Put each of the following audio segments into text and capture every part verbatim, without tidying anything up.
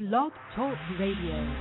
Blog Talk Radio.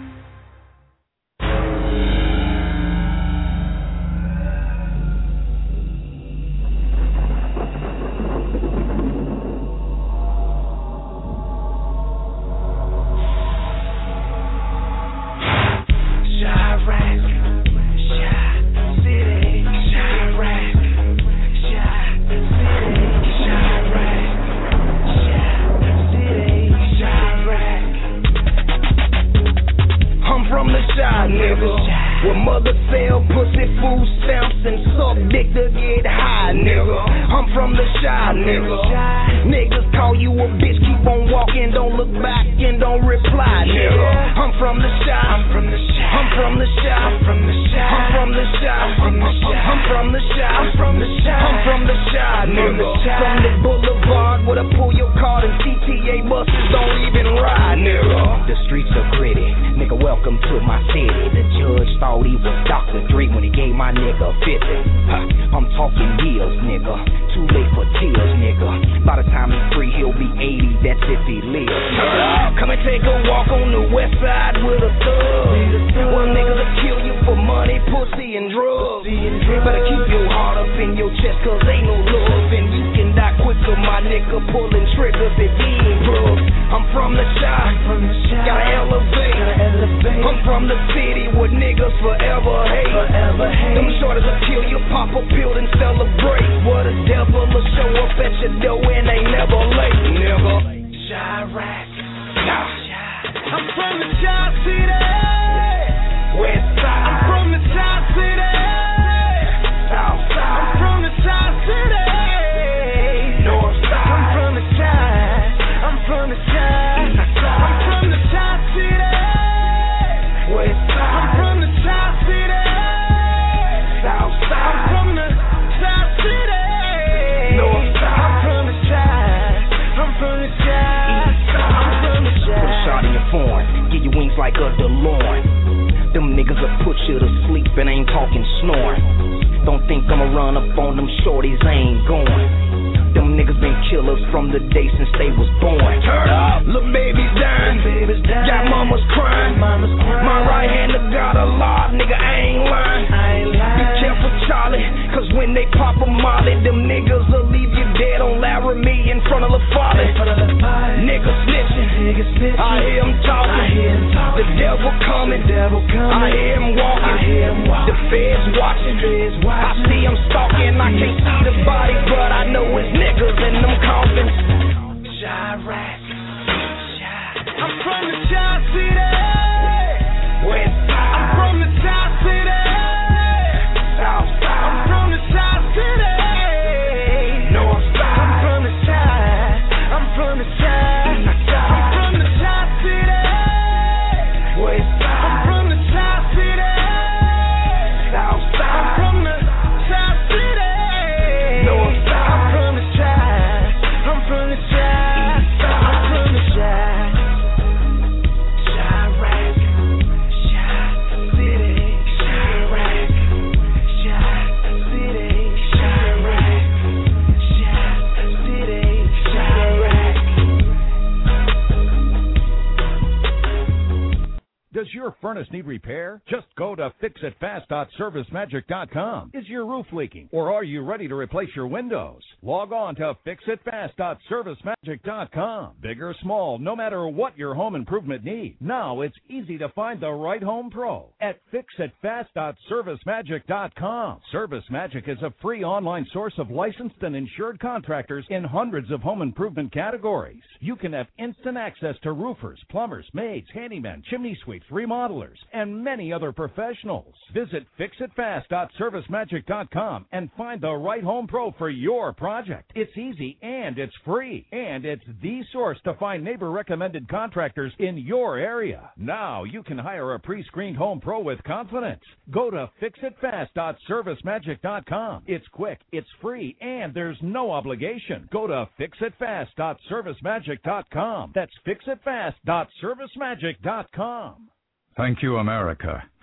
Need repair? Just go to fix it fast dot service magic dot com. Is your roof leaking, or are you ready to replace your windows? Log on to fix it fast dot service magic dot com. Big or small, no matter what your home improvement needs, now it's easy to find the right home pro at fix it fast dot service magic dot com. ServiceMagic is a free online source of licensed and insured contractors in hundreds of home improvement categories. You can have instant access to roofers, plumbers, maids, handymen, chimney sweeps, remodelers, and many other professionals. Visit fix it fast dot service magic dot com and find the right home pro for your project. It's easy and it's free, and it's the source to find neighbor-recommended contractors in your area. Now you can hire a pre-screened home pro with confidence. Go to fix it fast dot service magic dot com. It's quick, it's free, and there's no obligation. Go to fix it fast dot service magic dot com. That's fix it fast dot service magic dot com. Thank you, America,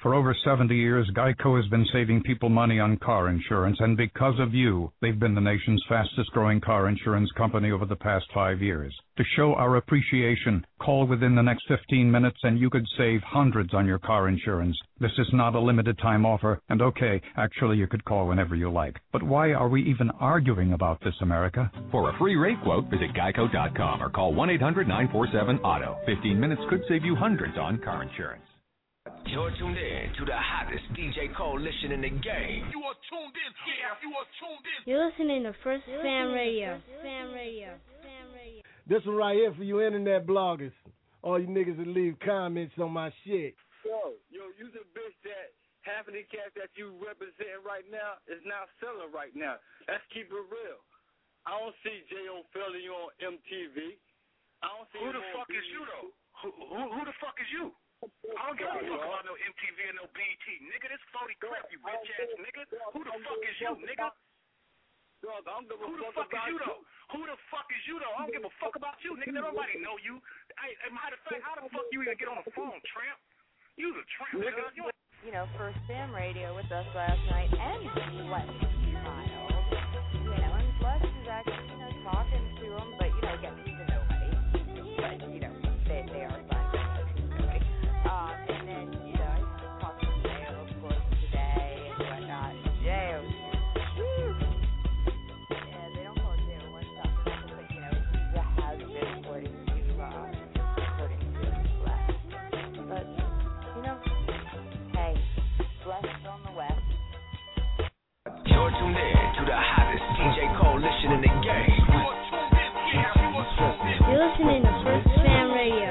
For over seventy years, Geico has been saving people money on car insurance, and because of you, they've been the nation's fastest-growing car insurance company over the past five years. To show our appreciation, call within the next fifteen minutes and you could save hundreds on your car insurance. This is not a limited-time offer, and okay, actually you could call whenever you like. But why are we even arguing about this, America? For a free rate quote, visit geico dot com or call one eight hundred nine four seven auto. fifteen minutes could save you hundreds on car insurance. You're tuned in to the hottest D J coalition in the game. You are tuned in. Yeah, you are tuned in. You're listening to First Fam Radio. Fam Radio. Fam Radio. This one right here for you internet bloggers. All you niggas that leave comments on my shit. Yo, yo, you the bitch that half of the cats that you represent right now is not selling right now. Let's keep it real. I don't see J O Felony on M T V. I don't see Who the fuck B E T. is you though? Who, who, who the fuck is you? I don't give a fuck about no M T V and no B E T. Nigga, this forty crap, you bitch ass nigga. Who the fuck is you, nigga? Dog, I don't give a Who the fuck, fuck is about you though? Who the fuck is you though? I don't give a fuck about you, nigga. Nobody know you. Hey, as a matter of fact, how the fuck you even get on the phone, tramp? You a tramp, nigga. You, you know, First Fam Radio with us last night and West Miles. You know, and West is actually, you know, talking to him, but, you know, getting to nobody. But, you know, they, they are fine. Um, and then, you know, I talked to J O, of course, today and whatnot. J O, whew. Yeah, they don't call J O West up, but, you know, he has been according to, uh, according to West. But, you know, hey, West on the West. You're tuned in to the hottest D J coalition in the game. You're listening to First Fam Radio.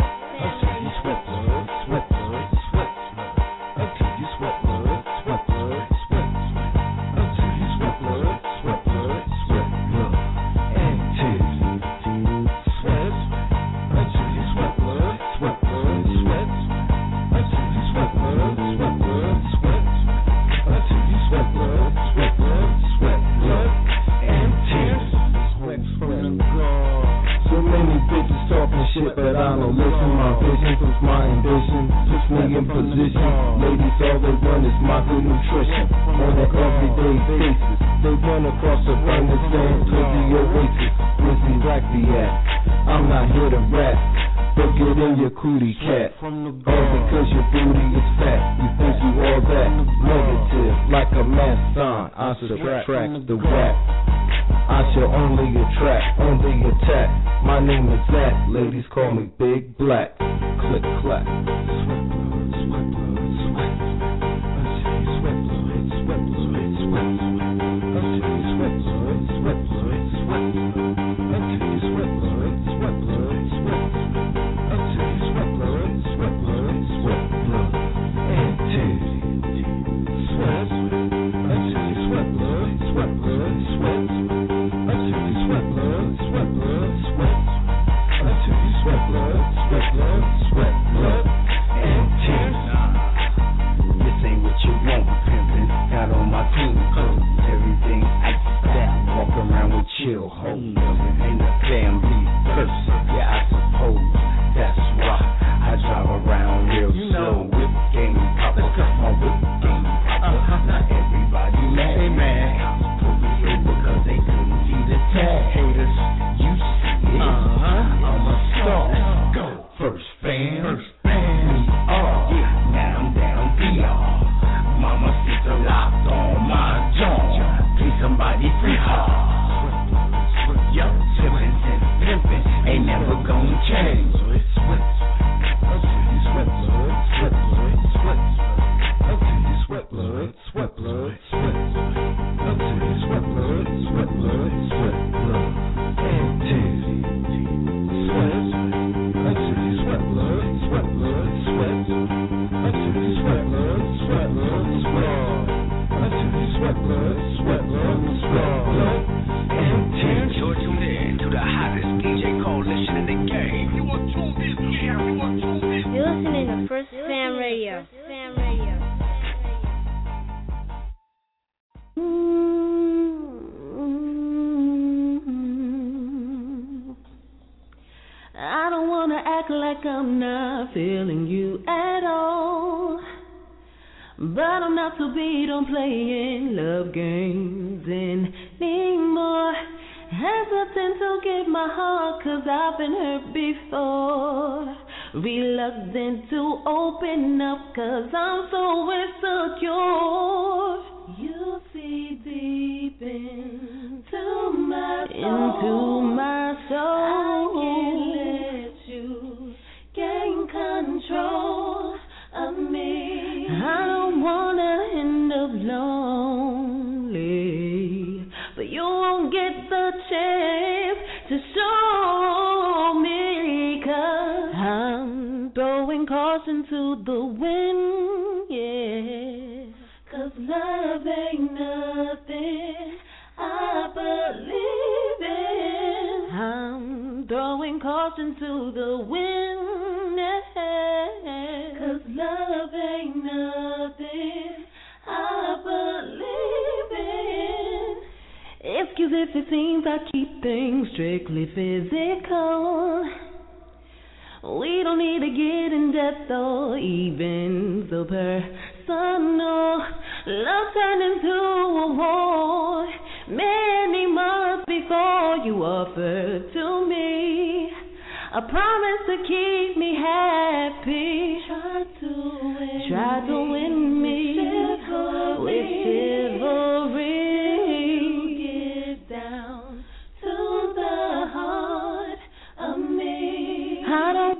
Shit, but I don't listen. My vision was my ambition. Puts me in position. Ladies, all they want is my good nutrition. On an everyday basis, they run across the burning sand to the oasis. Where's the black be at? I'm not here to rap, but get in your cootie cat. All because your booty is fat. You think you all that negative, like a math sign. I subtract the rap. I shall only attract, only attack. My name is Zach, ladies call me Big Black. Click, clack. Sweat blood, sweat blood, sweat. Until you sweat blood, sweat blood, sweat. Until you sweat blood, sweat blood, sweat. Until you sweat blood, sweat blood, sweat. Until you sweat blood, sweat blood, sweat blood. And titty, sweat. Until you sweat blood, sweat blood, sweat. Until you sweat blood, sweat blood, sweat. Until you sweat blood, sweat blood, sweat blood, and tears. This ain't what you want, pimpin'. Got on my clean clothes, everything iced out. Walk around with chill hoes, ain't a family person. Yeah, I suppose that's why I drive around real slow. Whip game popper, my whip game popper. Not everybody mad, man. Because they couldn't see the tag. Haters, you see it. Uh-huh. I'm a star. Go. First Fam. First Fam. We are. Yeah. Now I'm down D R. Mama sits a locked on my jaw. Please somebody free her. Yo, sippin' and pimpin' ain't never gonna change. Sweat, until you sweat blood, sweat blood, sweat. Until you sweat blood, sweat blood, sweat. Until you sweat blood, sweat blood, sweat blood, and titty, sweat. Until you sweat blood, sweat blood, sweat. Until you sweat blood, sweat blood, sweat. Until you sweat blood, sweat blood, sweat blood, and titty. You're tuned in to the hottest D J coalition in the game. You are tuned in, yeah, you are tuned in. You're listening to First Fam Radio. Fam Radio. I don't wanna act like I'm not feeling you at all. but I'm not too beat on playing love games anymore. Hesitant to give my heart, cause I've been hurt before. Reluctant to open up, cause I'm so insecure. You see deep into my soul, into my soul. I can't let you gain control of me. I don't wanna end up lonely, but you won't get the chance to show me, cause I'm throwing caution to the wind, yeah. Cause love ain't nothing I believe in. I'm throwing caution to the wind, yeah. Cause love ain't nothing I believe in. Excuse if it seems I keep things strictly physical. We don't need to get in depth or even so personal. Love turned into a war many months before you offered to me a promise to keep me happy. Try to win Try me, to win me with chivalry. Get down to the heart of me. I don't.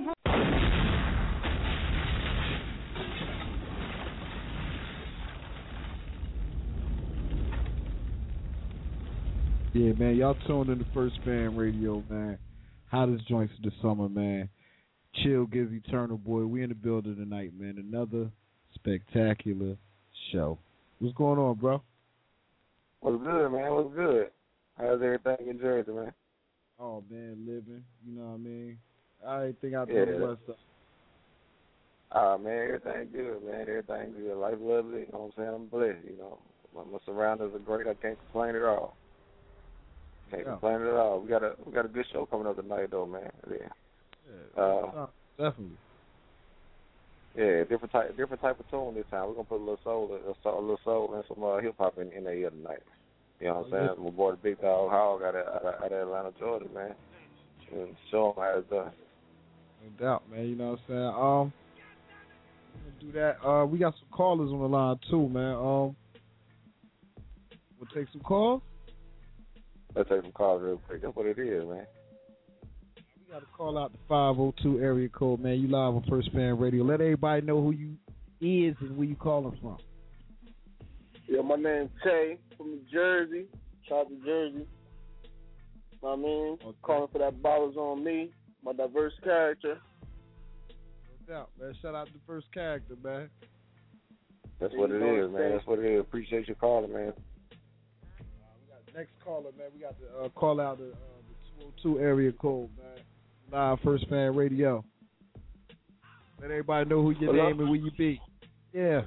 Yeah, man, y'all tuned in to First Fan Radio, man. Hottest joints of the summer, man. Chill gives Eternal Boy. We in the building tonight, man. Another spectacular show. What's going on, bro? What's good, man? What's good? How's everything in Jersey, man? Oh, man, living. You know what I mean? Everything out Yeah. there on the west side. Ah, man, everything good, man. Everything good. Life lovely. You know what I'm saying? I'm blessed, you know. My, my surroundings are great. I can't complain at all. Can't Yeah. complain at all. We got a we got a good show coming up tonight, though, man. Yeah. Yeah, Uh, definitely. Yeah, different type different type of tune this time. We're gonna put a little soul, a, soul, a little soul, and some uh, hip hop in, in the ear tonight. You know what I'm Oh, saying? My boy, the Big Dog Hog, out of out of, out of Atlanta, Georgia, man. And show him how it's done. No doubt, man. You know what I'm saying? Um, we're gonna do that. Uh, we got some callers on the line too, man. Um, we'll take some calls. Let's take some calls real quick. That's what it is, man. We got to call out the five oh two area code, man. You live on First Fan Radio. Let everybody know who you is and where you calling from. Yeah, my name's Tay from New Jersey. Shout out to Jersey. Know what I mean? Okay. Calling for that Bottles on Me, my diverse character. No doubt, man. Shout out to the first character, man. That's what it is, man. That's what it is. Appreciate you calling, man. Next caller, man. We got to uh, call out the, uh, the two oh two area code, man. Live First Fan Radio. Let everybody know who your Hello? name and where you be. Yeah.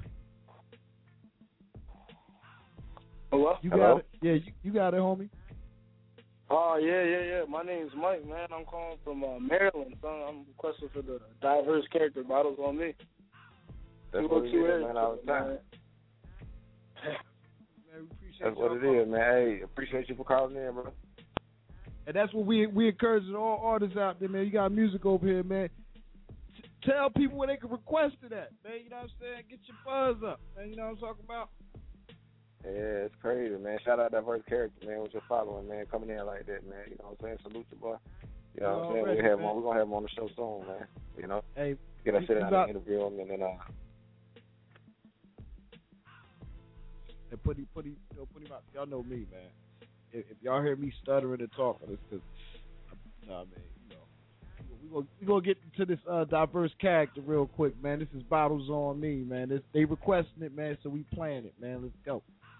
Hello? You Hello? got it. Yeah, you, you got it, homie. Oh, yeah, yeah, yeah. My name's Mike, man. I'm calling from uh, Maryland, son. I'm requesting for the diverse character Bottles on Me. That's what it is, man, all the time. That's what it is, man. Hey, appreciate you for calling in, bro. And that's what we we encouraging all artists out there, man. You got music over here, man. T- tell people where they can request it at, man. You know what I'm saying? Get your buzz up, man. You know what I'm talking about? Yeah, it's crazy, man. Shout out that first character, man, with your following, man, coming in like that, man. You know what I'm saying? Salute you, boy. You know what I'm saying? Already, We have him man. on, we're going to have him on the show soon, man. You know? Hey, get that you- shit you out got- and interview him, and then, uh, And put him, put him, you know, put him out. Y'all know me, man. If, if y'all hear me stuttering and talking, it's because, nah, man, you know, we gonna we gonna get into this uh, diverse character real quick, man. This is Bottles on Me, man. This, they requesting it, man, so we playing it, man. Let's go.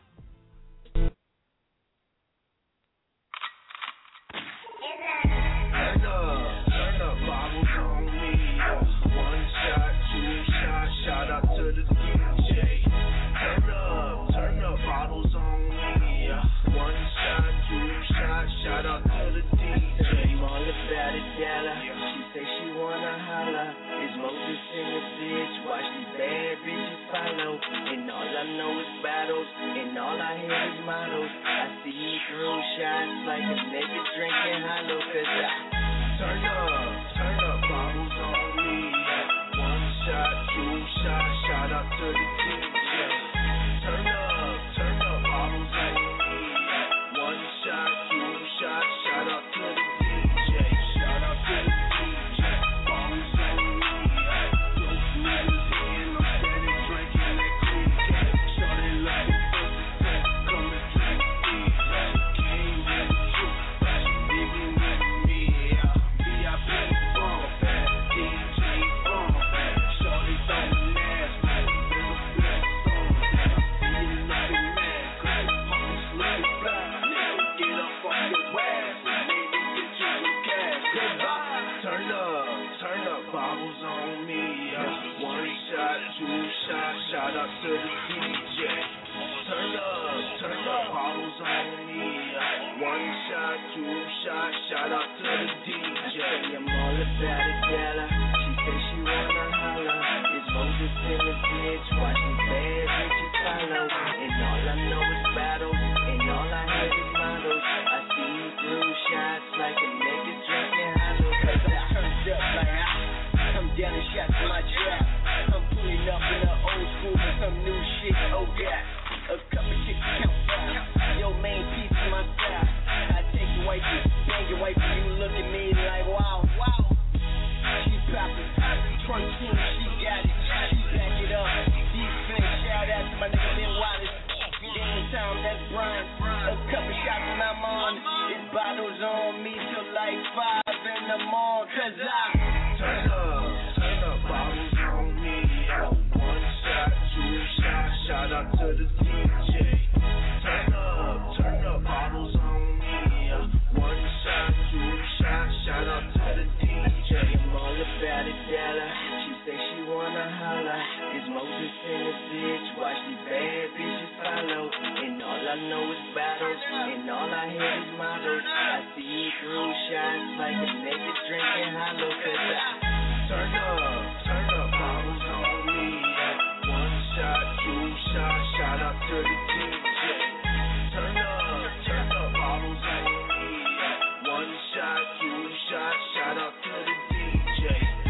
Turn up, turn up, bottles on me. One shot, two shot, shout out to the D J. Turn up, turn up, bottles on me. One shot, two shot, shout out to the D J. All about it, Della. She say she wanna holla. It's Moses in the bitch. Watch these bad bitches follow. And battles, and all I hear is models. I see you through shots like a nigga drinking hollow, cause I turn up, turn up, bottles on me. One shot, two shots, shout out to the D J. Turn up, turn up, bottles on me. One shot, two shots, shout out to the D J. Shout out to the D J. Bottles on me. Those niggas in, I'm steady drinking that clean cat. Shot it like a pussy, come and drink me. Came with the truth, nigga with me. V I P bump, D J bump. Shorty don't last, little black song. Feeling nothing mad, cause the homies let it fly. Nigga, get up off your ass, maybe get you some cash. Turn up, turn up, bottles on me. One shot, two shots, shout out to the D J. Turn up, turn up, bottles on me. One shot, two shots, shout out to the D J. I'm all about it, Della. She said she wanna holla. It's Moses in the bitch, watch me bad bitches follow. And all I know is battles, and all I hear is models. I see you through shots like a nigga drinking hollow. Cause I turned up like I come down and shot to my trap. I'm pulling up in the old school with some new shit, oh yeah. A couple chicks count five. Yo, main piece of my style. I take your wifey, bang your wifey, you look at me like wow, wow. She poppin', trunk team, she got it. She back it up. Defense, shout out to my nigga Ben Wallace. Game time, that's Brian. A couple shots and I'm on. It's bottles on me till like five in the morning. Cause I turn up, turn up, bottles on me. One shot, two shots, shout out to the D J. Turn up, turn up, bottles on me. One shot, two shots, shout out to the D J. I'm all about it, Della. She say she wanna holla. It's Moses in the bitch, watch these bad bitches follow. And all I know is battles, and all I hear is models. I see you through shots like a nigga drinking hollow. Cause I turn up, turn up, bottles on me. One shot, two shots, shout out to the D J. Turn up, turn up, bottles on me. One shot, two shots, shout out to the D J.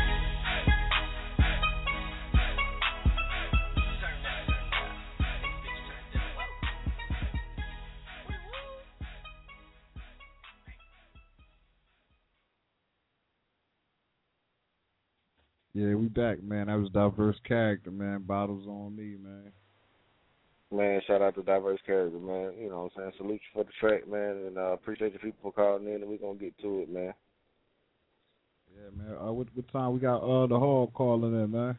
Yeah, we back, man. That was Diverse Character, man. Bottles on me, man. Man, shout out to Diverse Character, man. You know what I'm saying? Salute you for the track, man, and uh, appreciate the people calling in, and we're going to get to it, man. Yeah, man. Uh, what, what time we got uh, the Hog calling in, man?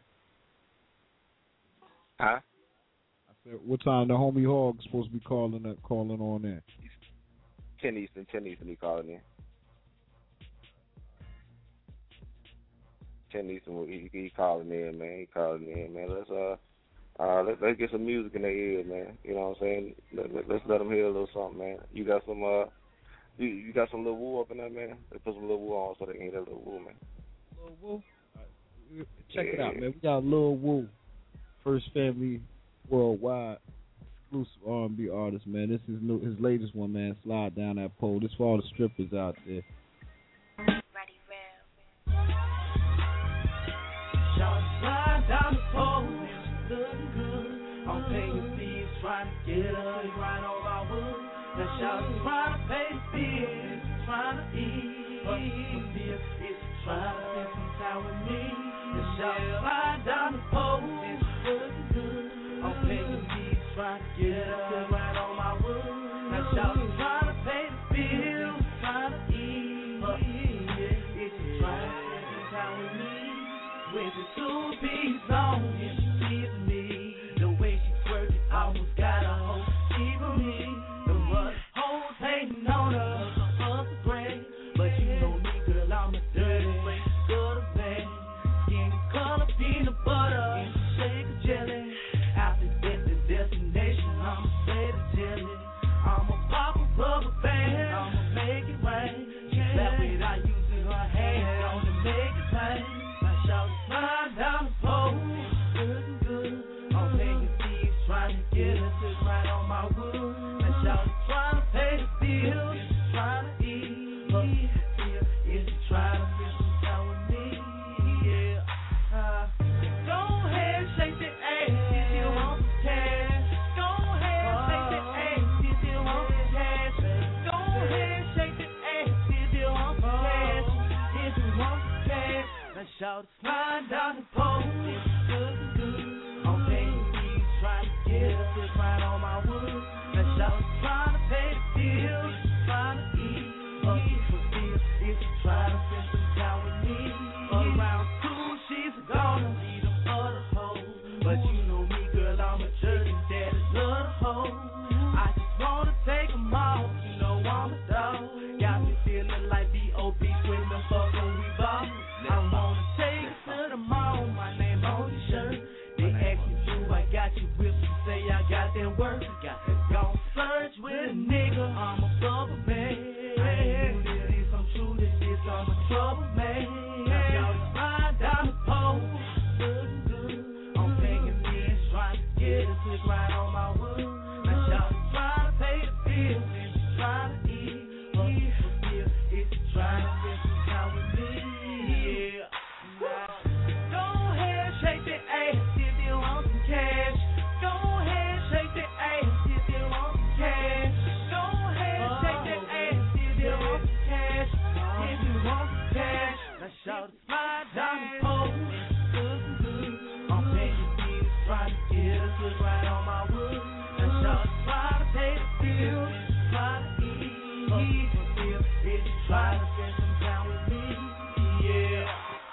Huh? I said, what time the homie Hog supposed to be calling in, calling on in? ten Eastern, ten Eastern he calling in. ten Eastern, he, he calling in, man. He calling in, man. Let's uh, uh, let's let's get some music in their ear, man. You know what I'm saying? Let, let, let's let them hear a little something, man. You got some uh, you you got some little woo up in there, man. Let's put some little woo on so they can hear that little woo, man. Lil Woo. Right. Check yeah. it out, man. We got Lil Woo, First Family Worldwide exclusive R and B artist, man. This is new, his latest one, man. Slide down that pole. This for all the strippers out there. Slide down the pole, looking good. I'm paying fees, trying to get her right on my wood. Now shout trying to pay the bills, trying to eat. But for this, it's trying to spend some time with me. Now shout slide down the pole, looking good. I'm paying fees, trying to get her right on my wood. Now shout trying to pay the bills, trying to eat. But for this, it's trying to spend some time with me. With the two-piece on, yeah, she teasing me. The way she twerk it, almost got a whole sheep of me. The mother hoes hating on her, hustle great. But you know me, girl, I'm a dirty way. Good or bad, skin color, peanut butter, and shake of jelly. After this, the destination, I'ma say the jelly. I'ma pop a rubber band, I'ma make it rain. She slept without using her hands, on to make it rain. Slide down the pole, looking good. I'm paying fees, trying to get her to slide down the pole. I'm paying fees, trying to get a sip right on my wood. That y'all trying to pay the bills, trying to eat. Hustle for bills, if you try to spend some time with me. Around two, she's gonna lead them other hoes. But you know me, girl, I'm a jerk and daddy's love the hoe. I just wanna take them all, you know I'm a dog. Got me feeling like B O B when the fuck when we ball. I wanna take it to the mall, my name on the shirt. They ask me, do I got you whipped? You say I got that work. Got to go search with a nigga, I'm a bubble man. I ain't new to this, I'm true to this, I'm a trouble man. Now y'all slide down the pole. I'm taking this, trying to get a slick right on my wood. Now y'all trying to pay the bills, and you trying to eat. Hustle for bills, if you trying to spend some time with me. Yeah. Go ahead, shake that ass if you want some cash. Go ahead, shake that ass if you want some cash. Go ahead, shake that ass if you want some cash. If you want some cash, now shout it, slide down the pole. I'm paying fees, trying to get a good right on my wood. Now shout it, try to pay the bills, try to eat. Hustle for bills, if you try to spend some time with me. Yeah.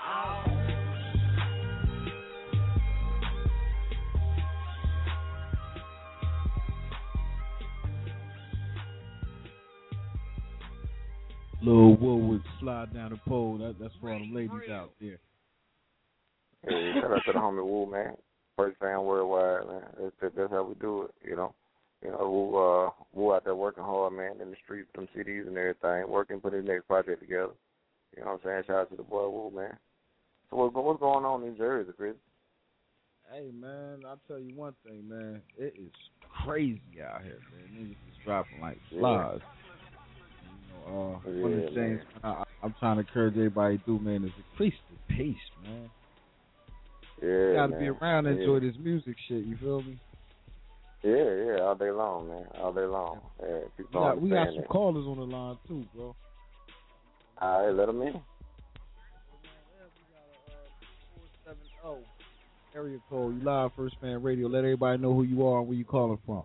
Lil Woolwood, slide down the pole. That, that's for all them ladies out there. Hey, shout out to the homie Woo, man. First fan worldwide, man. That's, that, that's how we do it, you know. You know, Woo, uh, Woo out there working hard, man, in the streets, them C Ds and everything, working, putting his next project together. You know what I'm saying? Shout out to the boy Woo, man. So what, what's going on in Jersey, Chris? Hey, man, I'll tell you one thing, man. It is crazy out here, man. Niggas is dropping like flies. Yeah. Uh, yeah, one of the things I, I'm trying to encourage everybody to do, man, is increase the pace, man. Yeah, you gotta man. be around and yeah. enjoy this music shit. You feel me? Yeah, yeah, all day long, man, all day long. Yeah, we got, we got some that. callers on the line too, bro. All right, let them in. Area code, you live First Fan Radio. Let everybody know who you are and where you calling from.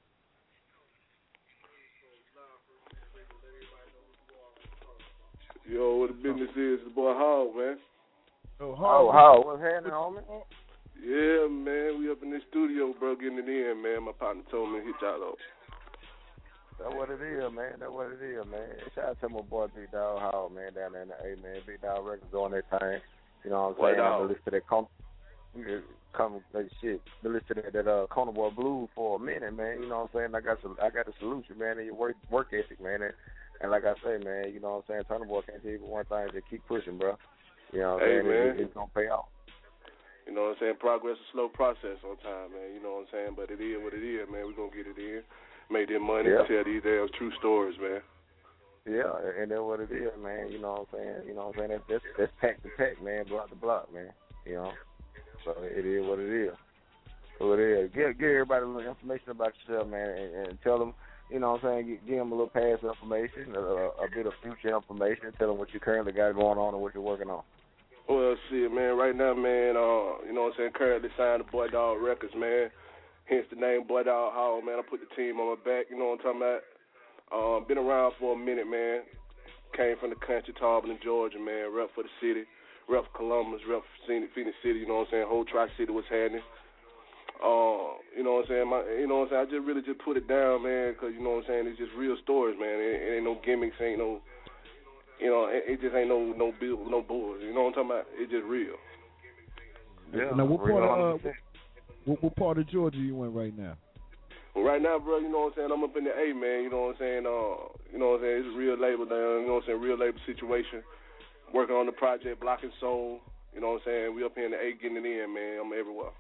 Yo, what the business is, the boy Hall, man. Oh, Hall, Hall, what's happening, homie? Yeah, man, we up in the studio, bro, getting it in, man. My partner told me to hit y'all up. That's what it is, man. That's what it is, man. Shout out to my boy Big Dog Hall, man, down there in the A, man. Big Dog Records doing their thing. You know what I'm saying? I've been listening to that con- come like shit. Been listening to that uh, Corner Boy Blues for a minute, man. You know what I'm saying? I got some, I got a solution, man. And your work work ethic, man. And, And like I say, man, you know what I'm saying? Turner Boy can't tell you one thing, just keep pushing, bro. You know what I'm hey, saying? Man. It, it's going to pay off. You know what I'm saying? Progress is a slow process sometimes, man. You know what I'm saying? But it is what it is, man. We're going to get it in, make that money, yeah. tell these damn true stories, man. Yeah, and that's what it is, man. You know what I'm saying? You know what I'm saying? That's, that's, that's pack to pack, man, block to block, man. You know? So it is what it is. So it is. Give, give everybody a little information about yourself, man, and, and tell them, you know what I'm saying, give, give them a little past information, a, a bit of future information, tell them what you currently got going on and what you're working on. Well, shit, man, right now, man, uh, you know what I'm saying, currently signed to Boy Dog Records, man, hence the name Boy Dog Hall, man. I put the team on my back, you know what I'm talking about. Uh, been around for a minute, man. Came from the country, Tarbellum, Georgia, man, rep for the city, rep for Columbus, rep for Phoenix City, you know what I'm saying, whole Tri-City was happening. Uh, you know what I'm saying? My, you know what I'm saying? I just really just put it down, man, because, you know what I'm saying, it's just real stories, man. It, it ain't no gimmicks, ain't no, you know, it, it just ain't no no bill, no bulls. You know what I'm talking about? It's just real. Yeah. Now, what part of uh, what, what part of Georgia you in right now? Well, right now, bro, you know what I'm saying? I'm up in the A, man. You know what I'm saying? Uh, you know what I'm saying? It's a real label down. You know what I'm saying? Real label situation. Working on the project, Block and Soul. You know what I'm saying? We up here in the A getting it in, man. I'm everywhere.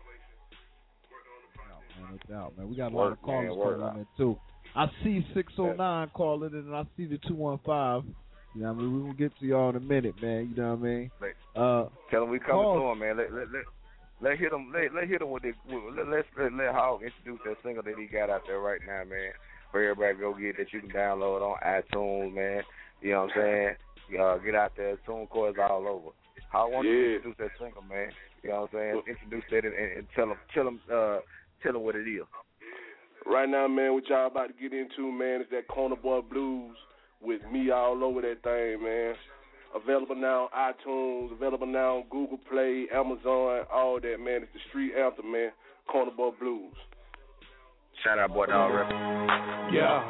No doubt, man. We got a lot of callers calling in too. I see six oh nine calling in, and I see the two one five. You know what I mean? We're going to get to y'all in a minute, man. You know what I mean? Uh, Tell them we coming to them, man. Let, let, let, let hit them, let, let hit them with it. Let, let, let, let Hawk introduce that single that he got out there right now, man. For everybody to go get that you can download on iTunes, man. You know what I'm saying? Uh, get out there. TuneCore is all over. How I want yeah. you to introduce that single, man. You know what I'm saying? Introduce that and, and tell them, tell them, uh, tell them what it is. Right now, man, what y'all about to get into, man, is that Corner Boy Blues with me all over that thing, man. Available now on iTunes, available now on Google Play, Amazon, all that, man. It's the street anthem, man. Corner Boy Blues. Shout out, boy, dog. Yeah.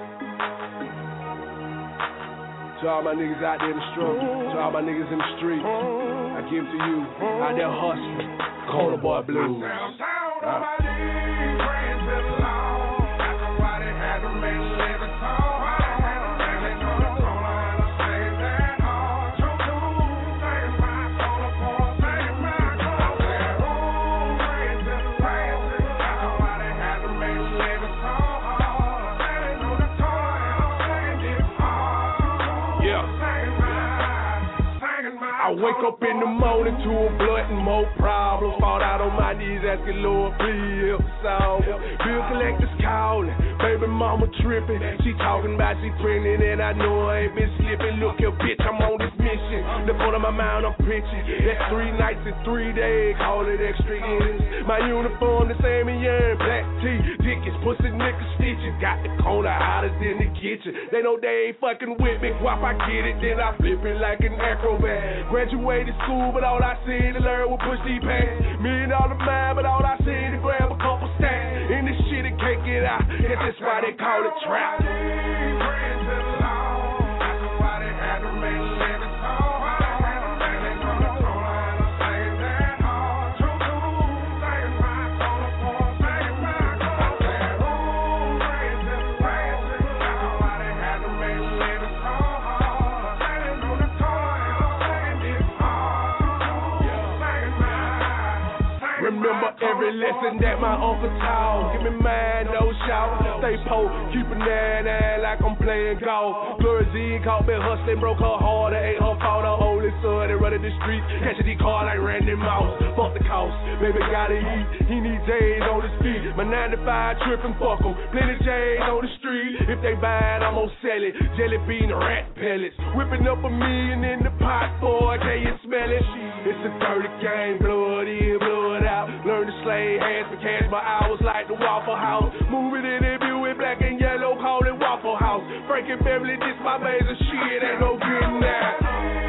To all my niggas out there in the struggle, to all my niggas in the street, I give it to you out there hustling. Corner Boy Blues. Uh. I wake up in the morning to a blunt and more problems. Fall out on my knees asking Lord, please help solve it. Bill collectors calling, baby mama tripping. She talking about she pregnant and I know I ain't been slipping. Look here, bitch, I'm on this mission. The front of my mind I'm pitching. That's three nights and three days, call it extra innings. My uniform the same in year, black tee, Dickies, pussy niggas stitches. Got the corner hottest in the kitchen. They know they ain't fucking with me. Whop, I get it, then I flip it like an acrobat. Graduated school, but all I see to learn was push these pants. Million dollar man, but all I see to grab a couple stacks. In this shit, it can't get out. Guess that's why they call it trap. Remember every lesson that my uncle taught. Give me mine, no shout. Stay po, keep a nine nine like I'm playing golf. Glory Z caught me hustling, broke her heart. It ain't her fault. Her only son, they running the streets, catching these cars like Randy Mouse. Fuck the cost, baby gotta eat. He needs J's on his feet. My nine to five tripping, fuck 'em. Plenty J's on the street. If they buy it, I'm gonna sell it. Jelly bean rat pellets, whipping up a million in the pot for it. Can you smell it? It's a dirty game, blood in, blood out. Learn to slay hands for cash, my hours like the Waffle House. Moving in and with black and yellow, call it Waffle House. Frankie Beverly, this my major shit, ain't no getting that.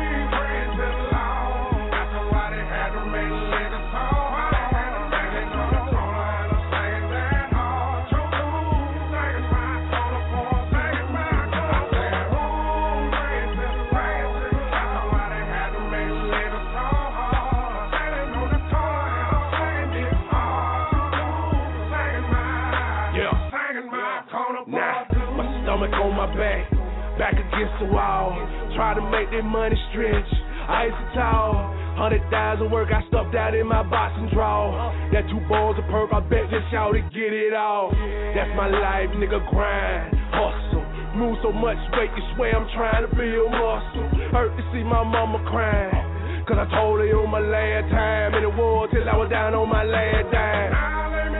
Stomach on my back, back against the wall. Try to make that money stretch. Ice and tall, hundred thousand work. I stuffed out in my boxing draw. That two balls of perk, I bet this y'all to get it all. That's my life, nigga. Grind, hustle, move so much weight you swear I'm trying to build muscle. Hurt to see my mama crying, cause I told her on my last time in the war till I was down on my last dime.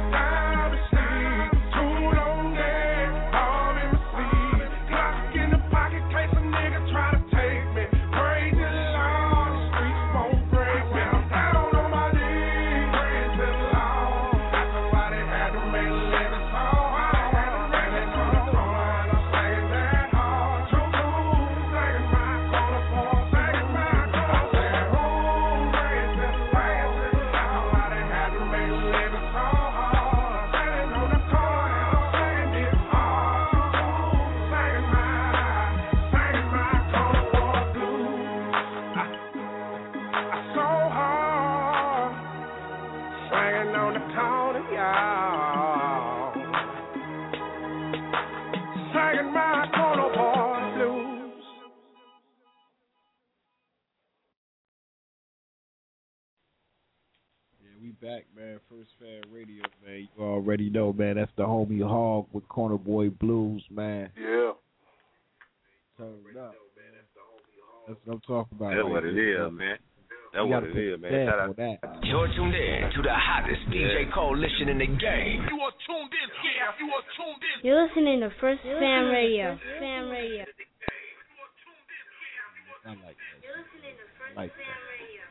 Back, man. First Fan Radio, man. You already know, man. That's the homie Hog with Corner Boy Blues, man. Yeah. Turn it up. That's what I'm talking about. That's what it is, man. That's what it is, man. Shout out. You're tuned in to the hottest D J coalition in the game. You are tuned in, yeah. You are tuned in. You're listening to First Fan Radio. Fan Radio. I like that. I like that.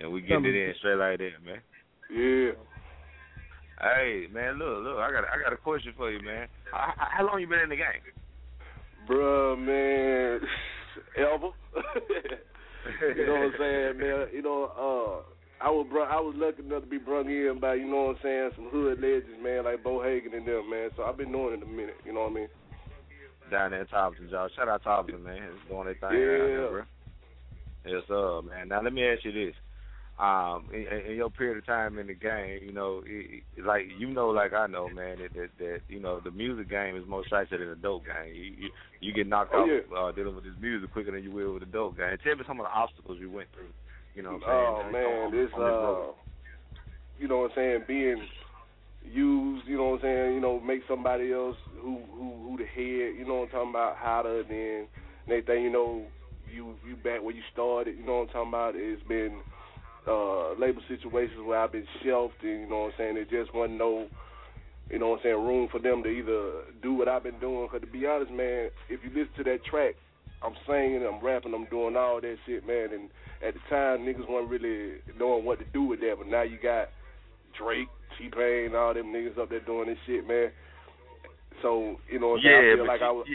and we getting it in straight like that, man. Yeah. Hey, man, look, look, I got, I got a question for you, man. How, how long you been in the game? Bruh, man, ever. You know what I'm saying, man? You know, uh, I was br- I was lucky enough to be brung in by, you know what I'm saying, some hood legends, man, like Bo Hagen and them, man. So I've been doing it a minute, you know what I mean? Down there in Thompson, y'all. Shout out Thompson, man. He's doing their thing Yeah. down there, bro. Yes, sir, man. Now, let me ask you this. Um, in, in your period of time in the game, you know, it, it, like you know, like I know, man, that, that that you know the music game is more structured than the dope game. You you, you get knocked Oh, out yeah. uh, dealing with this music quicker than you will with the dope game. Tell me some of the obstacles you went through. You know what I'm Oh, saying? man, on, this, on this road. uh, you know what I'm saying, being used, you know what I'm saying, you know, make somebody else who who who the head, you know what I'm talking about, hotter than next thing you know, you you back where you started, you know what I'm talking about. It's been uh, labor situations where I've been shelved, and you know what I'm saying, there just wasn't no, you know what I'm saying, room for them to either do what I've been doing. Because to be honest, man, if you listen to that track, I'm singing, I'm rapping, I'm doing all that shit, man. And at the time, niggas weren't really knowing what to do with that. But now you got Drake, T-Pain, all them niggas up there doing this shit, man. So, you know what I'm saying, Yeah, I feel but like you, I was... you,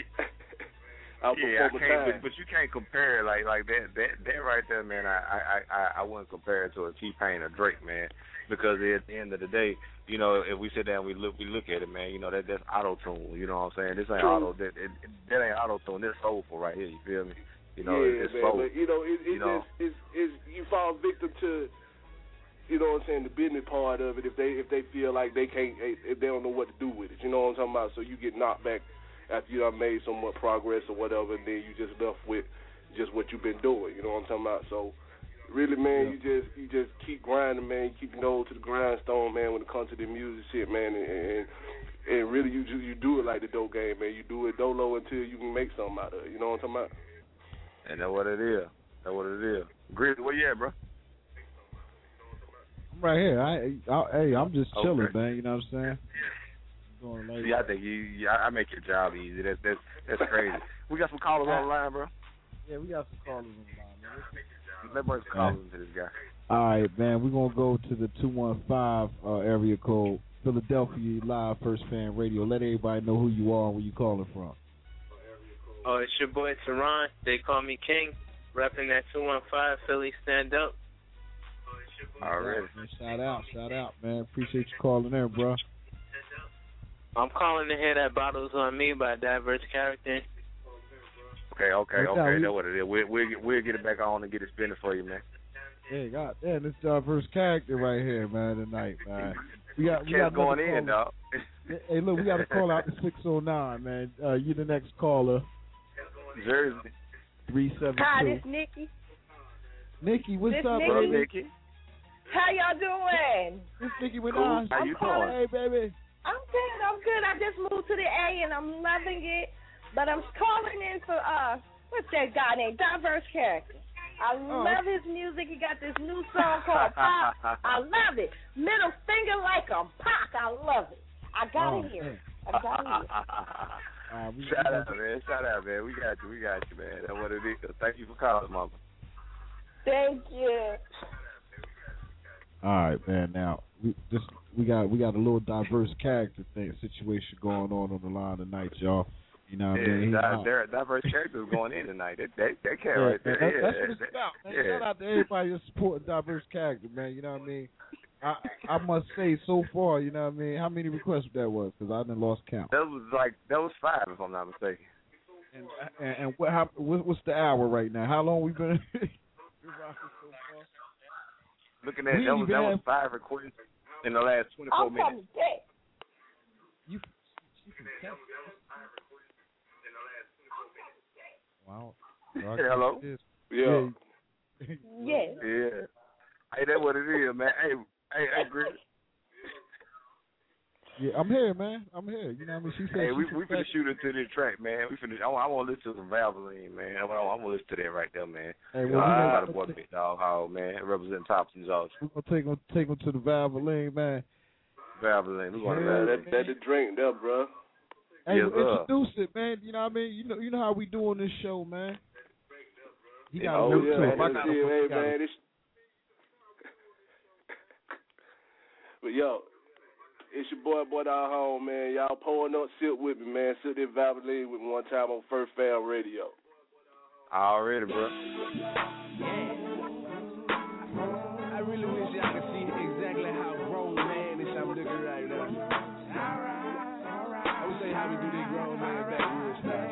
I was yeah, I before my can't, time. but, but you can't compare like like that that that right there, man. I I I, I wouldn't compare it to a T-Pain or Drake, man, because at the end of the day, you know, if we sit down, we look we look at it, man. You know that that's auto tune. You know what I'm saying? This ain't True. auto. That it, that ain't auto tune. That's soulful right here. You feel me? You know, yeah, it's man, soul. but you know, it, it you know? just it's, it's you fall victim to, you know what I'm saying, the business part of it. If they if they feel like they can't, if they don't know what to do with it, you know what I'm talking about. So you get knocked back after you done made somewhat progress or whatever, and then you just left with just what you've been doing. You know what I'm talking about. So really, man, yeah. you just you just keep grinding, man. You keep your nose to the grindstone, man. When it comes to the music shit, man, and and, and really you you do it like the dope game, man. You do it dolo until you can make something out of it. You know what I'm talking about. And that's what it is. That's what it is. Grizzly, where you at, bro? I'm right here. I, I hey, I'm just chilling, okay. man. You know what I'm saying? Doing like See, I think you, you, I make your job easy. That's that's that's crazy. We got some callers on the line, bro. Yeah, we got some callers on the line, man. Let's bring some callers into this guy. All right, man. We're gonna go to the two one five uh, area code, Philadelphia Live First Fan Radio. Let everybody know who you are and where you calling from. Oh, it's your boy Teron. They call me King. Repping that two one five Philly Stand Up. All right. Man, shout out, shout out, man. Appreciate you calling in, bro. I'm calling to hear that Bottles on Me by Diverse Character. Okay, okay, What's okay. that? That's what it is. We'll, we'll, we'll get it back on and get it spinning for you, man. Hey, God damn, this Diverse Character right here, man, tonight, man. We got, we got going in, caller. dog. Hey, look, we got to call out the six oh nine, man. Uh, you the next caller. Jersey. three seven two. Hi, this Nikki. Nikki, what's this up, Nikki. baby? Nikki. How y'all doing? This Nikki with Cool. us. How you calling. doing? Hey, baby. I'm good, I'm good. I just moved to the A and I'm loving it. But I'm calling in for, uh, what's that guy named? Diverse Character. I Oh. love his music. He got this new song called Pop. I love it. Middle finger like a Pac. I love it. I got Oh, it here. man. I got it here. Uh, we, Shout we out, man. Shout out, man. We got you. We got you, man. That's what it is. Thank you for calling, mama. Thank you. All right, man. Now we just we got we got a little diverse character thing situation going on on the line tonight, y'all. You know what I Yeah, mean? di- there- diverse characters going in tonight. That that, that cat Yeah, right man, there. that, yeah, that's what it's that- about, man. Yeah. Shout out to everybody that's supporting diverse character, man. You know what I mean? I I must say, so far, you know what I mean? How many requests that was? Because I done lost count. That was like that was five, if I'm not mistaken. And and, and what, how, what what's the hour right now? How long we been? Looking at We that was even that was have- five requests in the last twenty-four I'm minutes. from Dick. You, she from Texas. Wow. Hello. Yeah. Yes. Yeah. Hey, that's what it is, man. Hey, hey, hey, Chris. Yeah, I'm here, man. I'm here. You know what I mean? She said Hey, she we from we finna Texas. shoot into this track, man. We finna. I want, I want to listen to some Valvoline, man. I want, I want to listen to that right there, man. Hey, You well, know, we I gonna- got a boy, Big Dog Hall, man, representing Thompson Jaws. We're going to take them, take them to the Valvoline, man. Valvoline. We want Yeah, to that, that the drink there, bro. Hey, Yes, well, sir. introduce it, man. You know what I mean? You know, you know how we do on this show, man. He got Oh, a new yeah, too. man. If I Let's got see, a- hey, got a- man. This, But yo, it's your boy, boy down home, man. Y'all pulling up, sit with me, man. Sit there, Valvoline with me one time on First Fam Radio. Already, bro. I really wish y'all could see exactly how grown man-ish I'm looking right now. I would say how we do this grown man backwoods style.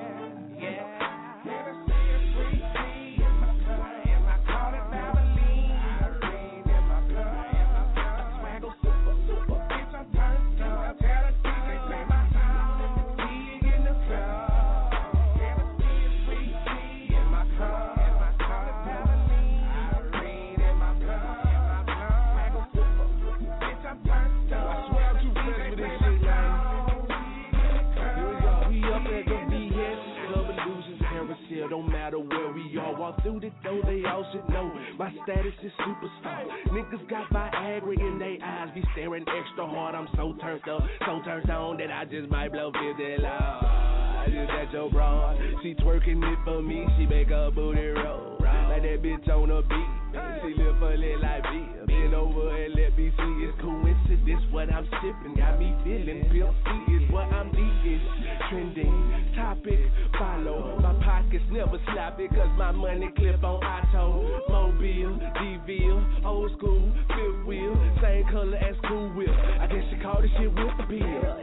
Don't matter where we all walk through the door, they all should know my status is superstar. Niggas got Viagra in they eyes, be staring extra hard. I'm so turned up, so turned on that I just might blow fifty loud. I just at your broad, she twerking it for me, she make her booty roll like that bitch on a beat. She live for it like me, bend over and let me see. It's coincidence what I'm sipping, got me feeling filthy. Is what I'm eating, trending topic. Follow my pockets never sloppy, cause my money clip on auto. Mobile, D-Ville, old school, fifth wheel, same color as Cool Whip. I guess you call this shit with the bill.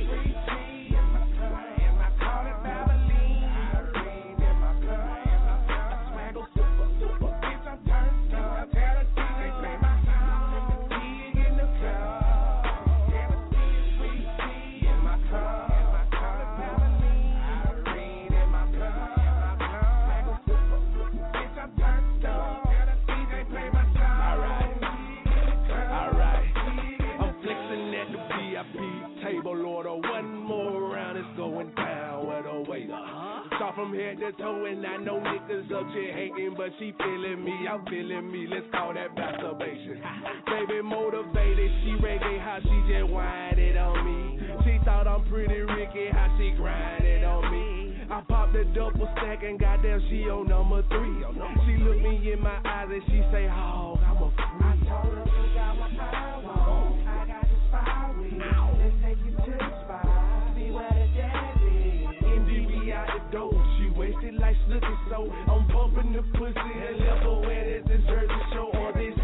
From head to toe, and I know niggas up here hating, but she feeling me, I'm feeling me. Let's call that masturbation. Baby motivated, she reggae, how she just whine it on me. She thought I'm pretty Ricky, how she grind it on me. I popped the double stack and goddamn she on number three. She look me in my eyes and she say, "Oh, I'm a freak." I told her you got my power, I got the fire with. Let's take you to the spot, see where the jazz is. M D B out the door. Wasted like Snooki, so I'm pumping the pussy and level where there's this jersey show or this.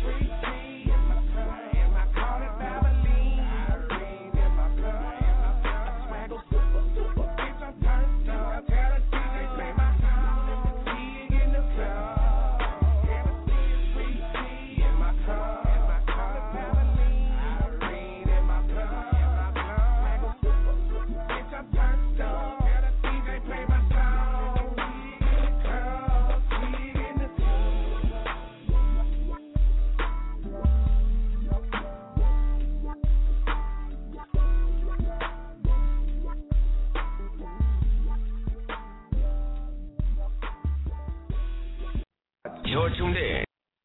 You're tuned in.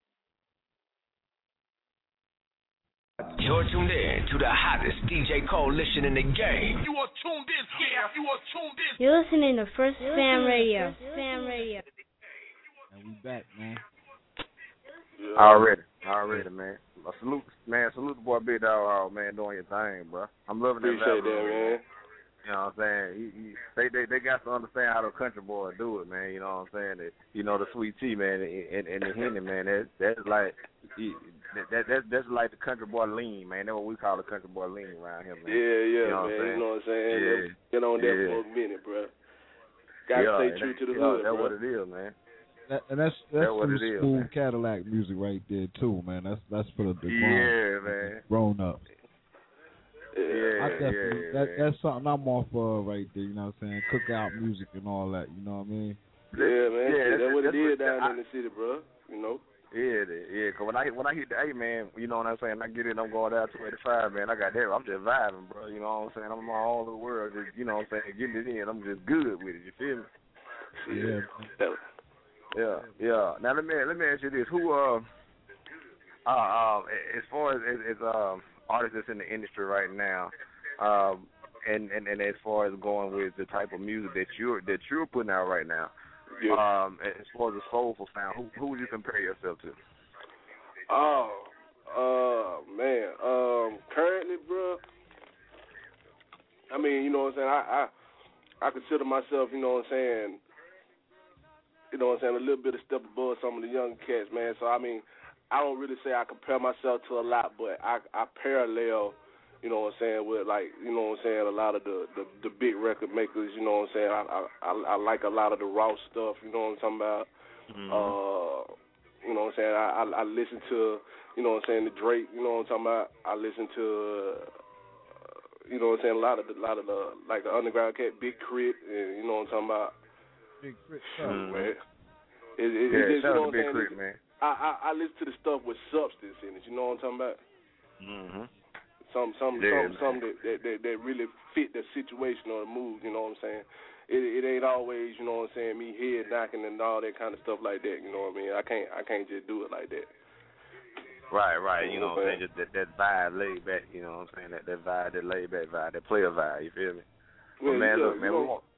You're tuned in to the hottest D J coalition in the game. You are tuned in, yeah. You are tuned in. You're listening to First Fam Radio. Fam Radio. And we back, man. Yeah. Already, already, man. A salute, man. Salute the boy Big Dog, man, doing your thing, bro. I'm loving that. Appreciate that, man. You know what I'm saying? He, he, they, they they got to understand how the country boy do it, man. You know what I'm saying? That, you know, the sweet tea, man, and, and the Henny, man. That that's like that that that's like the country boy lean, man. That's what we call the country boy lean around here, man. Yeah, yeah, you know man. You know what I'm saying? Yeah. Get on there yeah. for a minute, bro. Got to yeah, stay true that, to the yeah, hood, that's bro. what it is, man. That, and that's that's That's what some it is, smooth man. Cadillac music right there too, man. That's that's for the, the grown, Yeah, man. grown ups. Yeah, I definitely, yeah, that, yeah. that's something I'm off of right there. You know what I'm saying? Cookout music and all that. You know what I mean? Yeah, man. Yeah, that's, that's what it that's is what- down I- in the city, bro. You know. Yeah, it- yeah. Cause when I when I hit the A, man, you know what I'm saying. I get in, I'm going down two eighty-five, man. I got that. I'm just vibing, bro. You know what I'm saying. I'm all over the world, just you know what I'm saying, getting it in. I'm just good with it. You feel me? Yeah. Yeah, yeah. Now let me let me ask you this: Who, uh, uh, um, as far as as, as um artists that's in the industry right now, um, and, and and as far as going with the type of music that you're that you're putting out right now, Yeah. um, as far as the soulful sound, who who would you compare yourself to? Oh, uh, man. Um, it, bro, I mean, you know what I'm saying, I, I I consider myself, you know what I'm saying, you know what I'm saying, a little bit of step above some of the young cats, man. So, I mean, I don't really say I compare myself to a lot, but I, I parallel, you know what I'm saying, with, like, you know what I'm saying, a lot of the, the, the big record makers, you know what I'm saying. I, I, I, I like a lot of the raw stuff, you know what I'm talking about. Mm-hmm. Uh, you know what I'm saying, I, I, I listen to, you know what I'm saying, the Drake, you know what I'm talking about. I listen to, uh, you know what I'm saying, a lot of the, lot of the, like the underground cat, Big Crit, and, you know what I'm talking about. Big Crit, mm-hmm. man. It, it, yeah, it, shout you out know to Big Crit, man. I, I, I listen to the stuff with substance in it, you know what I'm talking about? Mm-hmm. Some some yeah, some some that, that, that, that really fit the situation or the mood, you know what I'm saying? It, it ain't always, you know what I'm saying, me head knocking and all that kind of stuff like that, you know what I mean? I can't I can't just do it like that. Right, right, you know what I'm saying? Just that, that vibe laid back, you know what I'm saying? That that vibe, that laid back vibe, that player vibe, you feel me? Well, but man, yeah, look, man, we want...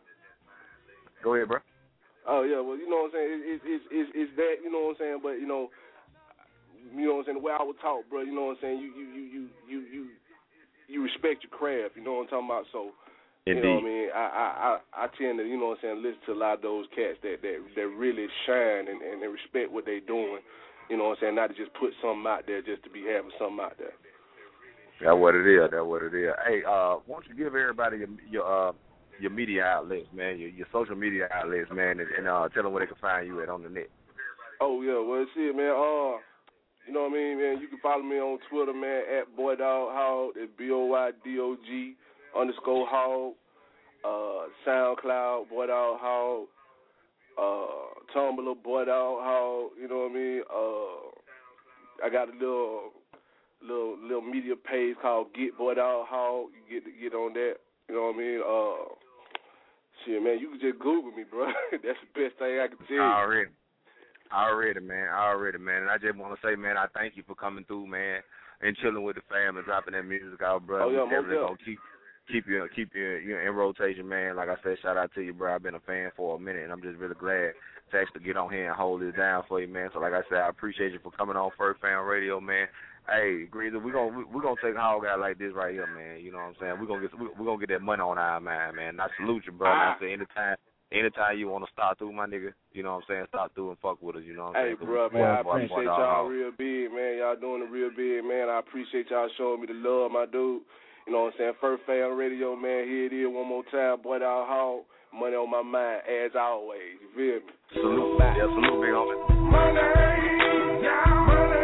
Go ahead, bro. Oh yeah, well, you know what I'm saying? It's it's it's it's that, you know what I'm saying, but you know You know what I'm saying? The way I was taught, bro, you know what I'm saying? You you you you you you, you respect your craft, you know what I'm talking about? So, Indeed. You know what I mean? I, I, I, I tend to, you know what I'm saying, listen to a lot of those cats that, that, that really shine and, and they respect what they doing, you know what I'm saying? Not to just put something out there just to be having something out there. That's what it is. That's what it is. Hey, uh, why don't you give everybody your your, uh, your media outlets, man, your, your social media outlets, man, and, and uh, tell them where they can find you at on the net. Oh, yeah, well, see it, man. Uh, You know what I mean, man? You can follow me on Twitter, man, at Boy Dog Hog. It's B O Y D O G underscore Hog. Uh, SoundCloud, Boy Dog Hog. Uh, Tumblr, Boy Dog Hog. You know what I mean? Uh, I got a little, little, little media page called Get Boy Dog Hog. You get to get on that. You know what I mean? Uh, shit, man, you can just Google me, bro. That's the best thing I can tell you. Already. Already, man. Already, man. And I just want to say, man, I thank you for coming through, man, and chilling with the fam and dropping that music out, bro. Oh, yeah, we definitely most going to keep keep you keep you, you in rotation, man. Like I said, shout out to you, bro. I've been a fan for a minute, and I'm just really glad to actually get on here and hold it down for you, man. So, like I said, I appreciate you for coming on First Fam Radio, man. Hey, Greaser, we're going we gonna take a hog out like this right here, man. You know what I'm saying? We're going to get we're gonna get that money on our mind, man. I salute you, bro. Ah. I say anytime. Anytime you want to start through, my nigga, you know what I'm saying, start through and fuck with us, you know what I'm hey, saying? Hey, bro, man, I appreciate y'all real big, man. Y'all doing it real big, man. I appreciate y'all showing me the love, my dude. You know what I'm saying? First Fam Radio, man, here it is one more time. Boy, Dog Hog, money on my mind, as always. You feel me? Salute. Yeah, salute, big homie. Money, down, money.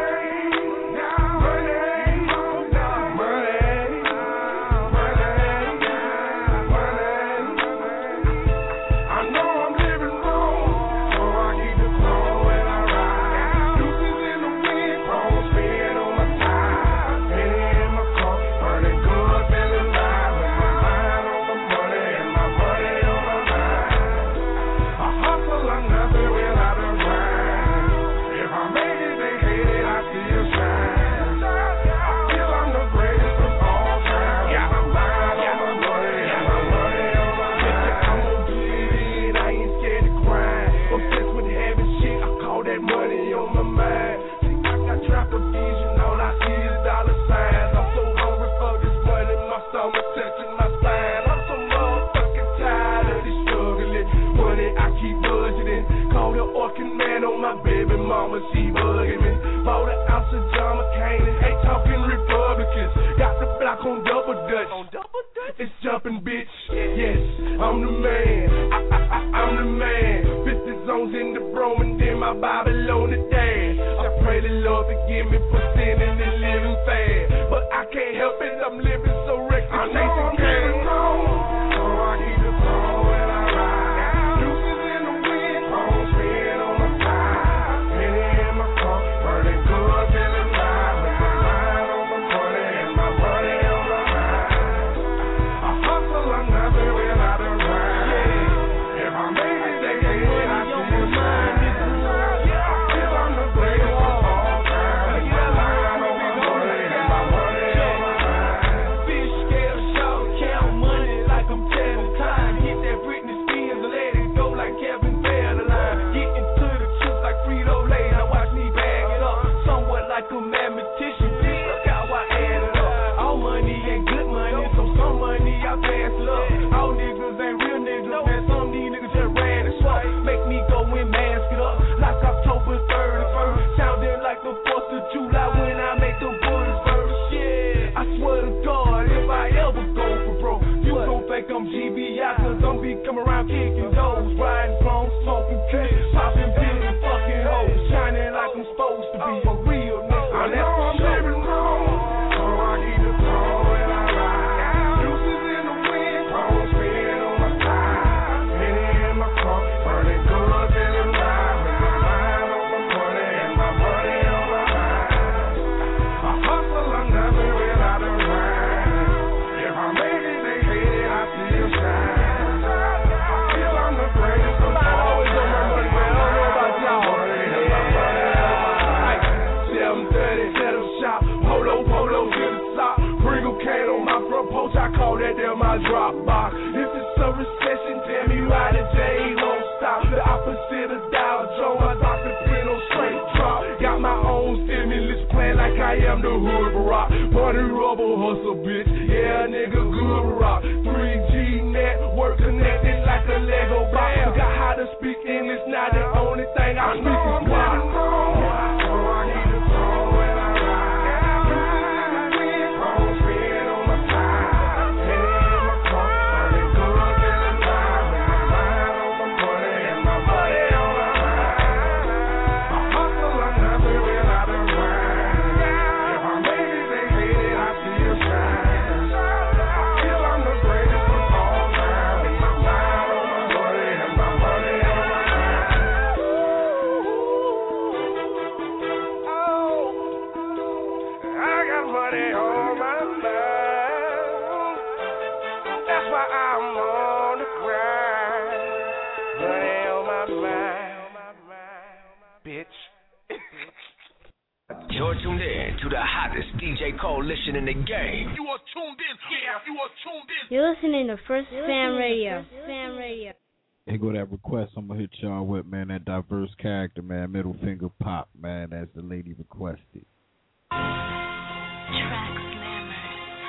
Mama, she bugging me. Bought an ounce of John McCain and ain't talking Republicans. Got the block on double dutch. On double dutch? It's jumping, bitch. Yes, I'm the man. I, I, I, I'm the man. fifty zones in the Bro and then my Bible on the dash. I pray the Lord forgive me for sinning and living fast. But I can't help it, I'm living so reckless. I know I'm living wrong, so I keep it wrong when I ride. Deuces in the wind, wrong spin on my side. come around kicking doors, riding phones, smoking kids, popping pills and fucking hoes, shining like I'm supposed to be a real nigga. I know I'm living wrong, so I keep it wrong when I ride. Deuces in the wind, chrome spin on my side. Penny in my car, burning goods in the night. With my mind on my money and my money on my mind. I hustle, I'm nothing without a rhyme. If I make it, they hate it, I still shine. I feel I'm the greatest of all. Always on my money, man. I don't know about y'all. seven thirty, set up shop. Polo, polo, get a sock. Bring a can on my front porch. I call that there my drop box. If it's a recession, tell me why the J don't stop. The opposite of Dow Jones. My doctor pin on straight drop. Got my own stimulus plan like I am the hood rock. Money rubber hustle, bitch. Yeah, nigga, good rock. three G network connected like a Lego box. Forgot how to speak English. Now the only thing I speak is why. You're tuned in to the hottest D J coalition in the game. You are tuned in. Yeah, you are tuned in. You're listening to First Fam Radio. Fam Radio. Here go that request I'm gonna hit y'all with, man. That diverse character, man. Middle finger pop, man, as the lady requested. Track slammers.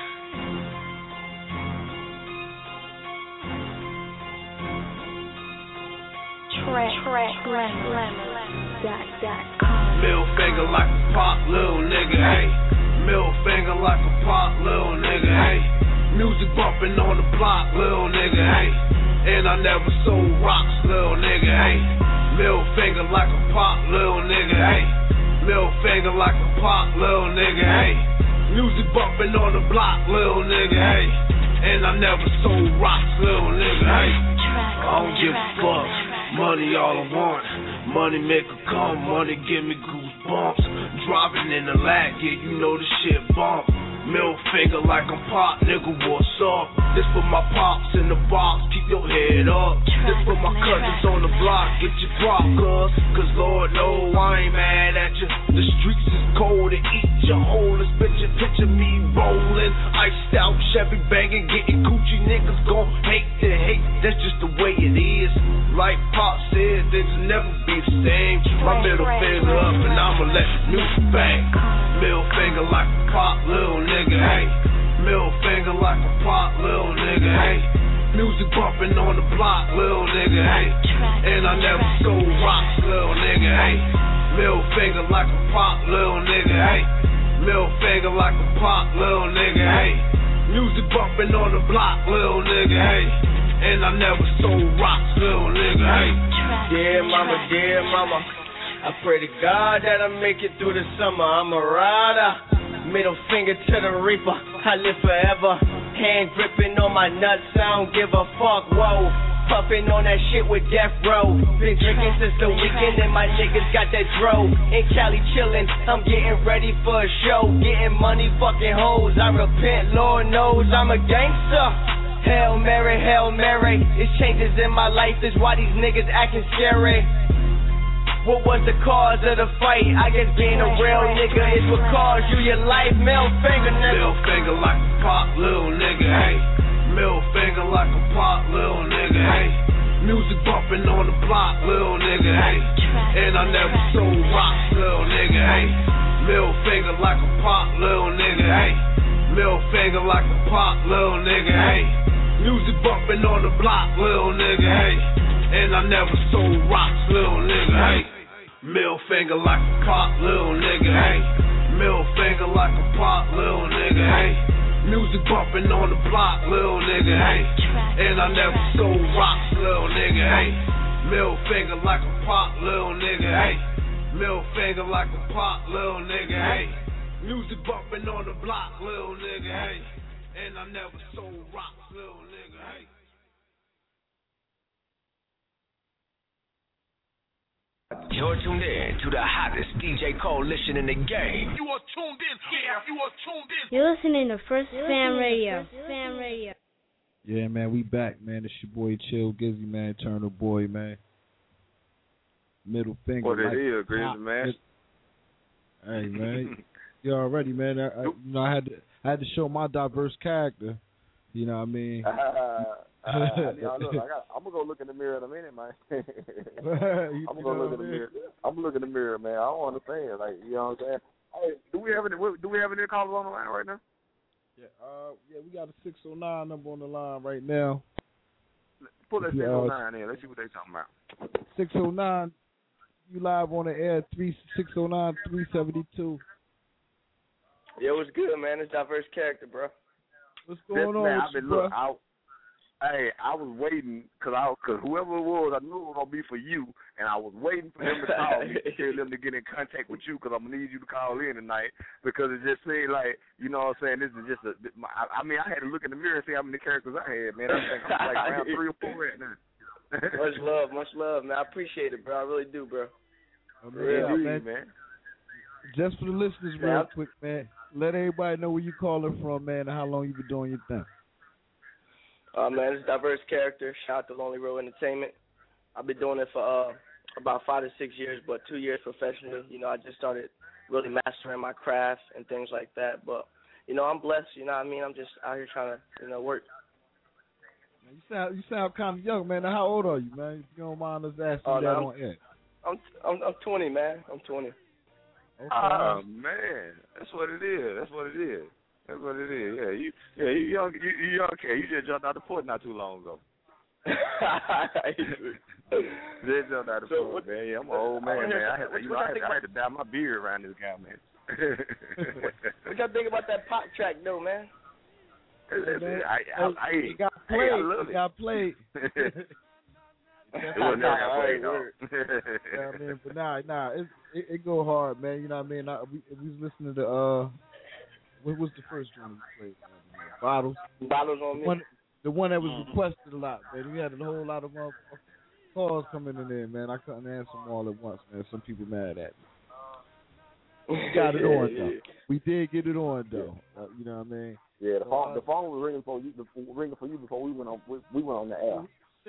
Track, track, slammers. Dot, dot, com. Middle finger like a pop, little nigga, hey. Middle finger like a pop, little nigga, hey. Music bumping on the block, little nigga, hey. And I never sold rocks, little nigga, hey. Middle finger like a pop, little nigga, hey. Middle finger like a pop, little nigga, hey. Music bumping on the block, little nigga, hey. And I never sold rocks, little nigga, hey. I don't give a fuck, money all I want. Money make a come, money give me goosebumps. Driving in the lag, yeah, you know the shit bump. Middle finger like I'm pop, nigga, what's up? This for my pops in the box, keep your head up. This for my cousins on the block, get your drop, cuz. Cause Lord know I ain't mad at you. The streets is cold to eat your whole. This picture, picture me rolling. Iced out, Chevy banging, getting coochie. Niggas gon' hate to hate, that's just the way it is. Like Pop said, things will never be the same. My middle finger up and I'ma let the music bang. Middle finger like a pop, little nigga, hey. Middle finger like a pop, little nigga, hey. Music bumping on the block, little nigga, hey. And I never sold rocks, little nigga, hey. Middle finger like a pop, little nigga, hey. Middle finger like a pop, little nigga, hey. Music bumping on the block, little nigga, hey. And I never sold rocks, little nigga, hey. Dear mama, dear mama, I pray to God that I make it through the summer. I'm a rider, middle finger to the reaper. I live forever, hand gripping on my nuts. I don't give a fuck, whoa. Puffing on that shit with death row. Been drinking since the weekend and my niggas got that dro. In Cali chillin', I'm getting ready for a show. Getting money, fucking hoes. I repent, Lord knows I'm a gangster. Hail Mary, Hail Mary. It's changes in my life, is why these niggas acting scary. What was the cause of the fight? I guess being a real nigga is what caused you your life. Middle finger, nigga. Middle finger like a pop, little nigga, hey. Middle finger like a pop, little nigga, hey. Music bumping on the block, little nigga, hey. And I never sold rocks, little nigga, hey. Middle finger like a pop, little nigga, hey. Middle finger like a pop, little nigga, hey. Music bumping on the block, little nigga, hey. And I never sold rocks, little nigga, hey. Middle finger like a pop, little nigga, hey. Middle finger like a pop, little nigga, hey. Music bumping on the block, little nigga, hey. And I never sold rocks, little nigga, hey. Middle finger like a pop, little nigga, hey. Middle finger like a pop, little nigga, hey. Music bumping on the block, little nigga, hey. And I never sold rocks, little nigga, hey. You're tuned in to the hottest D J coalition in the game. You are tuned in. Yeah, you are tuned in. You're listening to First Fam Radio. Fam Radio. Yeah, man, we back, man. It's your boy Chill Gizzy, man. Eternal boy, man. Middle finger. What like it is, Grizzly, man. Hey, man. You already, man. I, I, you know, I had to, I had to show my diverse character. You know what I mean? Uh, uh, yeah, look, I got, I'm gonna go look in the mirror in a minute, man. I'm gonna go look in the mirror. I'm gonna look in the mirror, man. I don't understand, like, you know what I'm saying? Hey, do we have any? Do we have any callers on the line right now? Yeah, uh, yeah, we got a six oh nine number on the line right now. Pull that If you, six oh uh, nine in. Let's see what they talking about. six oh nine, you live on the air. Three six oh nine three seventy two. Yo, what's good, man? It's diverse character, bro. What's This going on man, with I've been you, bro? look, I, hey, I was waiting because I, cause whoever it was, I knew it was gonna be for you, and I was waiting for them to call me to tell them to get in contact with you because I'm gonna need you to call in tonight because it just seemed like, you know what I'm saying, this is just a. My, I mean, I had to look in the mirror and see how many characters I had, man. I think I'm like around three or four right now. Much love, much love, man. I appreciate it, bro. I really do, bro. I mean, Really yeah, do, man. man. Just for the listeners, Yeah. real quick, man. Let everybody know where you calling from, man, and how long you been doing your thing. Uh, man, it's diverse character. Shout out to Lonely Road Entertainment. I've been doing it for uh, about five to six years, but two years professionally. You know, I just started really mastering my craft and things like that. But, you know, I'm blessed. You know what I mean? I'm just out here trying to, you know, work. You sound you sound kind of young, man. Now, how old are you, man? If you don't mind us asking Oh, that no, on air. I'm, I'm I'm twenty, man. I'm twenty. Okay. Oh man, that's what it is. That's what it is. That's what it is. Yeah, you, yeah, you young, you, you young kid. You just jumped out the port not too long ago. Just jumped out the So port, what- man. Yeah, I'm an old man, I wanna man. hear I had, what- to, you what know, I y'all had, think I had to dye my beard around this guy, man. What y'all think about that pop track, though, man? I, I, I, I, It got hey, played. I love it it. got played. It was never got played, All though. right, Yeah, I mean, but nah, nah, it, it it go hard, man. You know what I mean? I, we, we was listening to uh, what was the first one we played? Man? Bottles. Bottles on The me. one, the one that was requested a lot, man. We had a whole lot of uh, calls coming in there, man. I couldn't answer them all at once, man. Some people mad at me. We got it on though. We did get it on though. Uh, you know what I mean? Yeah, the phone, the phone was ringing for you, the, ringing for you before we went on, we, we went on the air.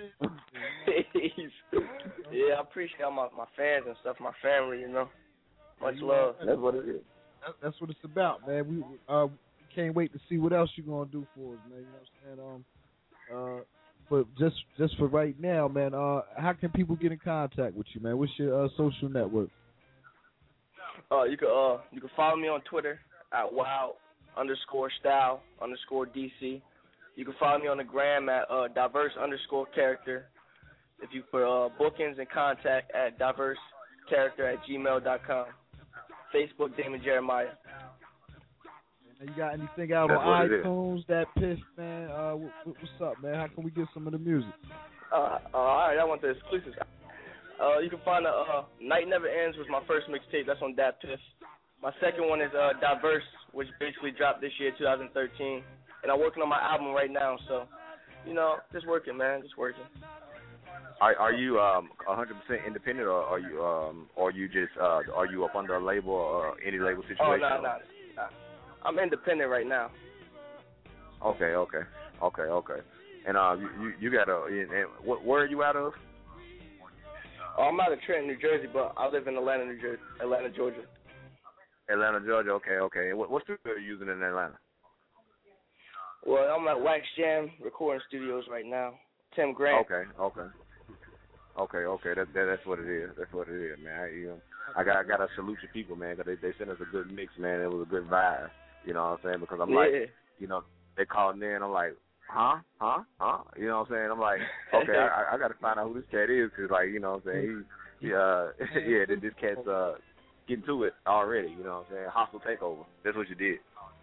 Yeah, I appreciate all my, my fans and stuff, my family, you know. Much love. That's what it is. That, that's what it's about, man. We uh, can't wait to see what else you're gonna do for us, man. You know what I'm saying? Um, uh, but just just for right now, man. Uh, how can people get in contact with you, man? What's your uh, social network? Uh, you can uh you can follow me on Twitter at wild underscore style underscore D C. You can follow me on the gram at uh, diverse underscore character. If you for uh, bookings and contact at diverse character at gmail dot com. Facebook Damon Jeremiah. And you got anything out That's on what it is. iTunes? That piss, man. Uh, what, what's up, man? How can we get some of the music? Uh, uh, all right, I want the exclusives. Uh, you can find the uh, Night Never Ends was my first mixtape. That's on Dat Piff. My second one is uh, Diverse, which basically dropped this year, twenty thirteen. And I'm working on my album right now, so, you know, just working, man, just working. Are, are you um one hundred percent independent, or are you um or you just uh are you up under a label or any label situation? Oh, no, no, no. I'm independent right now. Okay, okay, okay, okay. And uh, you you, you got a and, and what, where are you out of? Oh, I'm out of Trenton, New Jersey, but I live in Atlanta, New Jersey, Atlanta, Georgia. Atlanta, Georgia. Okay, okay. And what what studio are you using in Atlanta? Well, I'm at Wax Jam Recording Studios right now. Tim Grant. Okay, okay, okay, okay. That, that that's what it is. That's what it is, man. I, you know, I got I got to salute your people, man, because they they sent us a good mix, man. It was a good vibe. You know what I'm saying? Because I'm Yeah. like, you know, they called in. I'm like, huh, huh, huh. You know what I'm saying? I'm like, okay, I I got to find out who this cat is, because like, you know what I'm saying? He, he uh, yeah, this cat's uh getting to it already. You know what I'm saying? Hostile takeover. That's what you did.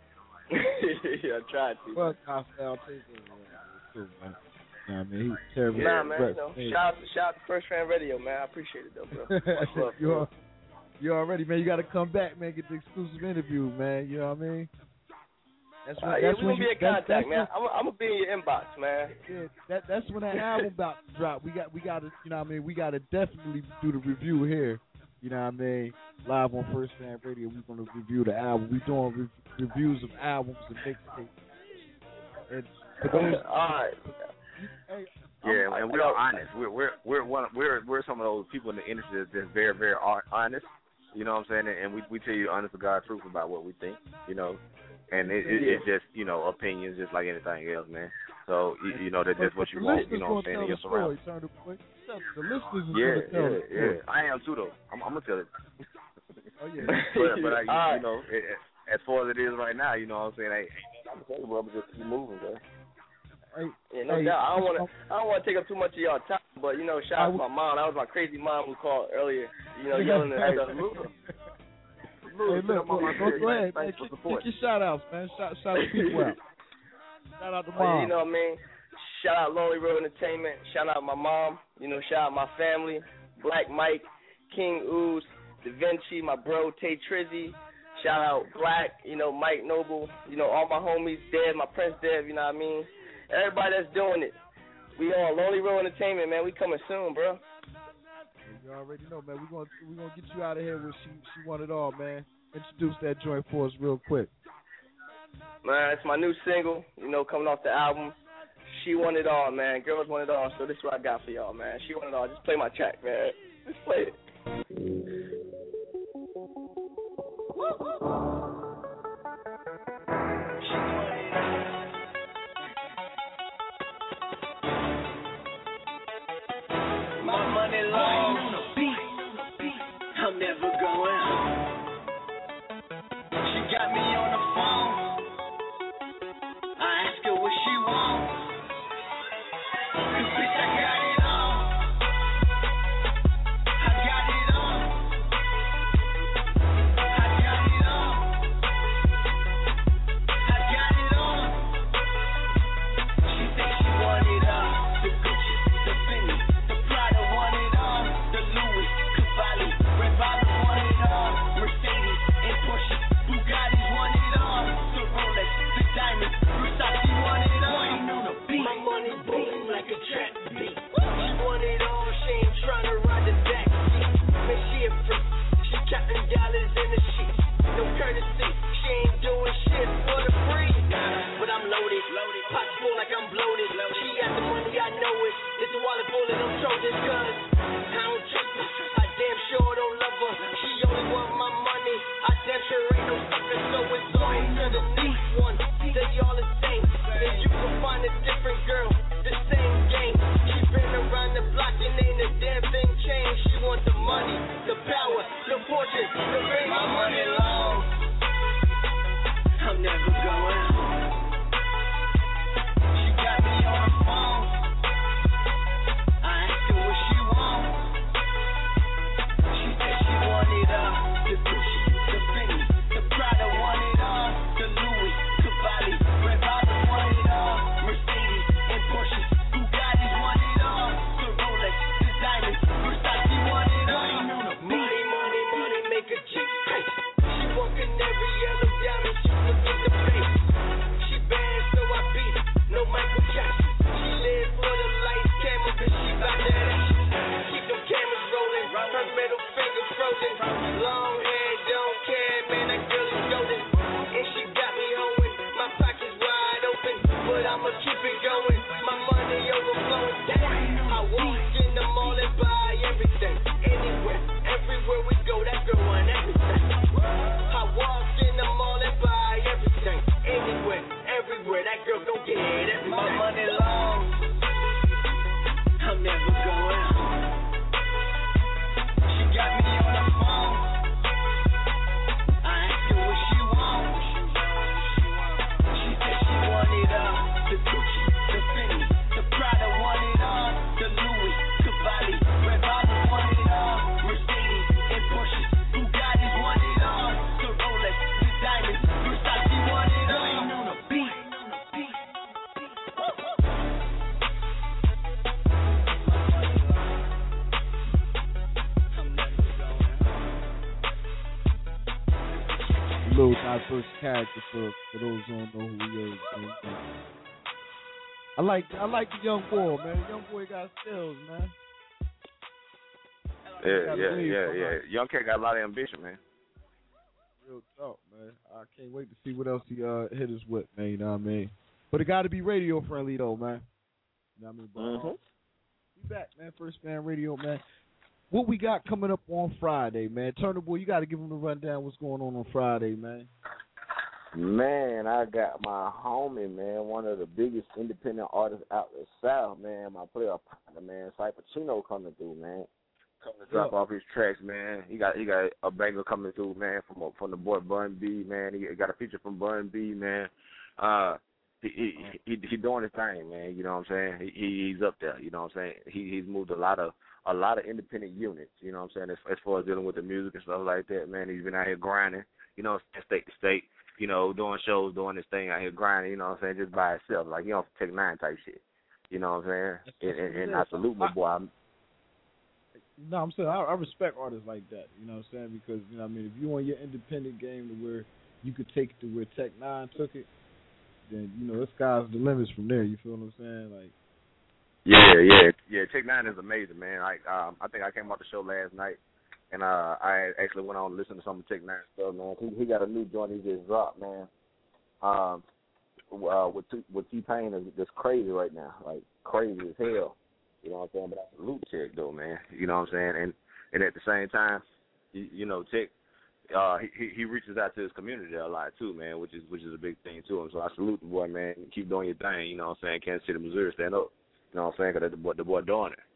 yeah, I tried to. Well, I fell too, too, man. You know what I mean? He's terrible. Nah, man, But, you know, hey. shout out, shout out to First Fan Radio, man. I appreciate it, though, bro. Much love, you, bro. are, you already, man. You got to come back, man. Get the exclusive interview, man. You know what I mean? That's when. Uh, yeah, that's we're when gonna you, be in that's, contact, that's man. when, I'm, I'm gonna be in your inbox, man. Yeah, that that's when that album about to drop. We got we got to, you know what I mean? We got to definitely do the review here. You know what I mean? Live on First Fan Radio, we're gonna review the album. We doing re- reviews of albums and mixtapes. And for those, All right. Hey, Yeah, I'm, and we're honest. We're we're we're one we're we're some of those people in the industry that's just very very honest. You know what I'm saying? And we we tell you honest to God truth about what we think. You know, and it, it, Yeah. it's just you know opinions, just like anything else, man. So you, you know that's just what you the want. You listeners know what I'm saying? gonna In your tell the story. surroundings. Turn the, wait, the listeners is Yeah, gonna tell yeah, the story. yeah. I am too though. I'm, I'm gonna tell it. Oh yeah. but but I, you, All you know, it, as far as it is right now, you know what I'm saying? Hey, I'm gonna tell you, bro, just keep moving, bro. Hey, Yeah, no hey, doubt. I don't want to. um, I don't want to take up too much of y'all time, but you know, shout out to my mom. That was my crazy mom who called earlier. You know, yelling and stuff. Hey, look, go, go, go ahead, man. Get, get your shout outs, man. Shout, shout the people out. Shout out to Oh, yeah, mom. you know what I mean? Shout out Lonely Road Entertainment. Shout out my mom. You know, shout out my family. Black Mike, King Ooze, Da Vinci, my bro Tay Trizzy. Shout out Black, you know, Mike Noble. You know, all my homies, Dev, my Prince Dev, you know what I mean? Everybody that's doing it. We on Lonely Road Entertainment, man. We coming soon, bro. You already know, man. We're gonna we're gonna get you out of here with she she want it all, man. Introduce that joint for us real quick. Man, it's my new single, you know, coming off the album. She Want It All, man. Girls Want It All. So this is what I got for y'all, man. She Want It All. Just play my track, man. Just play it. My money long, I'm never going home. She got me on the phone. I ask her what she wants. 'Cause bitch, I got it all. I got diverse character for, for those who don't know who he is. Man. I like I like the young boy, man. The young boy got skills, man. Yeah, yeah, yeah, yeah. Young cat got a lot of ambition, man. Real talk, man. I can't wait to see what else he uh, hit us with, man. You know what I mean? But it got to be radio friendly, though, man. You know what I mean? But, mm-hmm. uh, we back, man. First Man Radio, man. What we got coming up on Friday, man? Turner Boy, you got to give them the rundown. What's going on on Friday, man? Man, I got my homie, man, one of the biggest independent artists out the South, man. My player partner, man, Cypher Chino coming through, man. Coming to drop yeah. off his tracks, man. He got he got a banger coming through, man, from from the boy Bun B, man. He got a feature from Bun B, man. Uh, he he he, he doing his thing, man. You know what I'm saying? He he's up there. You know what I'm saying? He he's moved a lot of a lot of independent units. You know what I'm saying? As, as far as dealing with the music and stuff like that, man. He's been out here grinding. You know, state to state. You know, doing shows, doing this thing out here grinding. You know what I'm saying? Just by himself, like you know, Tech Nine type shit. You know what I'm saying? And, and, and I salute my boy. I'm, No, I'm saying I, I respect artists like that. You know what I'm saying? Because you know, what I mean, if you on your independent game to where you could take it to where Tech Nine took it, then you know the sky's the limits from there. You feel what I'm saying? Like, yeah, yeah, yeah. Tech Nine is amazing, man. Like, um, I think I came off the show last night, and uh, I actually went on to listen to some of Tech Nine stuff, man. He, he got a new joint he just dropped, man. Um, uh, with T, with T Pain is just crazy right now, like crazy as hell. You know what I'm saying? But I salute Tech, though, man. You know what I'm saying? And and at the same time, you, you know, Tech, uh, he he reaches out to his community a lot too, man, which is which is a big thing to him. So I salute the boy, man. Keep doing your thing. You know what I'm saying? Kansas City, Missouri, stand up. You know what I'm saying? Because the boy, the boy doing it.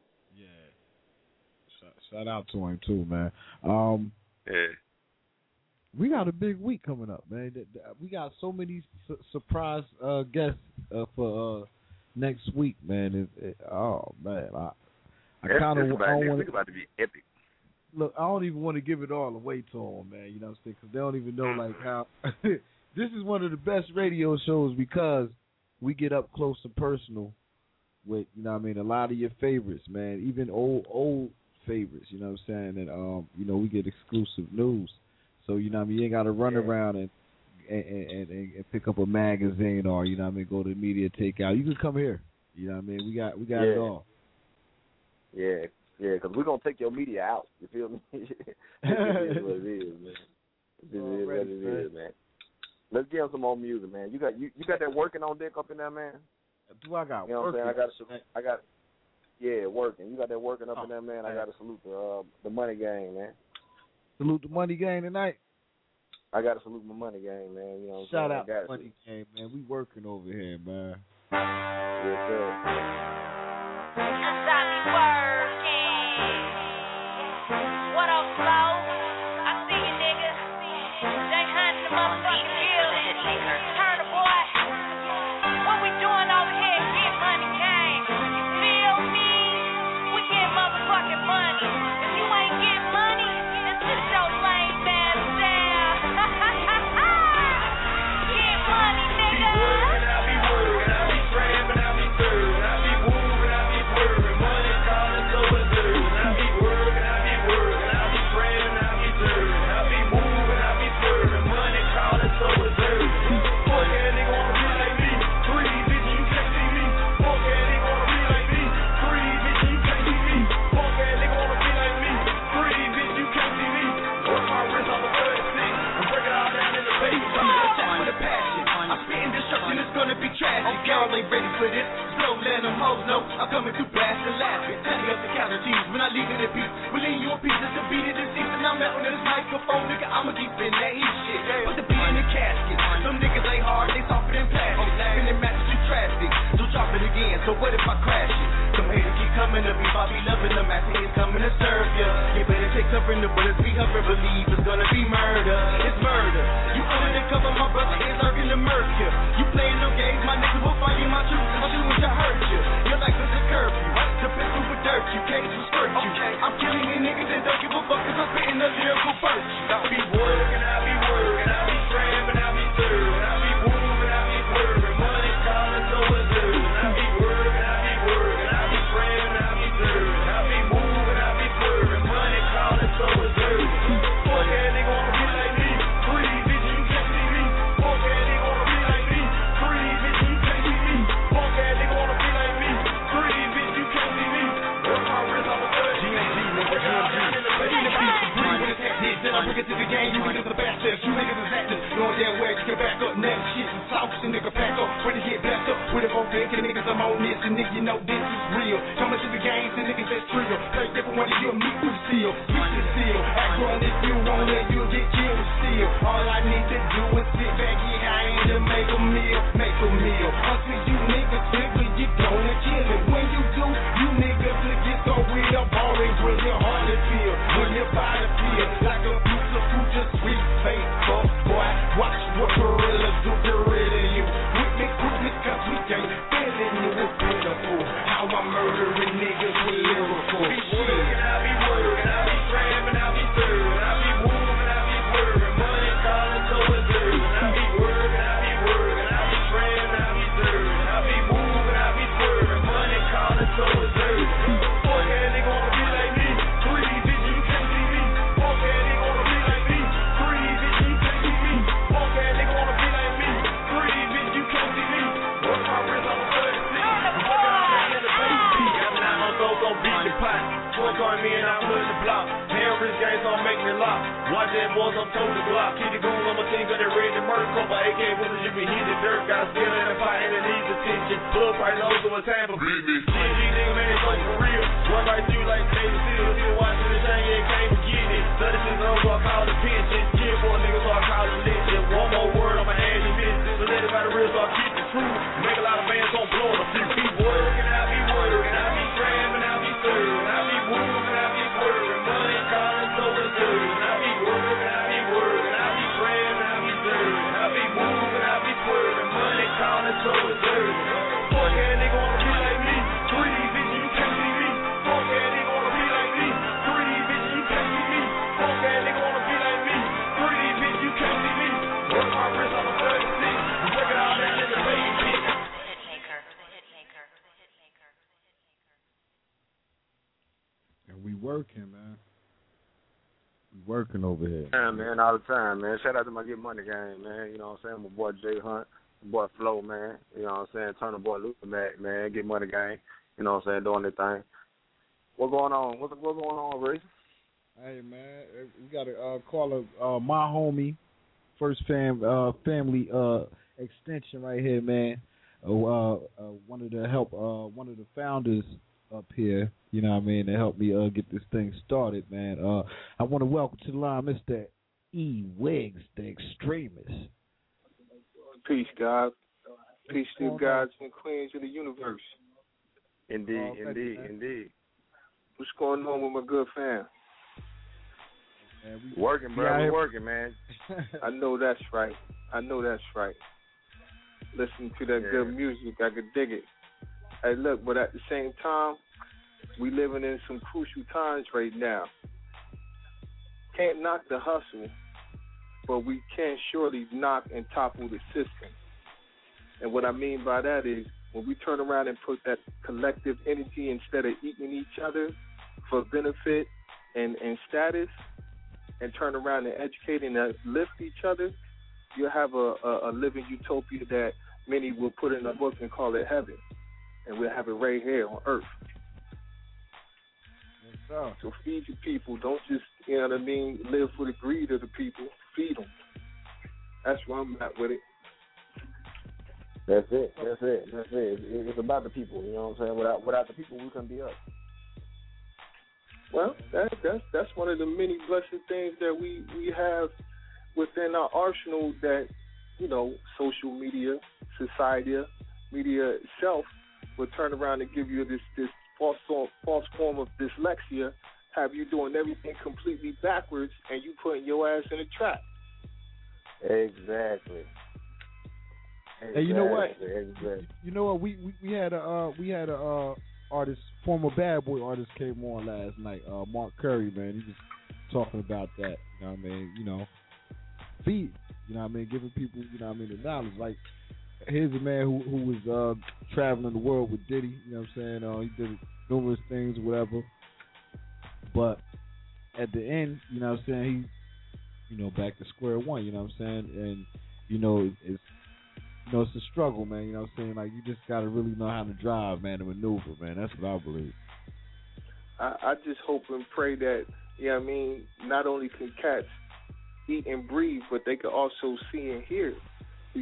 Yeah. Shout, shout out to him too, man. Um, yeah. We got a big week coming up, man. We got so many su- surprise uh, guests uh, for. Uh, Next week, man. It, it, oh man, I, I kind of I don't want to about to be epic. Look, I don't even want to give it all away to them, man. You know what I'm saying? Because they don't even know like how. This is one of the best radio shows because we get up close and personal with, you know what I mean, a lot of your favorites, man. Even old old favorites. You know what I'm saying? And um, you know, we get exclusive news. So you know what I mean. You ain't got to run yeah. around and. And, and, and pick up a magazine or, you know what I mean, go to the media takeout. You can come here. You know what I mean? We got we got yeah. it all. Yeah, yeah, because we're going to take your media out. You feel me? It is what it is, man. It is what it is, man. Let's get on some more music, man. You got you, you got that working on deck up in there, man? Do I got you know working? What I'm saying? I got, I got, yeah, working. You got that working up oh, in there, man. I got to salute the, uh, the money gang, man. Salute the money gang tonight. I gotta salute my money gang, man. You know what Shout I'm out to money gang, man. We working over here, man. Yes, sir. Got me working. What up, Flo? I see you, nigga. They hunting the motherfucking building. Turn the boy. What we doing over here? Get money gang. You feel me? We get motherfucking money. If you ain't getting money, then sit your lame ass down. Y'all ain't ready for this. Slow, let them hoes know I'm coming through blasting, laughing. Telling up the casualties when I leave it in peace. We leave you in pieces to beat it in season. I'm out on this microphone, nigga. I'ma keep in that heat shit. Put the beat in the casket. Some niggas ain't hard, they softer than plastic. Laughing and matches through traffic. So drop it again. So what if I crash it? Some haters keep coming to be Bobby loving them. After he's coming to serve ya. You better take covering the bullets. Be hovering, believe it's gonna be murder. It's murder. You undercover, my brother is lurking to murk ya. You playing no games, my nigga will find you my truth. I'll do what to hurt you. Your life is a curfew. The pistol with dirt, you cage will skirt you. Okay. I'm killing these niggas and don't give a fuck cause I'm spitting a lyrical verse. I'll be working, I'll be working, I'll be trapping, I'll be serving, I'll be moving, I'll be swerving. Money calling, so it's serving. I'll be working, I'll be working, I'll be trapping, I'll be serving. I'll be moving, I'll be swerving. Money calling, so it's serving. Fuck that nigga wanna be like me. Free, bitch, you can't back up, next shit, some sauce, and nigga pack up, ready to get back up, with a more big, niggas, I'm on this, and nigga, you know this is real. Coming to the games, and niggas that's trill. Play different one of you, meet with seal, switch the seal. Act grown if you want it, you'll get killed with steel. All I need to do is sit back, get high, and to make a meal, make a meal. Until you niggas figure you gonna kill it. When you do, you niggas will get so with a ball and grill your heart to feel. When your body feel like a piece of fruit, just sweet face, fuck boy. Watch what gorillas do, get rid of you. With me, quickness, cause we can't feel it, you it's pitiful. How I'm murdering niggas with lyrical. Be working, I be working, I be cramming, I be serving, I be moving, I be swerving, money calling, so it's serving. I be working, I be working, I be cramming, I be serving, I be moving, I be swerving, money calling, so it's serving. Fuck that nigga wanna be like me, three bitch, you can't see me. Fuck that nigga wanna be like me, three bitch, you can't see me. Fuck that nigga wanna be like me, three bitch, you can't see me. Work my wrist on the thirty-six, fuck it all down in the baby. Got nine on those on beat the pot. Fuck on me and I'm putting the block. Hand wrist games on making it lock. Watch that boys, I'm told the Glock. Keep the goons on my team, got it ready to murder. Couple A K bullets, you be hitting dirt. Got a skill in the pot and it needs attention. Blood right low, so it's time for G G nigga, man, it's like for real. Run right through like David Seals. You watching the thing, you can't forget it. thirty-six on, so I call it pension. Kid for a nigga, so I call it lynching. One more word, I'ma add you missing. So let it by the real, so I keep the truth. Make a lot of bands on blow a few. Be working, I be working, I be cramming, I be serving, I be moving, I be swerving, money calling, so it's serving. I be working, I be working, I be cramming, I be serving, I be moving, I be swerving, money calling, so it's serving. Fuck that nigga wanna be like me, three bitch, you can't see me. Fuck that nigga wanna be like me, three bitch, you can't see me. Fuck that nigga wanna be like me, three bitch, you can't see me. Work my wrist on the thirty-six, break it all down in the baby pit. And we working, man. We working over here. Yeah, man, all the time, man. Shout out to my Get Money gang, man. You know what I'm saying? My boy Jay Hunt, my boy Flo, man. You know what I'm saying? Turner boy Luther Mac, man. Get Money gang. You know what I'm saying? Doing their thing. What going on? What's, what's going on, Ray? Hey, man. We got to uh, call a, uh, my homie, first fam, uh, family uh, extension right here, man. Uh, uh, one of the help, uh, one of the founders up here, you know what I mean, to help me uh, get this thing started, man. Uh, I want to welcome to the line Mister E. Wiggs, the extremist. Peace, God. Peace to gods and queens of the universe. Indeed, oh, indeed, you, indeed. What's going on with my good fam? Man, we, working, bro. We working, man. I know that's right. I know that's right. Listen to that yeah. good music. I could dig it. Hey, look, but at the same time, we living in some crucial times right now. Can't knock the hustle, but we can surely knock and topple the system. And what I mean by that is when we turn around and put that collective energy instead of eating each other for benefit and, and status, and turn around and educate and uplift each other, you'll have a, a, a living utopia that many will put in a book and call it heaven. And we'll have it right here on earth. Yes, so feed your people. Don't just, you know what I mean, live for the greed of the people. Feed them. That's where I'm at with it. That's it. That's it. That's it. It's about the people. You know what I'm saying? Without without the people, we couldn't be us. Well, that, that's that's one of the many blessed things that we, we have within our arsenal that, you know, social media, society, media itself will turn around and give you this, this false, false form of dyslexia, have you doing everything completely backwards, and you putting your ass in a trap. Exactly. Hey, you know what? Exactly. You know what? We we, we had a uh, we had a uh, artist, former Bad Boy artist, came on last night. Uh, Mark Curry, man, he was talking about that. You know what I mean? You know, feed. You know what I mean? Giving people, you know what I mean, the knowledge. Like, here's a man who who was uh, traveling the world with Diddy. You know what I'm saying? Uh, he did numerous things, whatever. But at the end, you know what I'm saying, he, you know, back to square one. You know what I'm saying? And you know, it's you know, it's a struggle, man. You know what I'm saying? Like, you just got to really know how to drive, man, and maneuver, man. That's what I believe. I, I just hope and pray that, you know what I mean, not only can cats eat and breathe, but they can also see and hear.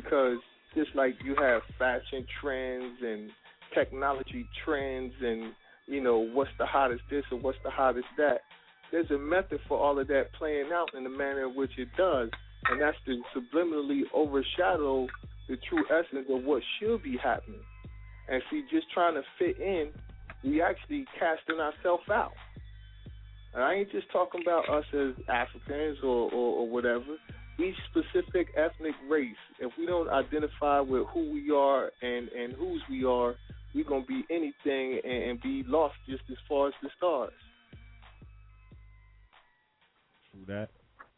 because just like you have fashion trends and technology trends and, you know, what's the hottest this or what's the hottest that, there's a method for all of that playing out in the manner in which it does, and that's to subliminally overshadow the true essence of what should be happening. And see, just trying to fit in, we actually casting ourselves out. And I ain't just talking about us as Africans or, or, or whatever. Each specific ethnic race, if we don't identify with who we are and, and whose we are, we're going to be anything and, and be lost just as far as the stars. True that.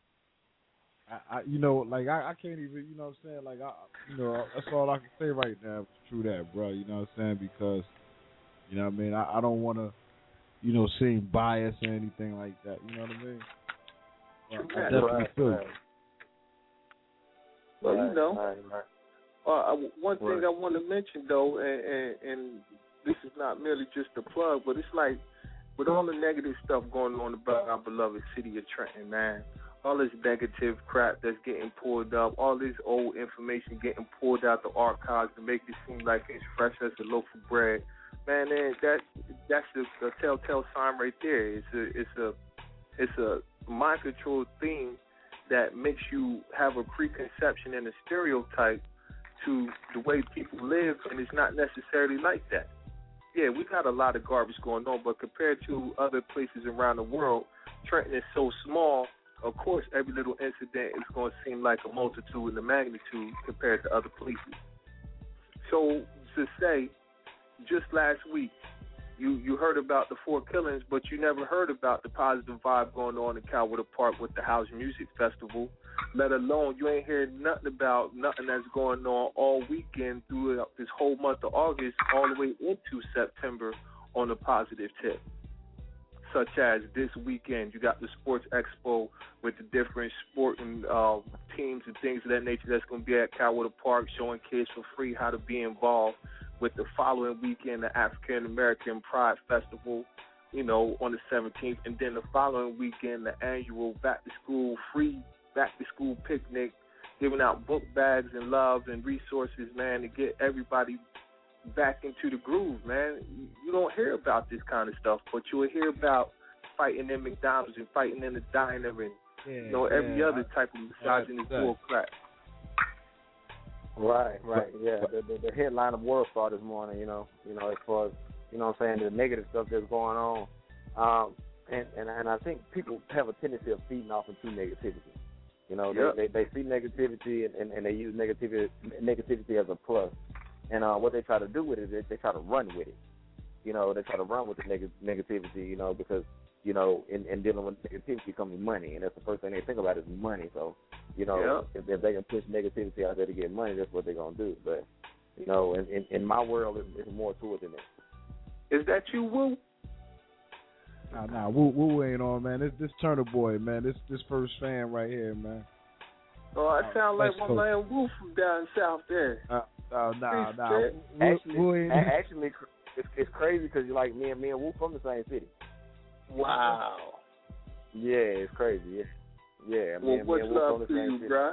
I, I you know, like, I, I can't even, you know what I'm saying? Like, I, you know, that's all I can say right now. True that, bro. You know what I'm saying? Because, you know what I mean? I, I don't want to, you know, seem biased or anything like that. You know what I mean? Well, I definitely right, feel right. Well, you know, right, right. Uh, one thing Right. I want to mention, though, and, and, and this is not merely just a plug, but it's like with all the negative stuff going on about our beloved city of Trenton, man, all this negative crap that's getting pulled up, all this old information getting pulled out the archives to make it seem like it's fresh as a loaf of bread, man, man that that's a, a telltale sign right there. It's a it's a it's a mind control thing that makes you have a preconception and a stereotype to the way people live, and it's not necessarily like that. Yeah, we got a lot of garbage going on, but compared to other places around the world, Trenton is so small, of course every little incident is going to seem like a multitude in the magnitude compared to other places. So to say, just last week, You you heard about the four killings, but you never heard about the positive vibe going on in Cowwater Park with the House Music Festival, let alone you ain't heard nothing about nothing that's going on all weekend through this whole month of August all the way into September on a positive tip. Such as this weekend, you got the Sports Expo with the different sporting uh, teams and things of that nature that's going to be at Cowwater Park, showing kids for free how to be involved. With the following weekend, the African American Pride Festival, you know, on the seventeenth, and then the following weekend, the annual back to school free back to school picnic, giving out book bags and love and resources, man, to get everybody back into the groove, man. You don't hear about this kind of stuff, but you'll hear about fighting in McDonald's and fighting in the diner and yeah, you know every yeah, other type of misogynist bull crap. Right, right, yeah. The, the, the headline of World Star this morning, you know, you know, as far as, you know what I'm saying, the negative stuff that's going on. Um, and, and and I think people have a tendency of feeding off into negativity. You know, yep. they, they they see negativity and, and, and they use negativity negativity as a plus. And uh, what they try to do with it is they try to run with it. You know, they try to run with the neg- negativity, you know, because, you know, in, in dealing with negativity comes money, and that's the first thing they think about is money. So, you know, yep. if, if they can push negativity out there to get money, that's what they're going to do. But, you know, in, in, in my world, it's, it's more to it than that. Is that you, Woo? Nah, nah, Woo, Woo ain't on, man. This this Turner boy, man. This this first fan right here, man. Oh, I sound like West my Coast. man Woo from down south there. Uh, uh, nah, nah. Woo, Actually, Woo ain't. actually it's, it's crazy because you like me and me and Woo from the same city. Wow. Yeah, it's crazy. Yeah, yeah. Well, me and, what's me and Woo up from the to same you, city. bro?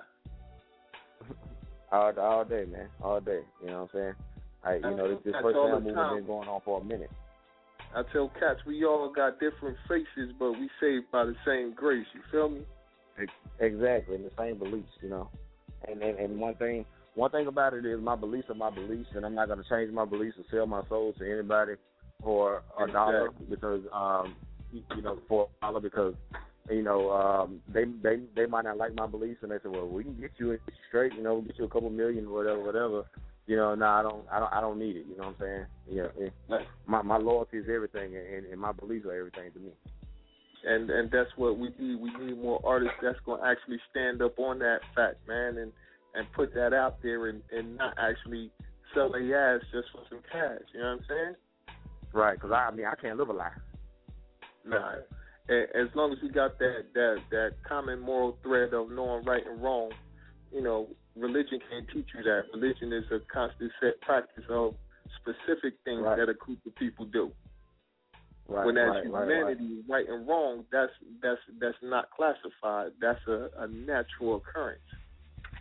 all, all day, man. All day. You know what I'm saying? Like, you know, this, this That's first all time the movement time. been going on for a minute. I tell cats we all got different faces, but we saved by the same grace. You feel me? Exactly, and the same beliefs, you know. And, and and one thing, one thing about it is my beliefs are my beliefs, and I'm not going to change my beliefs or sell my soul to anybody for a dollar because, um, you, you know, for a dollar because, you know, um, they they they might not like my beliefs, and they say, well, we can get you straight, you know, we'll get you a couple million, whatever, whatever. You know, no, I don't, I don't, I don't need it. You know what I'm saying? Yeah, yeah. My my loyalty is everything, and, and my beliefs are everything to me. And and that's what we need. We need more artists that's going to actually stand up on that fact, man, and, and put that out there and, and not actually sell their ass just for some cash. You know what I'm saying? Right, because I, I mean, I can't live a lie. Nah. As long as we got that, that, that common moral thread of knowing right and wrong, you know, religion can't teach you that. Religion is a constant set practice of specific things right. that a group of people do. Right, when that's right, humanity, right, right and wrong, that's that's that's not classified. That's a, a natural occurrence.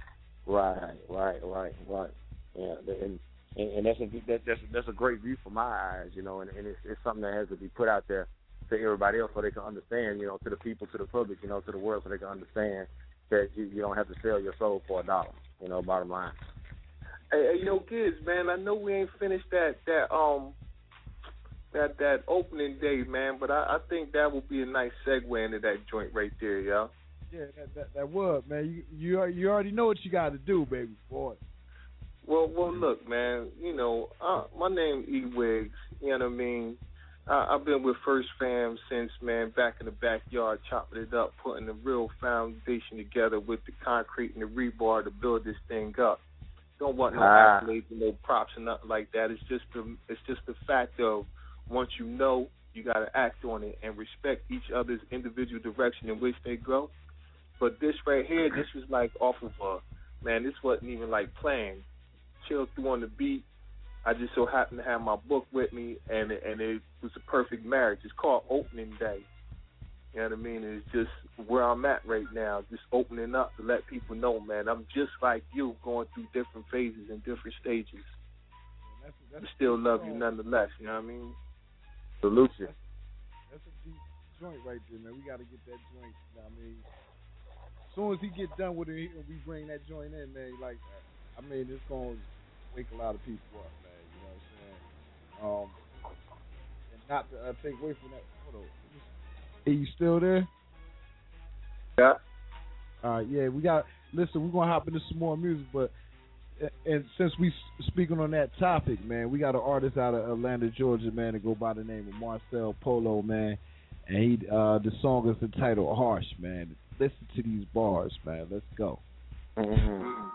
Right, right, right, right. Yeah, and and, and that's a that, that's that's a great view from my eyes, you know, and, and it's, it's something that has to be put out there to everybody else so they can understand, you know, to the people, to the public, you know, to the world, so they can understand that you, you don't have to sell your soul for a dollar, you know, bottom line. Hey, hey, yo, kids, man, I know we ain't finished that that um that that opening day, man, but I, I think that would be a nice segue into that joint right there, yo. Yeah, that that, that would, man. You you you already know what you got to do, baby boy. Well, well, look, man. You know, uh, my name E Wiggs. You know what I mean? Uh, I've been with First Fam since, man, back in the backyard, chopping it up, putting a real foundation together with the concrete and the rebar to build this thing up. Don't want no ah. accolades and no props and nothing like that. It's just the it's just the fact of once you know, you got to act on it and respect each other's individual direction in which they go. But this right here, this was like off of a, man, this wasn't even like playing. Chill through on the beat. I just so happened to have my book with me, and it, and it was a perfect marriage. It's called Opening Day. You know what I mean? It's just where I'm at right now, just opening up to let people know, man, I'm just like you, going through different phases and different stages. That's, that's I still love you nonetheless, you know what I mean? Salute you. That's, that's a deep joint right there, man. We got to get that joint, you know what I mean? As soon as he get done with it, we bring that joint in, man. Like, I mean, it's going to wake a lot of people up, man. You know what I'm saying? Um, and not to uh, take away from that. Hold on. Hey, you still there? Yeah. All right, yeah, we got, listen, we're going to hop into some more music, but, and since we speaking on that topic, man, we got an artist out of Atlanta, Georgia, man, to go by the name of Marcel Polo, man, and he, uh, the song is entitled Harsh, man. Listen to these bars, man. Let's go. Mm-hmm.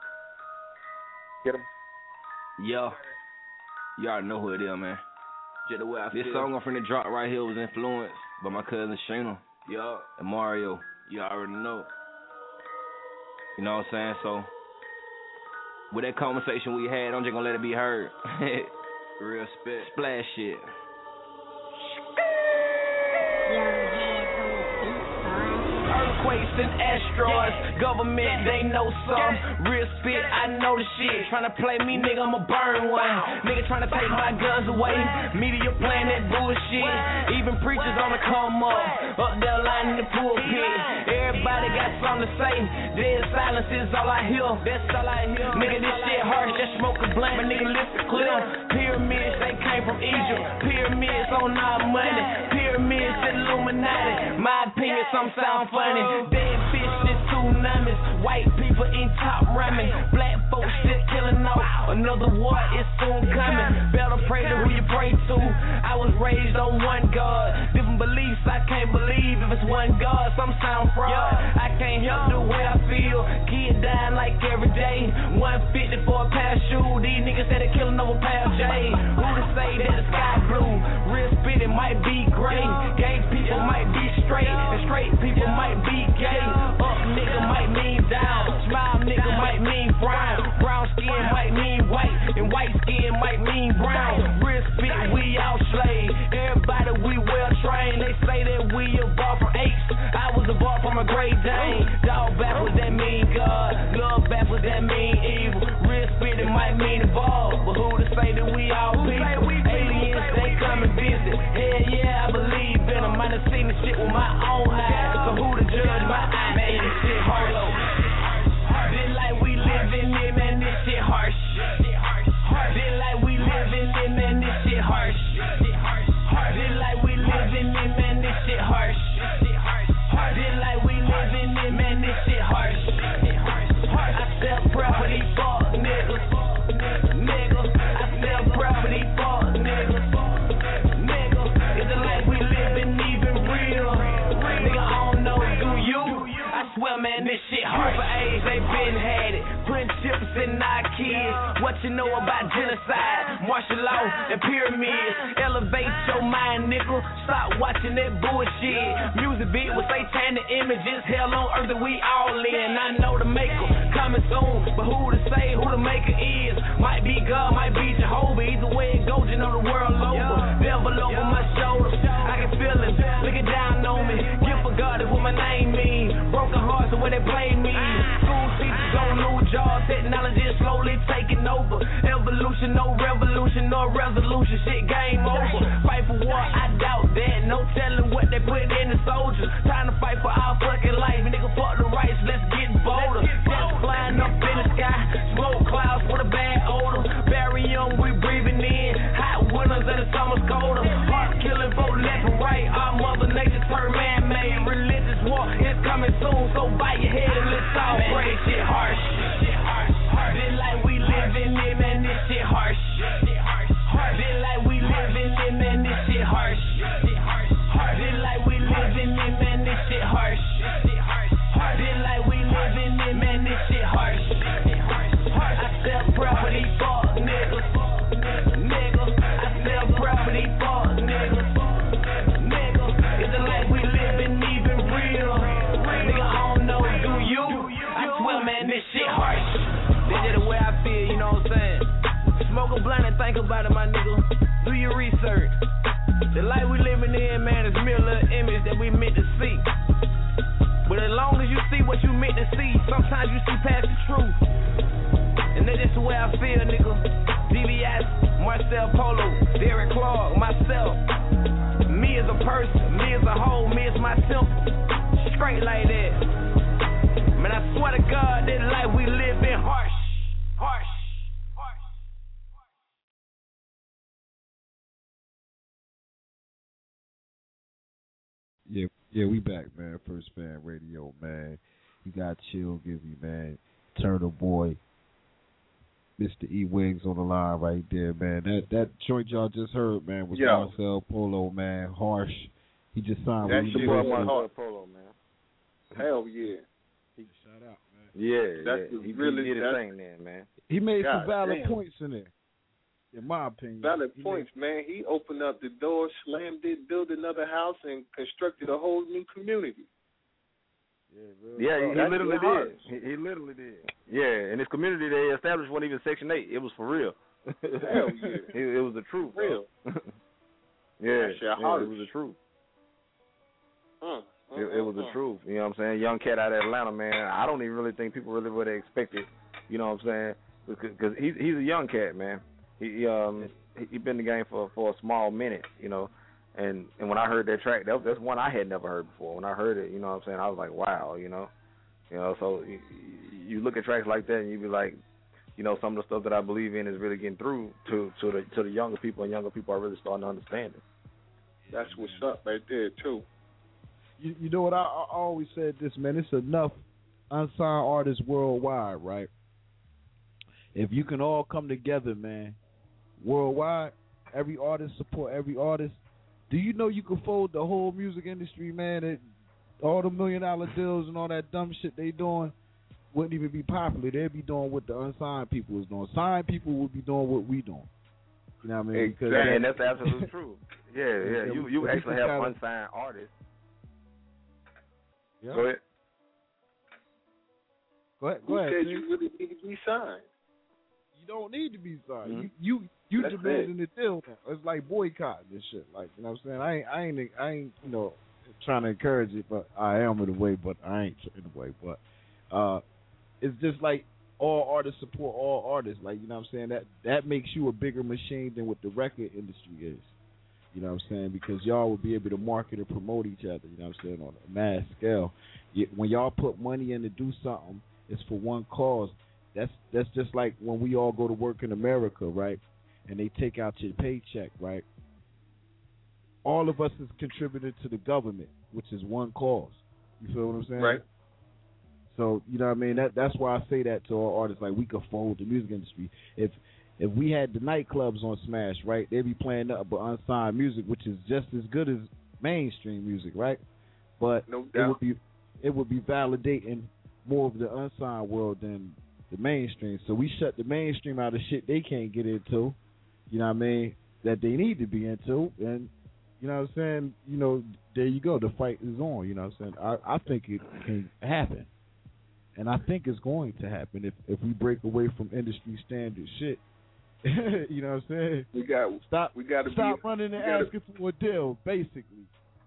Get him. Yo, you already know who it is, man. Just the way I this feel. song I'm finna drop right here was influenced by my cousin Shayna. Yo. And Mario. You already know. You know what I'm saying? So, with that conversation we had, I'm just gonna let it be heard. Real spit. Splash shit. Earthquakes and asteroids, government, they know some. Real spit, I know the shit. Tryna play me, nigga, I'ma burn one. Nigga tryna take my guns away. Media playing that bullshit. Even preachers on the come up. Up there lying in the pulpit. Everybody got something to say. Dead silence is all I hear. That's all I hear. Nigga, this shit harsh, just smoke a blunt. My nigga, listen clear. Pyramids, they came from Egypt. Pyramids on our money. Pyramids, Illuminati. My opinion, some sound funny. Dead fish, just tsunamis. White people in top ramen. Black folks still killing off. Another war is soon coming. Better pray to who you pray to. I was raised on one God. Different beliefs, I can't believe if it's one God. Some sound fraud. I can't help the way I feel. Kid dying like every day. one fifty for a pair of shoes. These niggas said they're killing over a pair of J. Who to say that the sky blue? Real spit, it might be gray. Gay people might be straight. And straight people might be gay. Up nigga might mean down. Smile nigga might mean brown. Brown skin might mean white. And white skin might mean brown. Real spit, we all slave. Everybody we well trained. They say that we evolved from apes. I was evolved from a Great Dane. Dog backwards, that mean God. Love backwards, that mean evil. Real spit, it might mean evolved. But who to say that we all people? Aliens, they come and visit. Hell yeah, I believe in them. I done seen the shit with my own eyes. So who to judge my eyes? Man, this shit hollow. This like we living in, man, this shit harsh. This like we living in, man, this shit harsh. This like we living in, man, this shit harsh. This like we living in, man, this shit harsh. I sell property, fuck niggas. Nigga, I sell property, fuck niggas. Nigga, is it like we living even real? Nigga, I don't know, do you? I swear, man, this shit hard. For age, they been had it. Putting chips in our kids. What you know about genocide, martial law, and pyramids? Elevate your mind, nigga. Stop watching that bullshit. Music beat with satanic images. Hell on earth that we all in. I know the maker coming soon, but who to say who the maker is? Might be God, might be Jehovah. Either way it goes, you know the world over. Devil over my shoulder. I can feel him looking down on me. Gift for God is what my name means. Broken hearts are where they blame me. School teachers don't lose jaws, technology is slowly taking over. Evolution, no revolution, no resolution. Shit, game over. Fight for war, I doubt that. No telling what they put in the soldiers. Time to fight for our fucking life. Nigga, fuck the rights, let's get bolder. Jets flying up in the sky. Smoke clouds with a bad odor. Barium, we breathing in. Hot winters and the summer's colder. Heart killing for left and right. Our mother nature turn man-made. Religious war is coming soon, so bite your head and let's all pray. Shit harsh. Been like we living it, man, this shit harsh. Been like we living it, man, this shit harsh. Been like we living it, man, this shit harsh. Been like we living it, man, this shit harsh. I sell property, fuck niggas. Nigga, I sell property, fuck niggas. Nigga, is it like we living even real? Nigga, I don't know, do you? I swear, man, this shit harsh. This is the way I feel, you know what I'm saying? Smoke a blunt and think about it, my nigga. Do your research. The life we living in, man, is merely an image that we meant to see. But as long as you see what you meant to see, sometimes you see past the truth. And that's just the way I feel, nigga. D B S, Marcel Polo, Derek Clark, myself. Me as a person, me as a whole, me as my simple. Straight like that. Man, I swear to God, this life we live in harsh. Harsh. Yeah, yeah, we back, man. First Fan Radio, man. You got Chill Gizzy, man. Turtle Boy, Mister E Wings on the line right there, man. That that joint y'all just heard, man, was Yo. Marcel Polo, man. Harsh. He just signed That's with your Universal. boy, Marcel Polo, man. Hell yeah. Shout out, man. Yeah, That's yeah. He, really- he did his that's- thing there, man. He made God some valid damn. points in there, in my opinion. Valid He points, man. He opened up the door, slammed it, built another house, and constructed a whole new community. Yeah, he, he That's literally hard. did. He, he literally did. Yeah, and his community they established wasn't even Section eight. It was for real. Hell yeah. it, it was the truth. For real. yeah, That shit yeah, harsh. it was the truth. Mm, mm, It, it was mm, the truth. You know what I'm saying? Young cat out of Atlanta, man. I don't even really think people really would have expected. You know what I'm saying? Because he's he's a young cat, man. He, he um he, he been in the game for for a small minute, you know. And and when I heard that track, that, that's one I had never heard before. When I heard it, you know what I'm saying, I was like, wow, you know, you know. So you, you look at tracks like that, and you be like, you know, some of the stuff that I believe in is really getting through to to the to the younger people, and younger people are really starting to understand it. That's what's up right there too. You, you know what? I, I always said this, man. It's enough unsigned artists worldwide, right? If you can all come together, man, worldwide, every artist support every artist. Do you know you can fold the whole music industry, man? It, all the million dollar deals and all that dumb shit they doing wouldn't even be popular. They'd be doing what the unsigned people was doing. Signed people would be doing what we doing. You know what I mean? Exactly. Yeah, and that's absolutely true. Yeah, yeah. You you actually have kinda, unsigned artists. Yeah. Go ahead. Go ahead. Who Go ahead. said Steve. you really need to be signed? You don't need to be signed. Mm-hmm. You you you That's demanding the deal now. It's like boycotting this shit. Like, you know what I'm saying? I ain't I ain't I ain't you know trying to encourage it, but I am in a way, but I ain't in a way. But uh, it's just like all artists support all artists. Like, you know what I'm saying? That that makes you a bigger machine than what the record industry is. You know what I'm saying? Because y'all will be able to market and promote each other. You know what I'm saying? On a mass scale. When y'all put money in to do something, it's for one cause. That's that's just like when we all go to work in America, right? And they take out your paycheck, right? All of us is contributing to the government, which is one cause. You feel what I'm saying? Right. So, you know what I mean? That that's why I say that to all artists. Like, we could fold the music industry. If if we had the nightclubs on Smash, right, they'd be playing nothing but unsigned music, which is just as good as mainstream music, right? But no it would be it would be validating more of the unsigned world than the mainstream. So we shut the mainstream out of shit they can't get into, you know what I mean, that they need to be into. And, you know what I'm saying, you know, there you go. The fight is on, you know what I'm saying. I, I think it can happen. And I think it's going to happen if, if we break away from industry standard shit. You know what I'm saying? We got stop we got to stop be, running and gotta, asking for a deal, basically.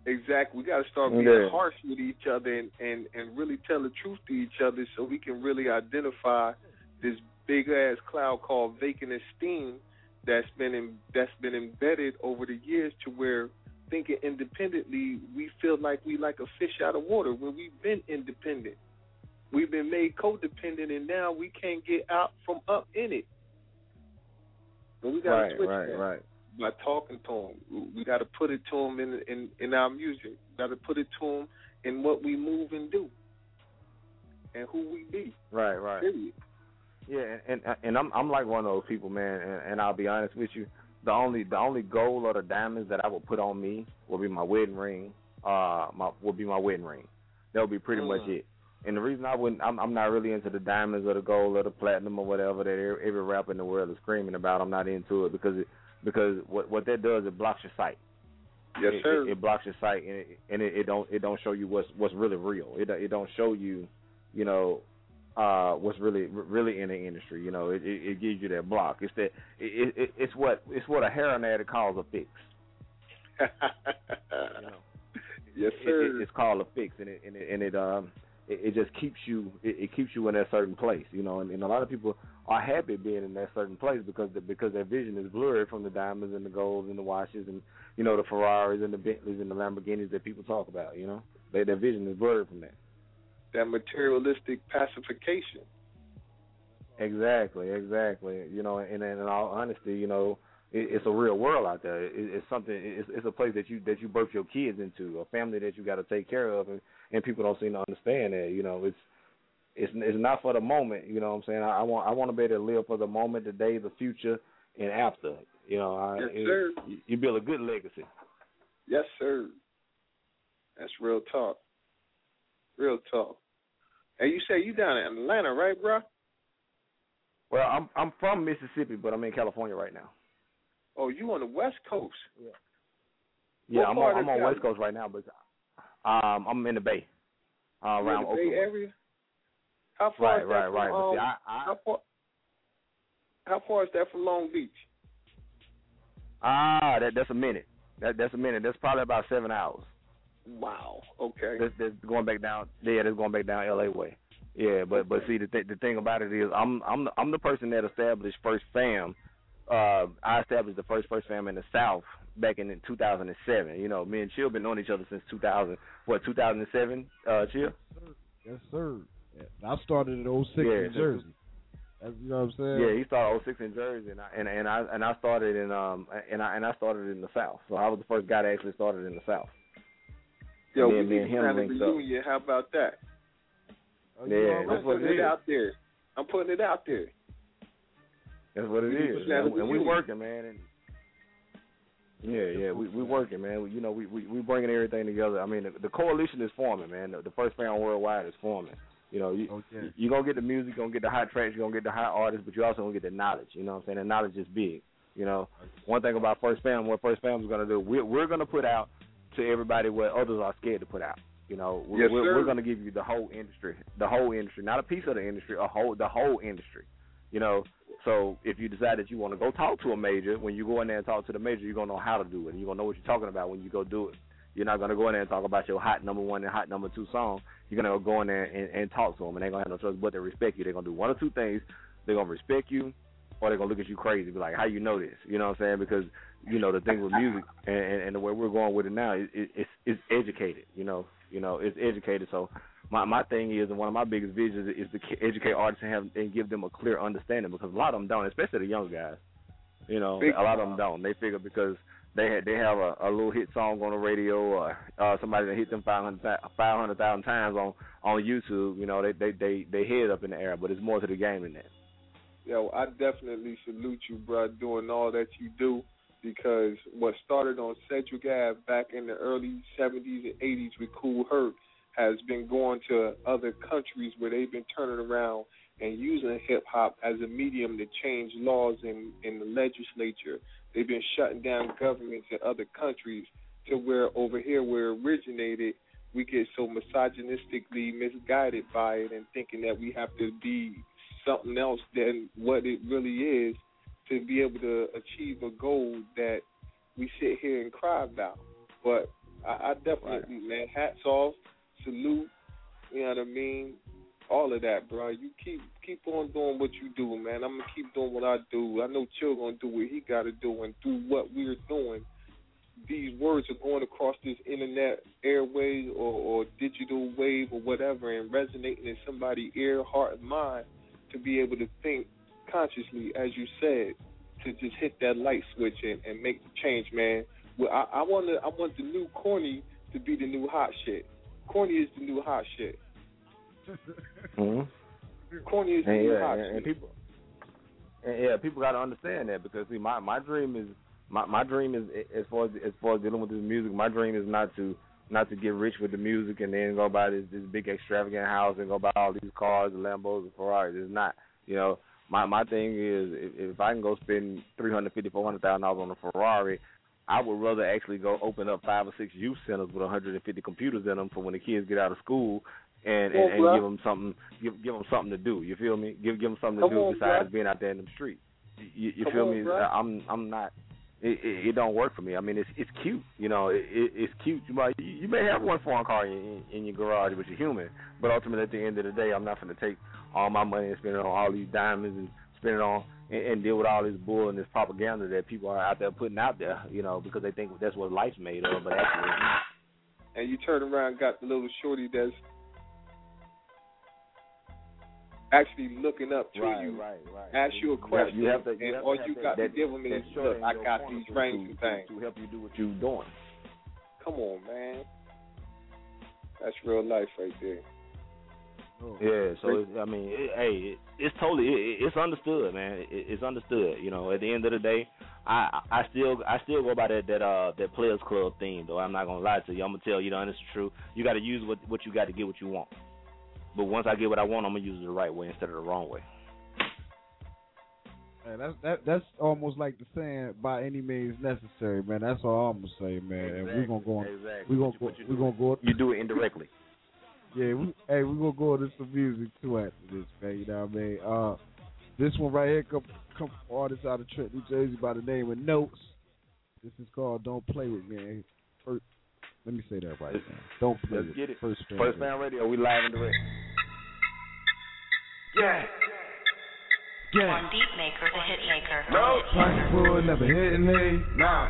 Exactly. We got to start being Yeah. harsh with each other and, and, and really tell the truth to each other so we can really identify this big ass cloud called vacant esteem that's been in, that's been embedded over the years to where thinking independently we feel like we like a fish out of water when we've been independent. We've been made codependent and now we can't get out from up in it. But we got to Right, switch right, that. right. By talking to them. We got to put it to them in, in, in our music. We got to put it to them in what we move and do and who we be. Right, right. Period. Yeah, and and I'm I'm like one of those people, man. And, and I'll be honest with you, the only the only gold or the diamonds that I would put on me will be my wedding ring. Uh, my would be my wedding ring. That would be pretty Mm. much it. And the reason I wouldn't, I'm, I'm not really into the diamonds or the gold or the platinum or whatever that every, every rapper in the world is screaming about. I'm not into it because it because what what that does, it blocks your sight. Yes, it, sir. It, it blocks your sight and it, and it, it don't it don't show you what's what's really real. It it don't show you, you know, uh, what's really really in the industry. You know, it, it, it gives you that block. It's that it, it it's what it's what a heroin addict calls a fix. You know? Yes, It, sir. it, it's called a fix, and it and it, and it um it, it just keeps you it, it keeps you in that certain place, you know. And, and a lot of people are happy being in that certain place because the, because their vision is blurred from the diamonds and the golds and the watches and you know the Ferraris and the Bentleys and the Lamborghinis that people talk about. You know, they, their vision is blurred from that. That materialistic pacification. Exactly, exactly. You know, and, and in all honesty, you know, it, it's a real world out there. It, it's something. It's, it's a place that you that you birth your kids into, a family that you got to take care of, and, and people don't seem to understand that. You know, it's it's it's not for the moment. You know what I'm saying? I, I want I want to be able to live for the moment, the day, the future, and after. You know, I, Yes, it, sir. You, you build a good legacy. Yes, sir. That's real talk. Real talk. Hey, you say you down in Atlanta, right, bro? Well, I'm I'm from Mississippi, but I'm in California right now. Oh, you on the West Coast? Yeah. Yeah, What I'm part on of I'm on Cali? West Coast right now, but um, I'm in the Bay, uh, You around in the Bay Oakland. Area? How far Right, is that right, from, right. But Um, see, I, I, how far? How far is that from Long Beach? ah, that that's a minute. That that's a minute. That's probably about seven hours. Wow. Okay. That's, that's going back down. Yeah, that's going back down L A way. Yeah, but but see the th- the thing about it is I'm I'm the, I'm the person that established First Fam. Uh, I established the first First Fam in the South back in two thousand seven. You know, me and Chill been knowing each other since two thousand. What two thousand seven? Uh, Chill. Yes, sir. Yeah. I started in oh six Yeah, in so- Jersey. That's, you know what I'm saying? Yeah, he started oh six in Jersey, and I, and and I and I started in um and I and I started in the South. So I was the first guy that actually started in the South. Yo, And we then me need and to him plan a linked up. reunion. How about that? Oh, Yeah, you that's I'm what putting it it is. out there. I'm putting it out there. That's what it We need is, to plan a and, and we reunion. working, man. And yeah, yeah, we we working, man. We, you know, we we we bringing everything together. I mean, the, the coalition is forming, man. The, the First Fam Worldwide is forming. You know, you Okay. you gonna get the music, you gonna get the hot tracks, you are gonna get the hot artists, but you also gonna get the knowledge. You know what I'm saying? The knowledge is big. You know, one thing about First Fam, what First Fam is gonna do, we're we're gonna put out to everybody what others are scared to put out. You know, we're, Yes, we're, sir. we're going to give you the whole industry, the whole industry, not a piece of the industry, a whole, the whole industry. You know, so if you decide that you want to go talk to a major, when you go in there and talk to the major, you're going to know how to do it, and you're going to know what you're talking about when you go do it. You're not going to go in there and talk about your hot number one and hot number two song. You're going to go in there and, and talk to them, and they're going to have no choice but to respect you. They're going to do one or two things. They're going to respect you, or they're going to look at you crazy, be like, how you know this? You know what I'm saying? Because, you know, the thing with music and, and, and the way we're going with it now, it, it, it's, it's educated, you know. You know, it's educated. So my my thing is, and one of my biggest visions is to educate artists and have and give them a clear understanding, because a lot of them don't, especially the young guys. You know, Big a lot of them don't. They figure because they had, they have a, a little hit song on the radio, or uh, somebody that hit them five hundred thousand times on on YouTube. You know, they they they they head up in the air, but it's more to the game than that. Yo, I definitely salute you, bro, doing all that you do, because what started on Cedric Ave back in the early seventies and eighties with Kool Herc has been going to other countries where they've been turning around and using hip-hop as a medium to change laws in, in the legislature. They've been shutting down governments in other countries to where over here where it originated, we get so misogynistically misguided by it and thinking that we have to be something else than what it really is to be able to achieve a goal that we sit here and cry about. But I, I definitely, right. man, hats off, salute, you know what I mean? All of that, bro. You keep keep on doing what you do, man. I'm going to keep doing what I do. I know Chill going to do what he got to do, and through what we're doing, these words are going across this internet airway or, or digital wave or whatever and resonating in somebody's ear, heart, and mind to be able to think consciously, as you said, to just hit that light switch and, and make the change, man. Well, I, I want I want the new corny to be the new hot shit. Corny is the new hot shit. Mm-hmm. Corny is the and new yeah, hot and, shit. And people, and yeah, people got to understand that because see, my, my dream is my, my dream is as far as as far as dealing with this music. My dream is not to not to get rich with the music and then go buy this this big extravagant house and go buy all these cars and Lambos and Ferraris. It's not, you know. My my thing is if, if I can go spend three hundred fifty, four hundred thousand dollars on a Ferrari, I would rather actually go open up five or six youth centers with one hundred fifty computers in them for when the kids get out of school. And, and, and give them something, give give them something to do. You feel me? Give give them something to Come do on, besides bro. being out there in the street. You, you Come feel on, me? bro. I'm I'm not. It, it, it don't work for me. I mean, it's it's cute. You know, it, it, it's cute. You might you, you may have one foreign car in, in your garage, but you're human. But ultimately, at the end of the day, I'm not going to take all my money and spend it on all these diamonds and spend it on and, and deal with all this bull and this propaganda that people are out there putting out there. You know, because they think that's what life's made of, but actually, it's not. And you turn around and got the little shorty that's actually looking up to right, you, right, right. ask you a question, you have to, you and have all to you that, got that, to give them is, look, I got these rings and things. To help you do what you're doing. Come on, man. That's real life right there. Oh. Yeah, so, it's, I mean, it, hey, it, it's totally, it, it's understood, man. It, it's understood. You know, at the end of the day, I I still I still go by that that uh that Players Club theme, though. I'm not going to lie to you. I'm going to tell you the honest truth. You got to use what, what you got to get what you want. But once I get what I want, I'm gonna use it the right way instead of the wrong way. Man, that's that, that's almost like the saying, "By any means necessary," man. That's all I'm gonna say, man. Exactly. And we're gonna go. On, Exactly. We're gonna go. We're gonna go. You do it indirectly. Yeah. We, hey, we're gonna go into some music too after this, man. You know what I mean? Uh, this one right here come come from artist out of Trent, New Jersey, by the name of Notes. This is called "Don't Play With Me." First, let me say that right now. Don't play Let's with get it. First Fan First Fan Radio. We live and direct. Yeah. Yeah. One beat maker, the hit maker. No. Pocket full, never hitting me. Nah.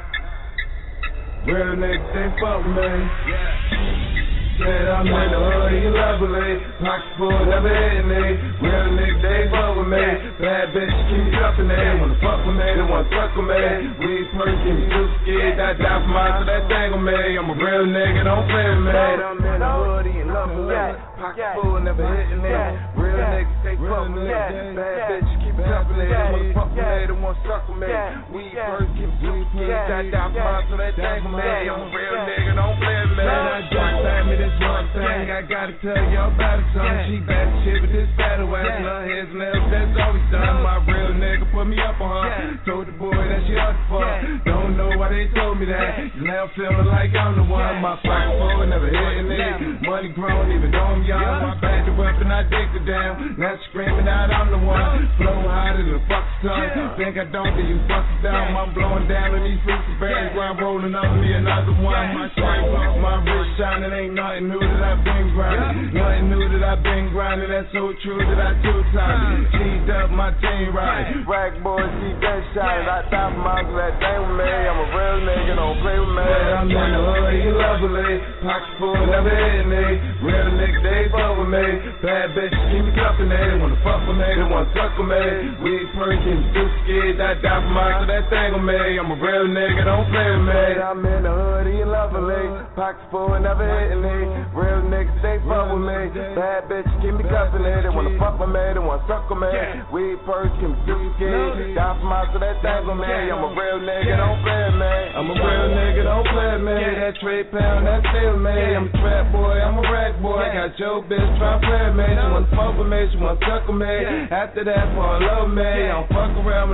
Real niggas, they fuck with me. Yeah. Said I'm in the hood, you lovely. Pocket full, never hitting me. Real niggas, they fuck with me. Bad bitch, keep me company. Wanna fuck with me, they wanna fuck with me. We first, keep me too scared. That die for mine, so that tangle me. I'm a real nigga, don't play with me. I'm in the hood, you lovely. Pocket full, never hitting me. Real niggas, they fuck with me. Bad bitch, keep me company. They wanna fuck with me, they wanna suck with me. We first, keep me too scared. That die for mine, so that tangle me. I'm a real nigga, don't play with me. I just time me this one thing, I gotta tell y'all about it. Something she bad shit, but this battle ass love his nails, that's all we done. My real nigga put me up on her. Told the boy that she ought to fuck. Don't know why they told me that. Now I'm feeling like I'm the one. My pocket full, never hitting it. Money grown, even though I'm young. My back the weapon, I dig the damn. Now screaming out, I'm the one. Flow hotter than a fuck's tongue. Think I don't, then you fuck it down. I'm blowing down on these fruits and berries while I'm rolling up me another one. My strength up, my wrist shining, ain't nothing new that I've been grinding. Nothing new that I've been grinding. That's so true that I two times. G'd up my team right. Rack boys, see that shot. I top my that thing with me. I'm a real nigga, don't play with me. I'm in the hood, you lovely. Pocket full, never hitting me. Real nigga, they fuck with me. Bad bitches keep me company. They wanna fuck with me, they wanna suck with me. We first, keep me too scared. I die for mine, so that thing with me. I'm a real nigga, don't play with me. I'm in the hood, you lovely. Pocket full, never hitting me. Real niggas, they fuck with me. Bad bitch, keep me company. They wanna fuck with me, they wanna suck with me. We first, keep me too scared. Die for mine, so that thing with me. I'm a real nigga, don't play with me. I'm a real nigga, don't play with me. That trade pound, that's still me. I'm a trap boy, I'm a rack boy. Got your bitch tryna play with me. She wanna fuck with me, she wanna suck with me. After that, fall love me. I don't fuck around with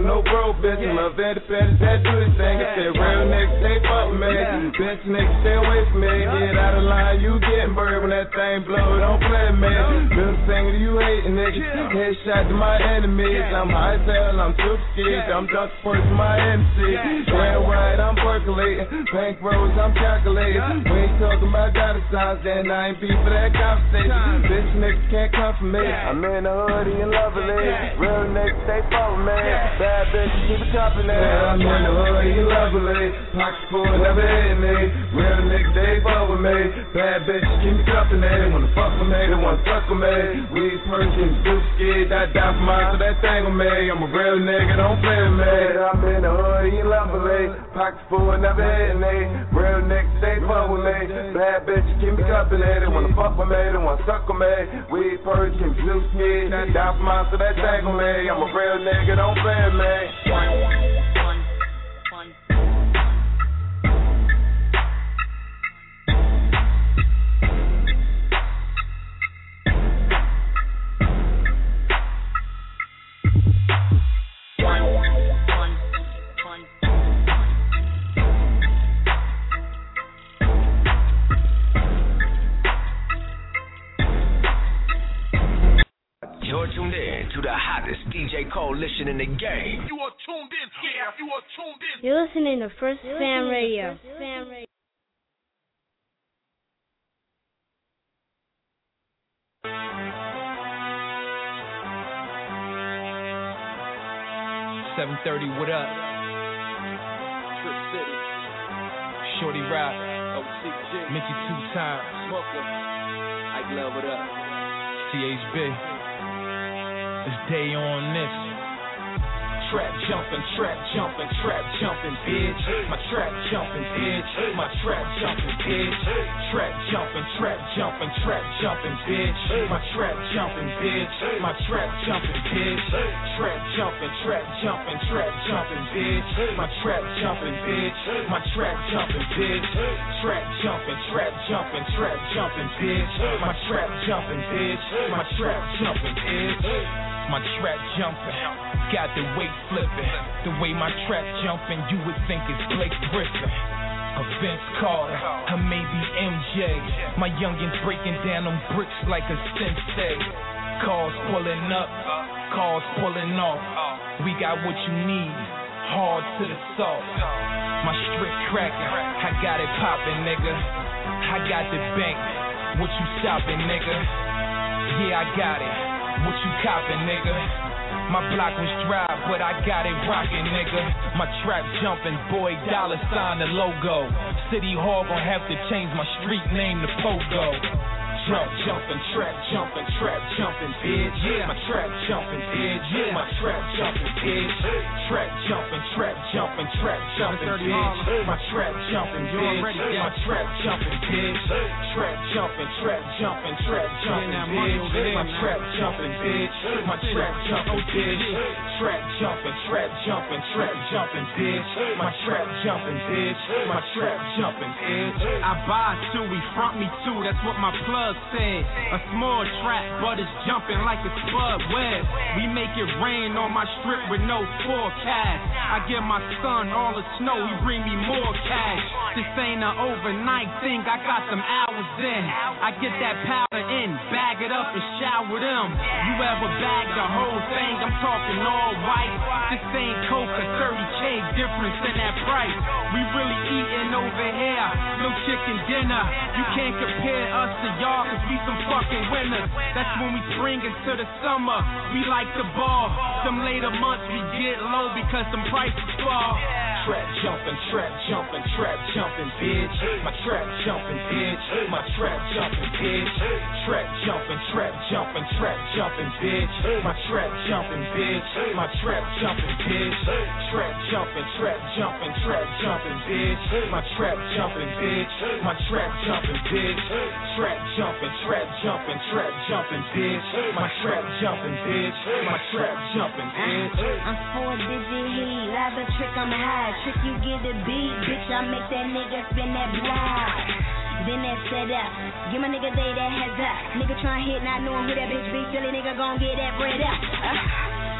with no broke bitches. My vet petty that do his thing. I said real niggas stay fuck with me. Bitch niggas stay away from me. Get out of line, you getting buried when that thing blow. Don't play with me. Middle finger, you hating niggas. Headshot to my enemies. I'm high as hell, I'm too scared. I'm just first my M C. Damn right, I'm percolating. Bank rolls, I'm calculating. We ain't talking about dollar signs, then I ain't beat for that conversation. Bitch niggas can't come for me. I'm in the hoodie and lovely. Real niggas stay fuck with me. Bad bitches keep it chopping it. I'm in the hoodie and lovely. Pockets full, never hit me. Real niggas they fuck with me. Bad bitches keep me chopping it. They wanna fuck with me, they wanna fuck with me. We Perkins, too scared, I die for mine, so that thing with me. I'm a real nigga, don't play with me. I'm in the hoodie and lovely. Pockets full, never hit me. Real niggas they fuck with me. Bad bitches keep me chopping it. They wanna fuck with me, they wanna suck with me. We Perkins, too scared, I die for mine, so that thing with me. I'm a real nigga, don't play with me. You're tuned in to the hottest D J coalition in the game. You are tuned in. Yeah, you are tuned in. You're listening to First Fam Radio. Fam Radio. seven thirty, what up? Trip City. Shorty Rock. O C G. Mickey two times. Smoker. Ike Love, what up? C H B. It's day on this. Trap jumping, trap jumping, trap jumping, bitch. My trap jumping, bitch. My trap jumping, bitch. Trap jumping, trap jumping, trap jumping, bitch. My trap jumping, bitch. My trap jumping, bitch. Trap jumping, trap jumping, trap jumping, bitch. My trap jumping, bitch. My trap jumping, bitch. Trap jumping, trap jumping, trap jumping, bitch. My trap jumping, bitch. My trap jumping, bitch. My trap jumping, got the weight flipping. The way my trap jumping, you would think it's Blake Griffin. A Vince Carter, or maybe M J. My youngins breaking down them bricks like a sensei. Cars pulling up, cars pulling off. We got what you need, hard to the soft. My strip cracking, I got it popping, nigga. I got the bank, what you stopping, nigga? Yeah, I got it. What you coppin', nigga? My block was dry, but I got it rockin', nigga. My trap jumpin', boy, dollar sign the logo. City Hall gon' have to change my street name to Pogo. Trap jumping, trap jumping, trap jumping, bitch. Yeah, my trap jumping, bitch. Yeah, my trap jumping, bitch. Trap jumping, trap jumping, trap jumping, bitch. My trap jumping, bitch. My trap jumping, bitch. Trap jumping, trap jumping, trap jumping, bitch. My trap jumping, bitch. My trap jumping, bitch. Trap jumping, trap jumping, trap jumping, bitch. My trap jumping, bitch. My trap jumping, bitch. I buy two, we front me too. That's what my plug said. A small trap, but it's jumping like a spud web. We make it rain on my strip with no forecast. I give my son all the snow, he bring me more cash. This ain't an overnight thing, I got some hours in. I get that powder in, bag it up and shower them. You ever bag the whole thing? I'm talking all white. This ain't Coca, thirty K difference in that price. We really eating over here, no chicken dinner. You can't compare us to y'all, cause we some fucking winners. That's when we spring into the summer, we like the ball. Some later months we get low because some prices fall. Trap jumping, trap jumping, trap jumping, bitch. My trap jumping, bitch. My trap jumping, bitch. Trap jumping, trap jumping, trap jumping, bitch. My trap jumping, bitch. My trap jumping, bitch. Trap jumping, trap jumping, trap jumping, bitch. My trap jumping, bitch. My trap jumping, bitch. Trap jumping, trap jumping, trap jumping, bitch. My trap jumping, bitch. My trap jumping, bitch. I'm four digit heat, live a trick, I'm high. Trick you get the beat, bitch, I make that nigga spin that block. Then that set up, give my nigga day that heads up. Nigga tryna hit, not knowing who that bitch be, silly nigga gon' get that bread up. Uh.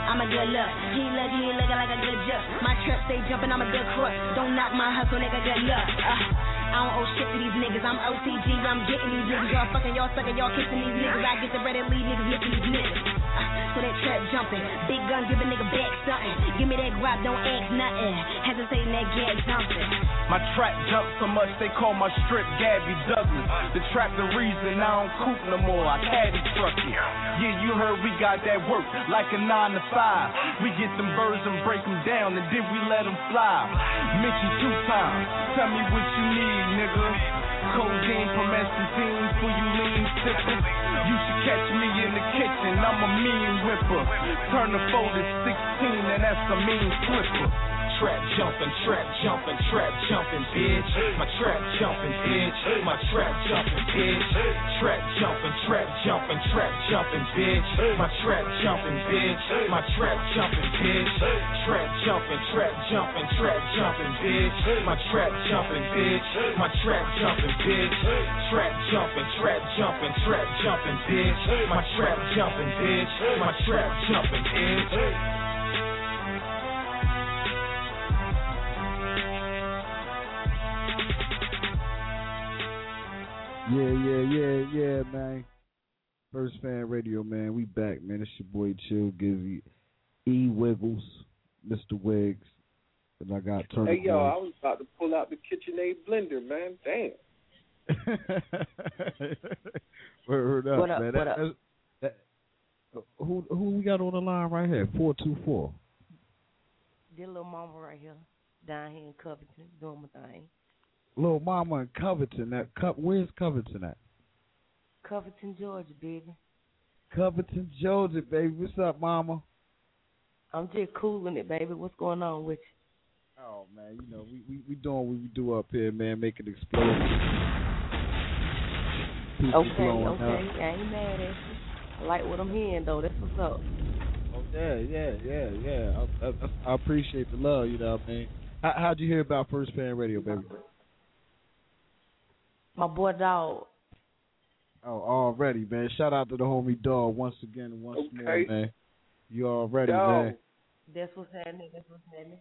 I'm a good look. He look, he looking like a good jerk. My trip stay jumping, I'm a good crook. Don't knock my hustle, nigga, good luck. Uh. I don't owe shit to these niggas, I'm O T G, I'm getting these niggas. Y'all fucking, y'all sucking, y'all kissing these niggas. I get the bread and leave niggas missing these niggas. Uh, so that trap jumping, big gun give a nigga back something. Give me that guap, don't ask nothing. Hesitating that gas jumping. My trap jump so much they call my strip Gabby Douglas. The trap the reason I don't coop no more, I caddy truck it. Yeah, you heard we got that work like a nine to five. We get them birds and break them down and then we let them fly. Mention two times, tell me what you need, nigga. Codeine, promethazine for you lean sippers. You should catch me in the kitchen, I'm a mean whipper. Turn the four to sixteen and that's a mean flipper. Trap jumping, trap jumping, trap jumping, bitch. My trap jumping, bitch. My trap jumping, bitch. Trap jumping, trap jumping, trap jumping, bitch. My trap jumping, bitch. My trap jumping, bitch. Trap jumping, trap jumping, trap jumping, bitch. My trap jumping, bitch. My trap jumping, bitch. Trap jumping, trap jumping, trap jumping, bitch. My trap jumping, bitch. My trap jumping, bitch. Yeah, yeah, yeah, yeah, man. First Fan Radio, man. We back, man. It's your boy Chill Gizzy, E Wiggles, Mister Wiggs, and I got Turner. Hey, yo, I was about to pull out the KitchenAid blender, man. Damn. Word up, what up, man. What that, up? That, that, who who we got on the line right here? Four two four. Dear little mama right here, down here in Covington, doing my thing. Little mama in Covington. That Co- where's Covington at? Covington, Georgia, baby. Covington, Georgia, baby. What's up, mama? I'm just cooling it, baby. What's going on with you? Oh man, you know we we, we doing what we do up here, man. Make it explode. People Okay, okay. Up. I ain't mad at you. I like what I'm hearing though. That's what's up. Oh yeah, yeah, yeah, yeah. I, I, I appreciate the love. You know what I mean? How, how'd you hear about First Fan Radio, baby? My boy Dog. Oh, already, man. Shout out to the homie Dog once again and once Okay. more, man. You already, Dog. man. That's what's happening. That's what's happening.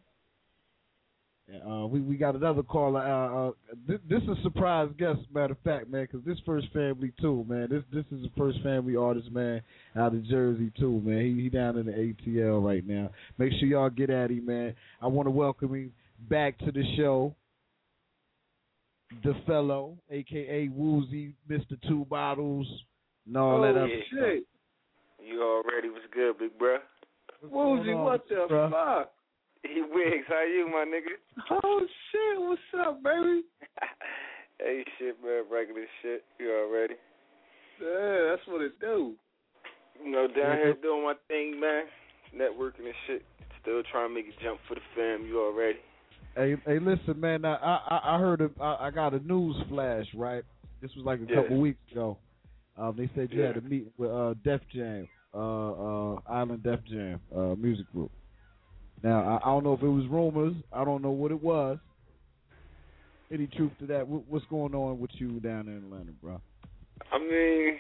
Uh, we we got another caller. Uh, uh, this, this is a surprise guest, matter of fact, man, because this First Family too, man. This this is a First Family artist, man, out of Jersey too, man. He he down in the A T L right now. Make sure y'all get at him, man. I want to welcome him back to the show. The fellow, a k a. Woozy, Mister Two Bottles, and all oh, that other yeah. shit. You already was good, big bruh. Woozy, what the bruh? fuck? He Wiggs, how you, my nigga? Oh, shit, what's up, baby? Hey, shit, man, regular shit. You already? Yeah, that's what it do. You know, down here doing my thing, man. Networking and shit. Still trying to make a jump for the fam. You already? Hey, hey, listen, man. I I, I heard of, I, I got a news flash, right? This was like a Yeah. couple weeks ago. Um, they said you Yeah. had a meeting with uh, Def Jam, uh, uh, Island Def Jam uh, music group. Now I, I don't know if it was rumors. I don't know what it was. Any truth to that? What, what's going on with you down in Atlanta, bro? I mean,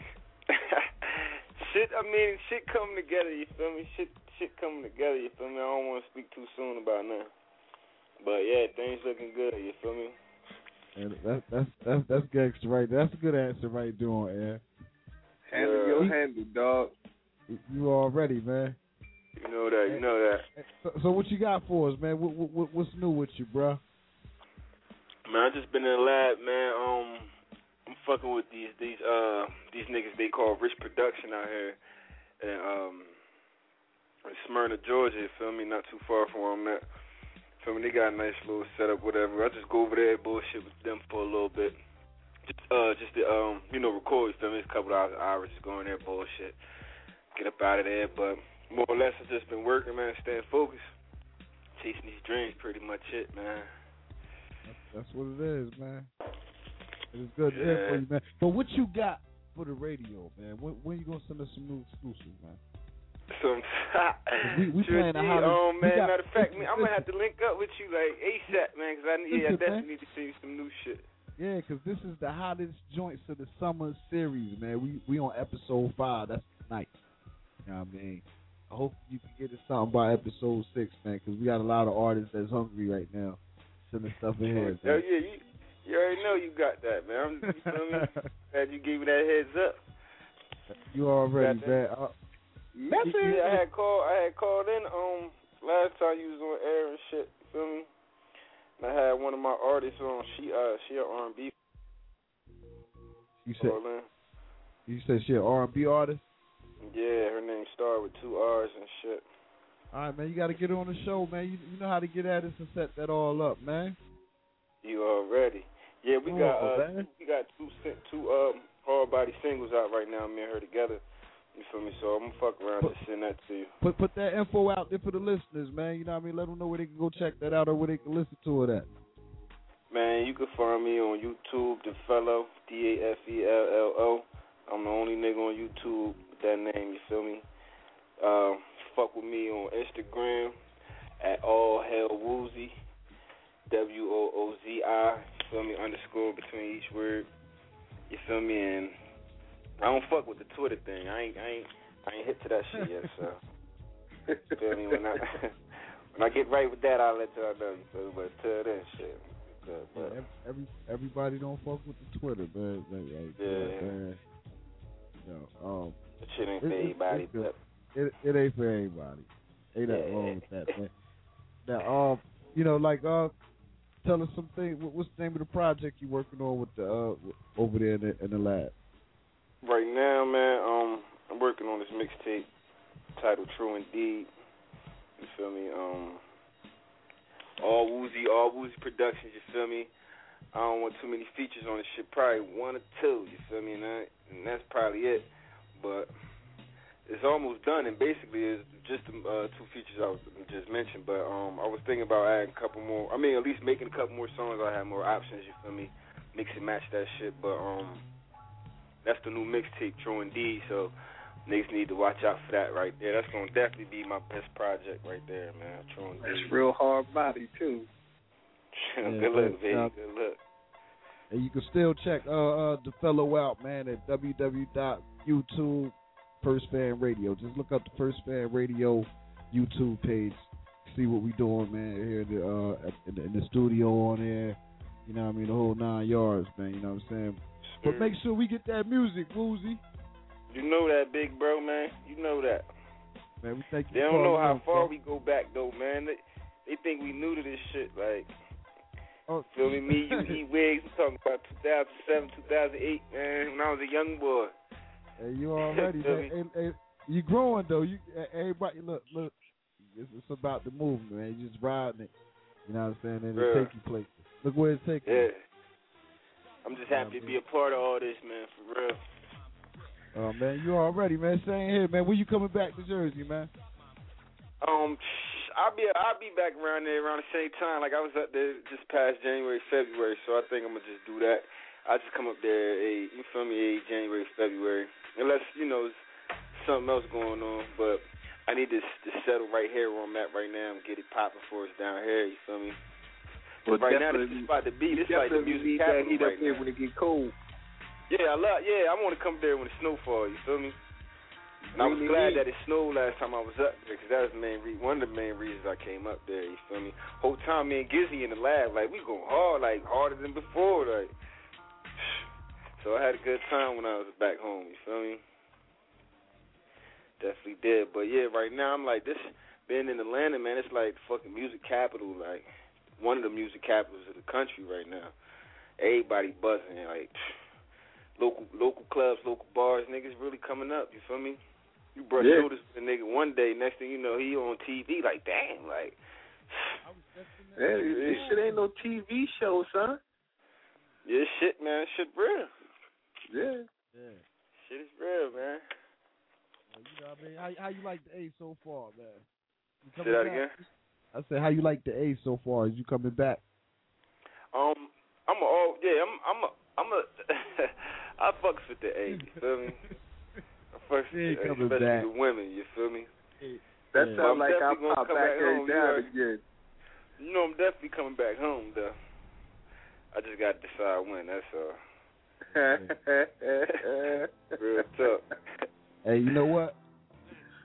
shit. I mean, shit coming together. You feel me? Shit, shit coming together. You feel me? I don't want to speak too soon about nothing. But yeah, things looking good. You feel me? And that, that's that's that's gangster right there. That's a good answer right there on air. Handle Yeah. your handle, dog. You already, man. You know that. You know that. So, so what you got for us, man? What, what, what's new with you, bro? Man, I just been in the lab, man. Um, I'm fucking with these these uh these niggas they call Rich Production out here, and um, in Smyrna, Georgia. You feel me? Not too far from where I'm at. Feel me? They got a nice little setup, whatever. I just go over there, bullshit with them for a little bit. Just uh, just to, um, you know, record. You feel me? It's a couple hours, hours just going there, bullshit. Get up out of there, but more or less I've just been working, man. Staying focused, chasing these dreams. Pretty much it, man. That's what it is, man. It is good to Yeah. hear for you, man. But what you got for the radio, man? When, when you gonna send us some new exclusives, man? Some we we sure playing a did. Hollywood. Oh man, we got, matter of fact, listen, me, I'm gonna listen. have to link up with you like ASAP, man, because I yeah, I Listen, definitely man. need to see some new shit. Yeah, because this is the hottest joints of the summer series, man. We we on episode five. That's tonight. You know what I mean? I hope you can get us something by episode six, man, because we got a lot of artists that's hungry right now. Sending stuff in here. Oh, yeah, you, you already know you got that, man. I'm, you feel me? Glad you gave me that heads up. You already, man. Uh, Message. Yeah, I had called. I had called in um last time you was on air and shit. You feel me? And I had one of my artists on. She uh she a R and B. You said. You said she an R and B artist. Yeah, her name started with two R's and shit. All right, man. You got to get her on the show, man. You, you know how to get at us and set that all up, man. You already. Yeah, we oh, got uh, man. we got two two um hard body singles out right now. Me and her together. You feel me? So I'm gonna fuck around put, and send that to you. Put put that info out there for the listeners, man. You know what I mean? Let them know where they can go check that out or where they can listen to it at. Man, you can find me on YouTube, The Fellow, D A F E L L O. I'm the only nigga on YouTube with that name. You feel me? Um, fuck with me on Instagram at All Hell Woozy, W O O Z I. You feel me? Underscore between each word. You feel me? And I don't fuck with the Twitter thing. I ain't, I ain't, I ain't hit to that shit yet. So, you feel me? When I, when I get right with that, I'll let y'all know. You feel me? But till then, shit. Good, but, yeah, every everybody don't fuck with the Twitter, man. Like, yeah. Man. You know, um, the shit ain't for it, everybody. It, it, it, it ain't for everybody. Ain't nothing yeah. wrong with that, man. Now, um, you know, like, uh, tell us something. What's the name of the project you working on with the uh over there in the, in the lab? Right now, man, um, I'm working on this mixtape titled True Indeed. You feel me? Um, all Woozy, all Woozy Productions. You feel me? I don't want too many features on this shit. Probably one or two. You feel me? And, that, and that's probably it. But it's almost done, and basically it's just the uh, two features I was just mentioned. But um, I was thinking about adding a couple more. I mean, at least making a couple more songs. I have more options. You feel me? Mix and match that shit. But um. That's the new mixtape, True Indeed, so niggas need to watch out for that right there. That's going to definitely be my best project right there, man, True Indeed. That's real hard body, too. Good yeah, look, baby, uh, good look. And you can still check uh, uh, the fellow out, man, at w w w dot youtube First Fan Radio. Just look up the First Fan Radio YouTube page. See what we doing, man, here in the, uh, in the, in the studio on there. You know what I mean? The whole nine yards, man. You know what I'm saying? But make sure we get that music, Woozy. You know that, big bro, man. You know that. Man, we thank you. They don't know how far we go back, though, man. They, they think we new to this shit. Like, oh. feel me? Me, you, E-Wigs. I'm talking about two thousand seven, two thousand eight, man, when I was a young boy. Hey, you already, man. Hey, hey, you growing, though. You, everybody, look, look. It's, it's about the movement, man. You just riding it. You know what I'm saying? And it take you places. Look where it's taking yeah. you. I'm just happy to be a part of all this, man, for real. Oh, man, you already, man. Same here, man. When you coming back to Jersey, man? Um, I'll be I'll be back around there around the same time. Like, I was up there just past January, February, so I think I'm going to just do that. I'll just come up there, a, you feel me, a January, February. Unless, you know, something else going on. But I need to, to settle right here where I'm at right now and get it popping for us down here, you feel me? Well, right now, this is about to be. This is like the music capital heat right up here now. when it get cold. Yeah, I love. Yeah, I want to come there when the snow falls. You feel me? And I was glad that it snowed last time I was up there because that was the main re- one of the main reasons I came up there. You feel me? Whole time me and Gizzy in the lab, like we going hard, like harder than before, like. So I had a good time when I was back home. You feel me? Definitely did. But yeah, right now I'm like this. Being in Atlanta, man, it's like the fucking music capital, like. One of the music capitals of the country right now. Everybody buzzing, like phew, local local clubs, local bars, niggas really coming up. You feel me? You brush yeah. shoulders with a nigga one day, next thing you know, he on T V. Like damn, like hey, this shit ain't no T V show, son. Yeah, shit, man, shit real. Yeah, yeah, shit is real, man. Well, you know what I mean? How, how you like the A so far, man? Say that back? again. I said, how you like the A so far? Is you coming back? Um, I'm a, oh yeah, I'm, I'm a, I'm a, I fucks with the A. You feel me? I fucks with the A, especially back. the women. You feel me? That yeah. sounds like I pop back, back every home, now and again. You know, I'm definitely coming back home, though. I just got to decide when. That's all. Real tough. Hey, you know what?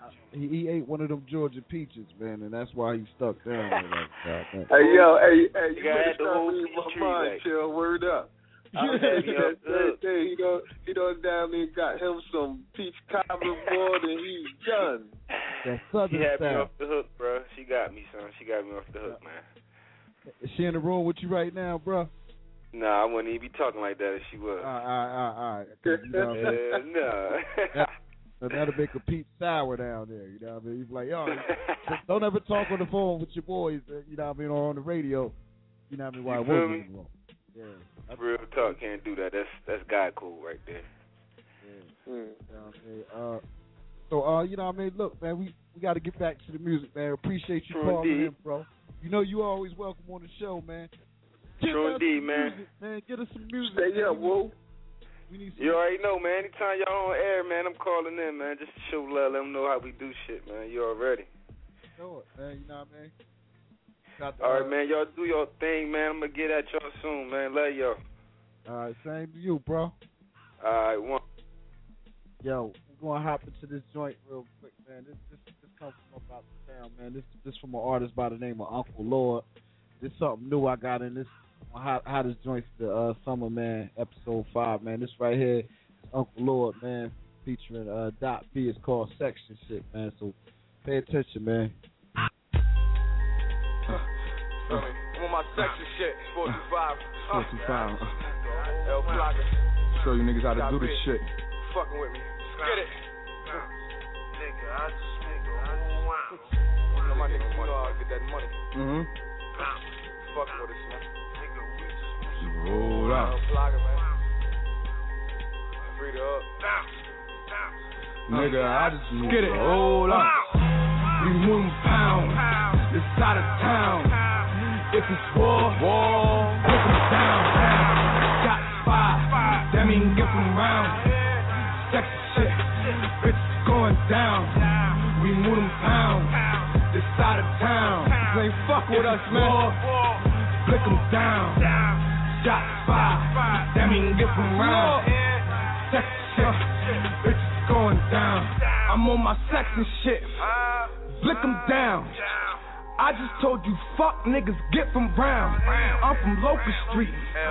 he, he ate one of them Georgia peaches, man, and that's why he stuck down there like that. Man. Hey yo, hey, hey, you You gotta better have the start whole reading my tree mind, back. chill. Word up. I was thinking that same thing. He don't, he don't down there got him some peach cobbler board and he's done. That She southern had me style. off the hook, bro. She got me, son. She got me off the hook, man. Is she in the room with you right now, bro? Nah, I wouldn't even be talking like that if she was. All right, all right, all right. 'Cause, you know what I'm saying? Uh, nah. that, that'll make a peach sour down there. You know what I mean? He's like, yo, don't ever talk on the phone with your boys. uh, You know what I mean? Or on the radio. You know what I mean? While You feel working me? in the room. Yeah. Real talk, can't do that. That's that's God cool right there. Yeah. You know what I mean? Uh, so, uh, you know what I mean? Look, man, we, we got to get back to the music, man. Appreciate you True calling indeed. in, bro. You know you always welcome on the show, man. Get True us indeed, some man. Music, man. Get us some music. Stay man. up, whoa. We need some You already know, man. Anytime y'all on air, man, I'm calling in, man. Just to show love, let them know how we do shit, man. You already. Know it, man. You know what I mean? Got the, All uh, right, man. Y'all do your thing, man. I'm gonna get at y'all soon, man. Love y'all. All right, same to you, bro. All right, one. Yo, we're gonna hop into this joint real quick, man. This this this comes from about the town, man. This this from an artist by the name of Uncle Lord. This something new I got in this how how this joint's the uh, Summer Man episode five, man. This right here is Uncle Lord, man, featuring uh Dot B. It's called Section Shit, man. So pay attention, man. I'm on my section shit, forty-five. forty-five. El Plaga. Show you niggas how to do this shit. Fucking with me. Get it. Nigga, I just nigga, wow. You know my niggas, you know I get that money. Mm-hmm. Fucking with us, man. Nigga, we just roll out. El Plaga, man. Free it up. Nigga, I just get it. Roll out. We move pound. This side of town. If it's war, war, put them down, down. Got five, that mean get them round. Sexy shit, bitch going down. We move them pound, this side of town. They ain't fuck with us, man. Flick them down. Shot five, that mean get them round. Sexy shit, bitch going down. I'm on my sexy shit. Flick them down. I just told you, fuck niggas, get from round. I'm from Locust Street,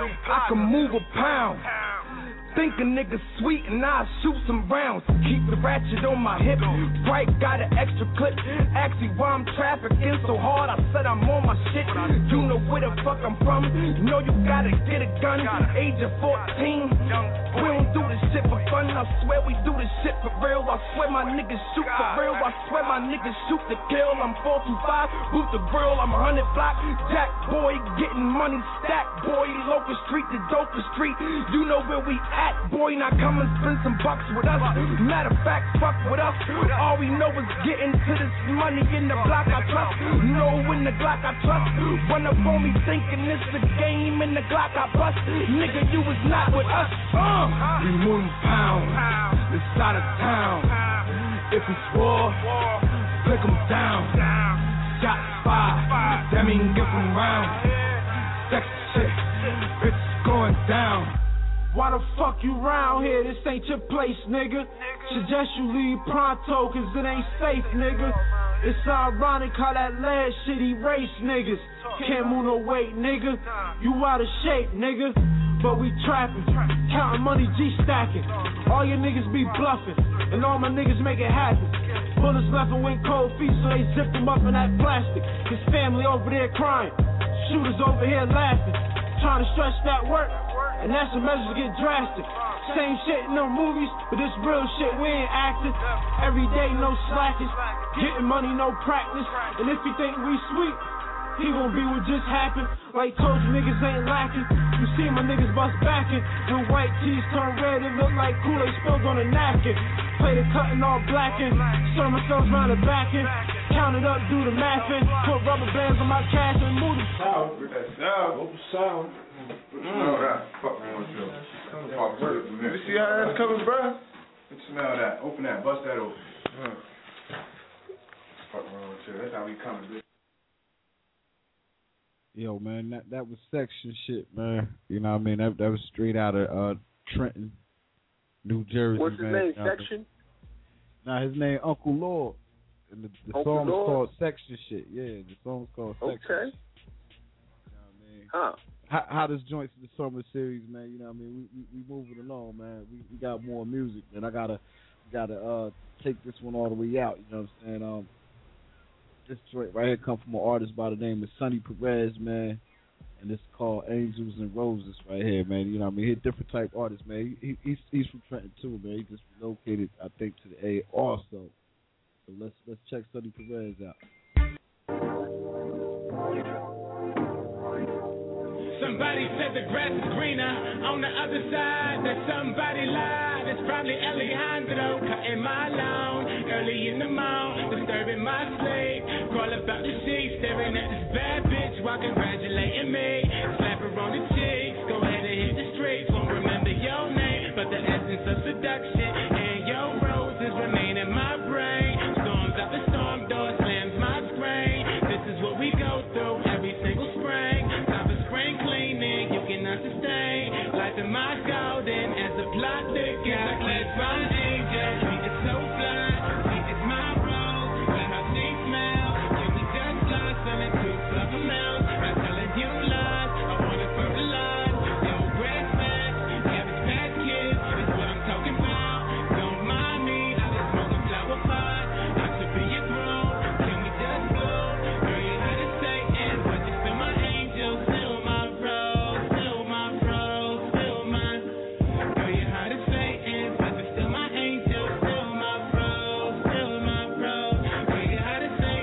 I can move a pound. Think a nigga sweet and I'll shoot some rounds. Keep the ratchet on my hip, Bright got an extra clip. Ask me why I'm trafficking so hard, I said I'm on my shit. You know where the fuck I'm from, you know you gotta get a gun. Age of fourteen, we don't do this shit for fun. I swear we do this shit for real. I swear my niggas shoot for real. I swear my niggas shoot to kill. I'm four two five, boot the grill. I'm a hundred block, Jack boy, getting money stacked boy. Locust Street to Doper Street, you know where we at. Boy, now come and spend some bucks with us. Matter of fact, fuck with us. All we know is getting to this money in the block I trust. No in the Glock I trust. Run up on me thinking it's a game in the Glock I bust. Nigga, you was not with us. Uh. We move pound, this side of town. If it's war, flick them down. Shot five, that mean get them round. Sexy shit, bitch going down. Why the fuck you round here? This ain't your place, nigga. Suggest you leave pronto, cause it ain't safe, nigga. It's ironic how that last shit erased niggas. Can't move no weight, nigga. You out of shape, nigga. But we trapping, counting money, G-stacking. All your niggas be bluffing, and all my niggas make it happen. Bullets left and went cold feet, so they zipped them up in that plastic. His family over there crying, shooters over here laughing. Trying to stretch that work, and that's the measures get drastic. Same shit in no movies, but this real shit, we ain't acting. Every day, no slacking. Getting money, no practice. And if you think we sweet, he gon' be what just happened. Like told you niggas ain't lacking. You see my niggas bust backing. When white tees turn red, it look like Kool-Aid spilled on a napkin. Play the cutting all blacking. Serve myself round the backing. Count it up, do the mathing. Put rubber bands on my cash and move the sound. With that sound. Open sound. Smell that. Fuck me with you. Let me see how that's coming, bro. Let's smell that. Open that. Bust that open. Mm. Fuck wrong with you. That's how we coming, bitch. Yo, man, that that was Section Shit, man. You know what I mean? That that was straight out of uh, Trenton, New Jersey. What's his man. name? You know Section? Nah, his name Uncle Lord. and the, the Hope song is Lord. called Section Shit. Yeah, the song's called Section Okay. Shit. You know what I mean? Huh. How, how this joints in the summer series, man? You know what I mean? We we, we moving along, man. We we got more music, man. I gotta gotta uh take this one all the way out. You know what I'm saying? Um, this joint right here come from an artist by the name of Sonny Perez, man. And it's called Angels and Roses right here, man. You know what I mean? He's a different type artist, man. He, he, he's he's from Trenton too, man. He just relocated, I think, to the A also. So let's let's check Sonny Perez out. Somebody said the grass is greener on the other side. That somebody lied. It's probably Alejandro cutting my lawn early in the morning, disturbing my sleep. Crawl up out the sheets, staring at this bad bitch while congratulating me. Slap her on the cheeks, go ahead and hit the streets. Won't remember your name, but the essence of seduction and your roses remain in my brain. Storms out the storm door, slams my screen. This is what we go through every single spring. Time for spring cleaning, you cannot sustain. Life in my golden as the plot thickens. I class my angel, sweet is so fly. Sweet is my rose, let her she smell. Can we just blossom into flower mouth? I'm telling you lies, I wanna fertilize. Yo, grass match, cabbage patch kids is what I'm talking about. Don't mind me, I just smoke a flower pot. I should be a grown, can we just blow? Girl, you had to say it, but you still my angel, still my rose, still my rose, still my. Girl, you had to say it, but you still my angel, still my rose, still my rose. Girl, you had to say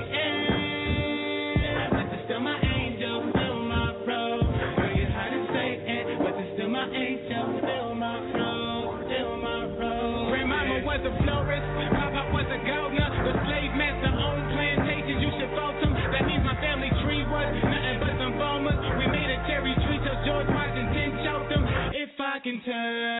it, but you still my angel, still my rose. Girl, you had to say it, but you still my angel, still my rose, still my rose. Grandmama was a florist, Papa was a gardener, the slave master owned plantations. You should fault him. That means my family tree was nothing but some bombers. We made a cherry tree till George Washington choked them. If I can turn,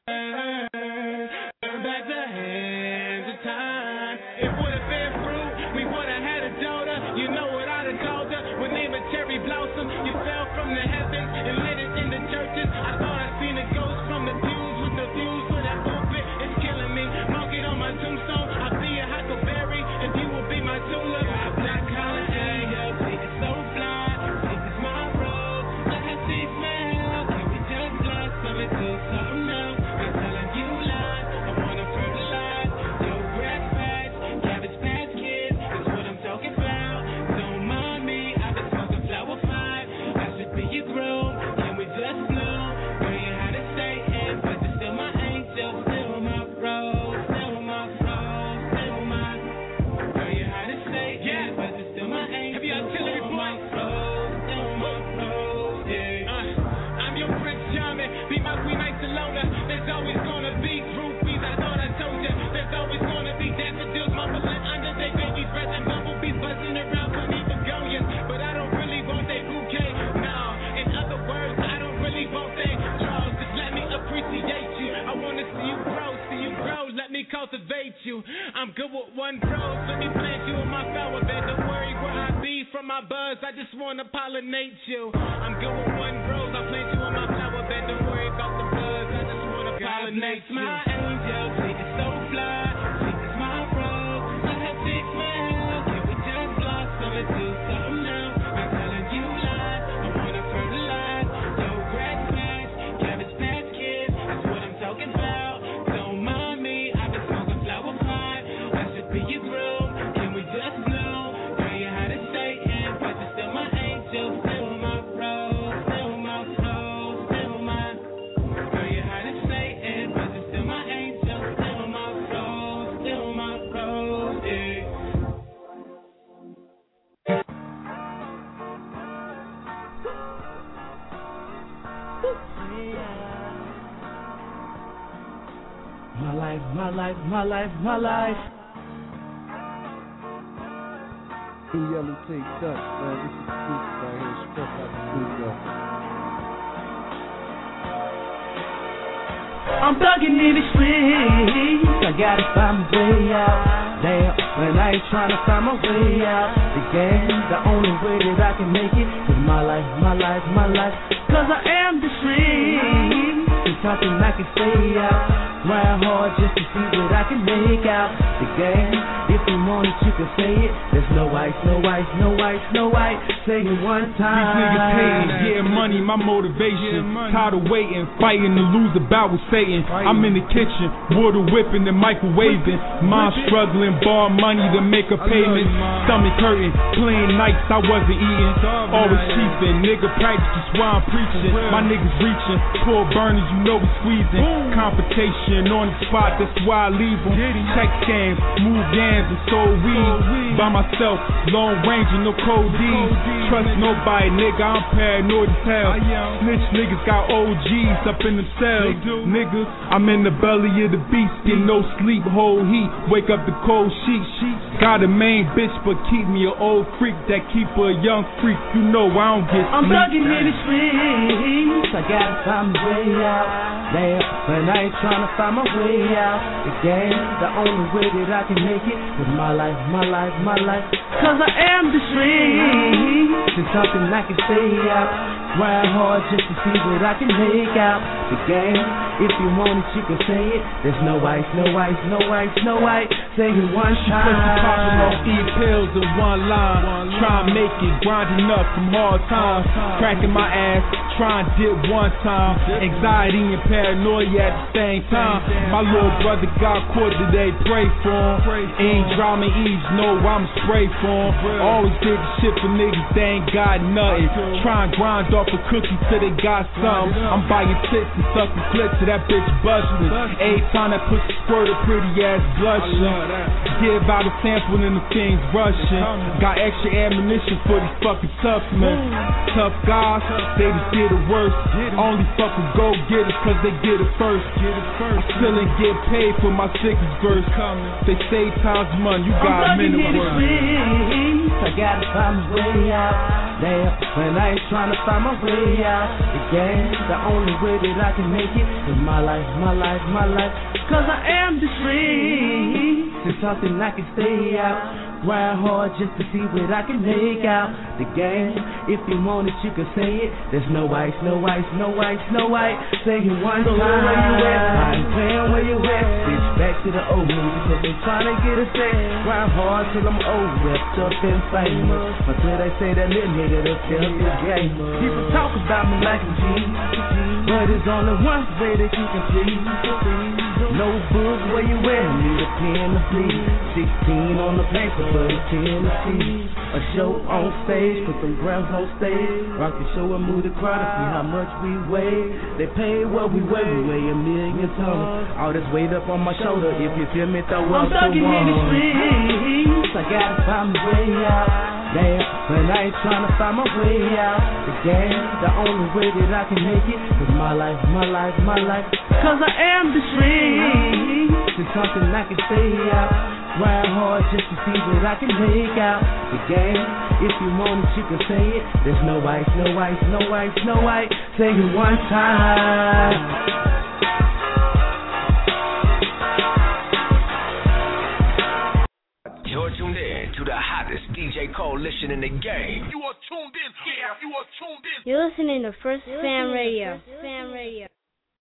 turn back the hands of time, it would have been fruit. We would have had a daughter. You know what I'd have told her? Would name a cherry blossom. You fell from the heavens and lit it in the churches. I thought I seen a ghost from the pews with the views for that pulpit. It's killing me. Mark it on my tombstone. I'll be a huckleberry if you will be my tulip. Black collar angel, sweet is so fly. Sweet is my rose. Let her see smell. Can we just blossom into something else? I'm telling you lies. I wanna fertilize. Yo, grass patch, cabbage patch kids is what I'm talking about. Don't mind me, I've been smoking flower five. I should be your groom. Can we just bloom? Girl, you had to say it, but you're still my angel, still my rose, still my rose, still my. Girl, you had to say it, but you're still my angel. Have you artillery boy? Rose, still my rose, yeah. Uh, I'm your Prince Charming, be my Queen Isolona. There's always gonna be groupies, I thought I told ya. There's always gonna be daffodils mumbling under their baby's breath and bumblebees buzzing around funny begonias. But I don't really want their bouquet, no. In other words, I don't really want their draws. Just let me appreciate you. I wanna see you grow, see you grow. Let me cultivate you. I'm good with one rose. Let me plant you in my flower bed. Don't worry where I be from my buzz. I just wanna pollinate you. I'm good with one rose. I'll plant you in my flower bed. Don't worry about the buzz. I just wanna pollinate you. My angel, sweet is so fly. Sweet is my rose. Let her see smell. Can we just blossom into something else? I'm telling you lies. I wanna fertilize. Yo, grass patch, cabbage patch kids is what I'm talking about. Don't mind me, I've been smoking flower pie. I should be your groom. Can we just bloom? Girl, you had to say it, but you're still my angel, still my rose, still my rose, still my. Girl, you had to say it, but you're still my angel, still my rose, still my rose, yeah. My life, my life, my life, my life. In Yellow Tape Dutch, man. This is exclusive right here. Straight out the studio. I'm thugging in the streets. I gotta find my way out. Damn, when I ain't trying to find my way out. The game, the only way that I can make it is my life, my life, my life. Cause I am the street. It's something I can stay out. Grind hard just to see what I can make out the game. If you want it, you can say it. There's no ice, no ice, no ice, no ice. Say it one time. These niggas hating, getting money, my motivation. Tired of waiting, fighting to lose the bout with Satan. I'm in the kitchen, water whipping and microwaving. Mom struggling, borrow money to make a payment. Stomach hurting, playing nights I wasn't eating. Always cheaping, nigga practice is why I'm preaching. My niggas reaching, pull burners, you know we squeezing. Confrontation on the spot, that's why I leave them. Tech scams, move yams and sold weed. By myself, long range and no codeine. Trust nobody, nigga, I'm paranoid as hell. Snitch niggas got O Gs up in them cells. Niggas, I'm in the belly of the beast, get no sleep, whole heat. Wake up the cold sheet. Got a main bitch, but keep me an old freak that keep her a young freak. You know I don't get sleep. I'm thugging in the streets, I gotta find my way out. Damn, but I ain't tryna find my way out the game. The only way that I can make it is my life, my life, my life. Cause I am the streets, it's something I can stay out. Grind hard just to see what I can make out the game. If you want it, you can say it. There's no ice, no ice, no ice, no ice. Say it one time. Pussy popping off these pills in one line. Try and make it, grinding up from hard times. Cracking my ass, try and dip one time. Anxiety and paranoia at the same time. My little brother got caught today, pray for him. Ain't drama ease, no, I'm spray for him. Always did the shit for niggas, they ain't got nothing. Try and grind off a cookie till they got something. I'm buying tits and sucking clips till that bitch bustin'. Every time that pussy squirt a pretty ass blushing. Give out a sample and the things rushing. Got extra ammunition for these fucking tough men. Tough guys, they just did the worst. Only fucking go getters cause they get it first. I still ain't get paid for my sickest verse. They say time's money, you got a minute worth. I gotta find my way out. Damn, when I ain't tryna find my way out the game. The only way that I can make it is my life, my life, my life. Cause I am the streets, it's something I can stay out. Grind hard just to see what I can make out the game. If you want it, you can say it. There's no ice, no ice, no ice, no ice. Say it one time. Where you at? I ain't playing where you at. Bitch, back to the old movies, cause they tryna get a set. Grind hard till I'm old, wrapped up and famous. Until they say that little nigga that's still the game. People talk about me like a G, but it's only one way that you can please. No book, where you at? Need a pen to please. Sixteen on the paper, but it's Tennessee. A show on stage, put them grams on stage. Rock the show and move the crowd to see how much we weigh. They pay what we weigh, we weigh a million tons. All this weight up on my shoulder, if you feel me, throw up the one. I'm stuck in the streets, I gotta find my way out. Damn, when I ain't tryna find my way out the game. The only way that I can make it is my life, my life, my life. Cause I am the streets, it's something I can stay out. Grind hard just to see what I can make out the game. If you want it, you can say it. There's no ice, no ice, no ice, no ice. Say it one time. You're tuned in to the hottest D J coalition in the game. You are tuned in. Yeah, you are tuned in. You're listening to First Fam Radio.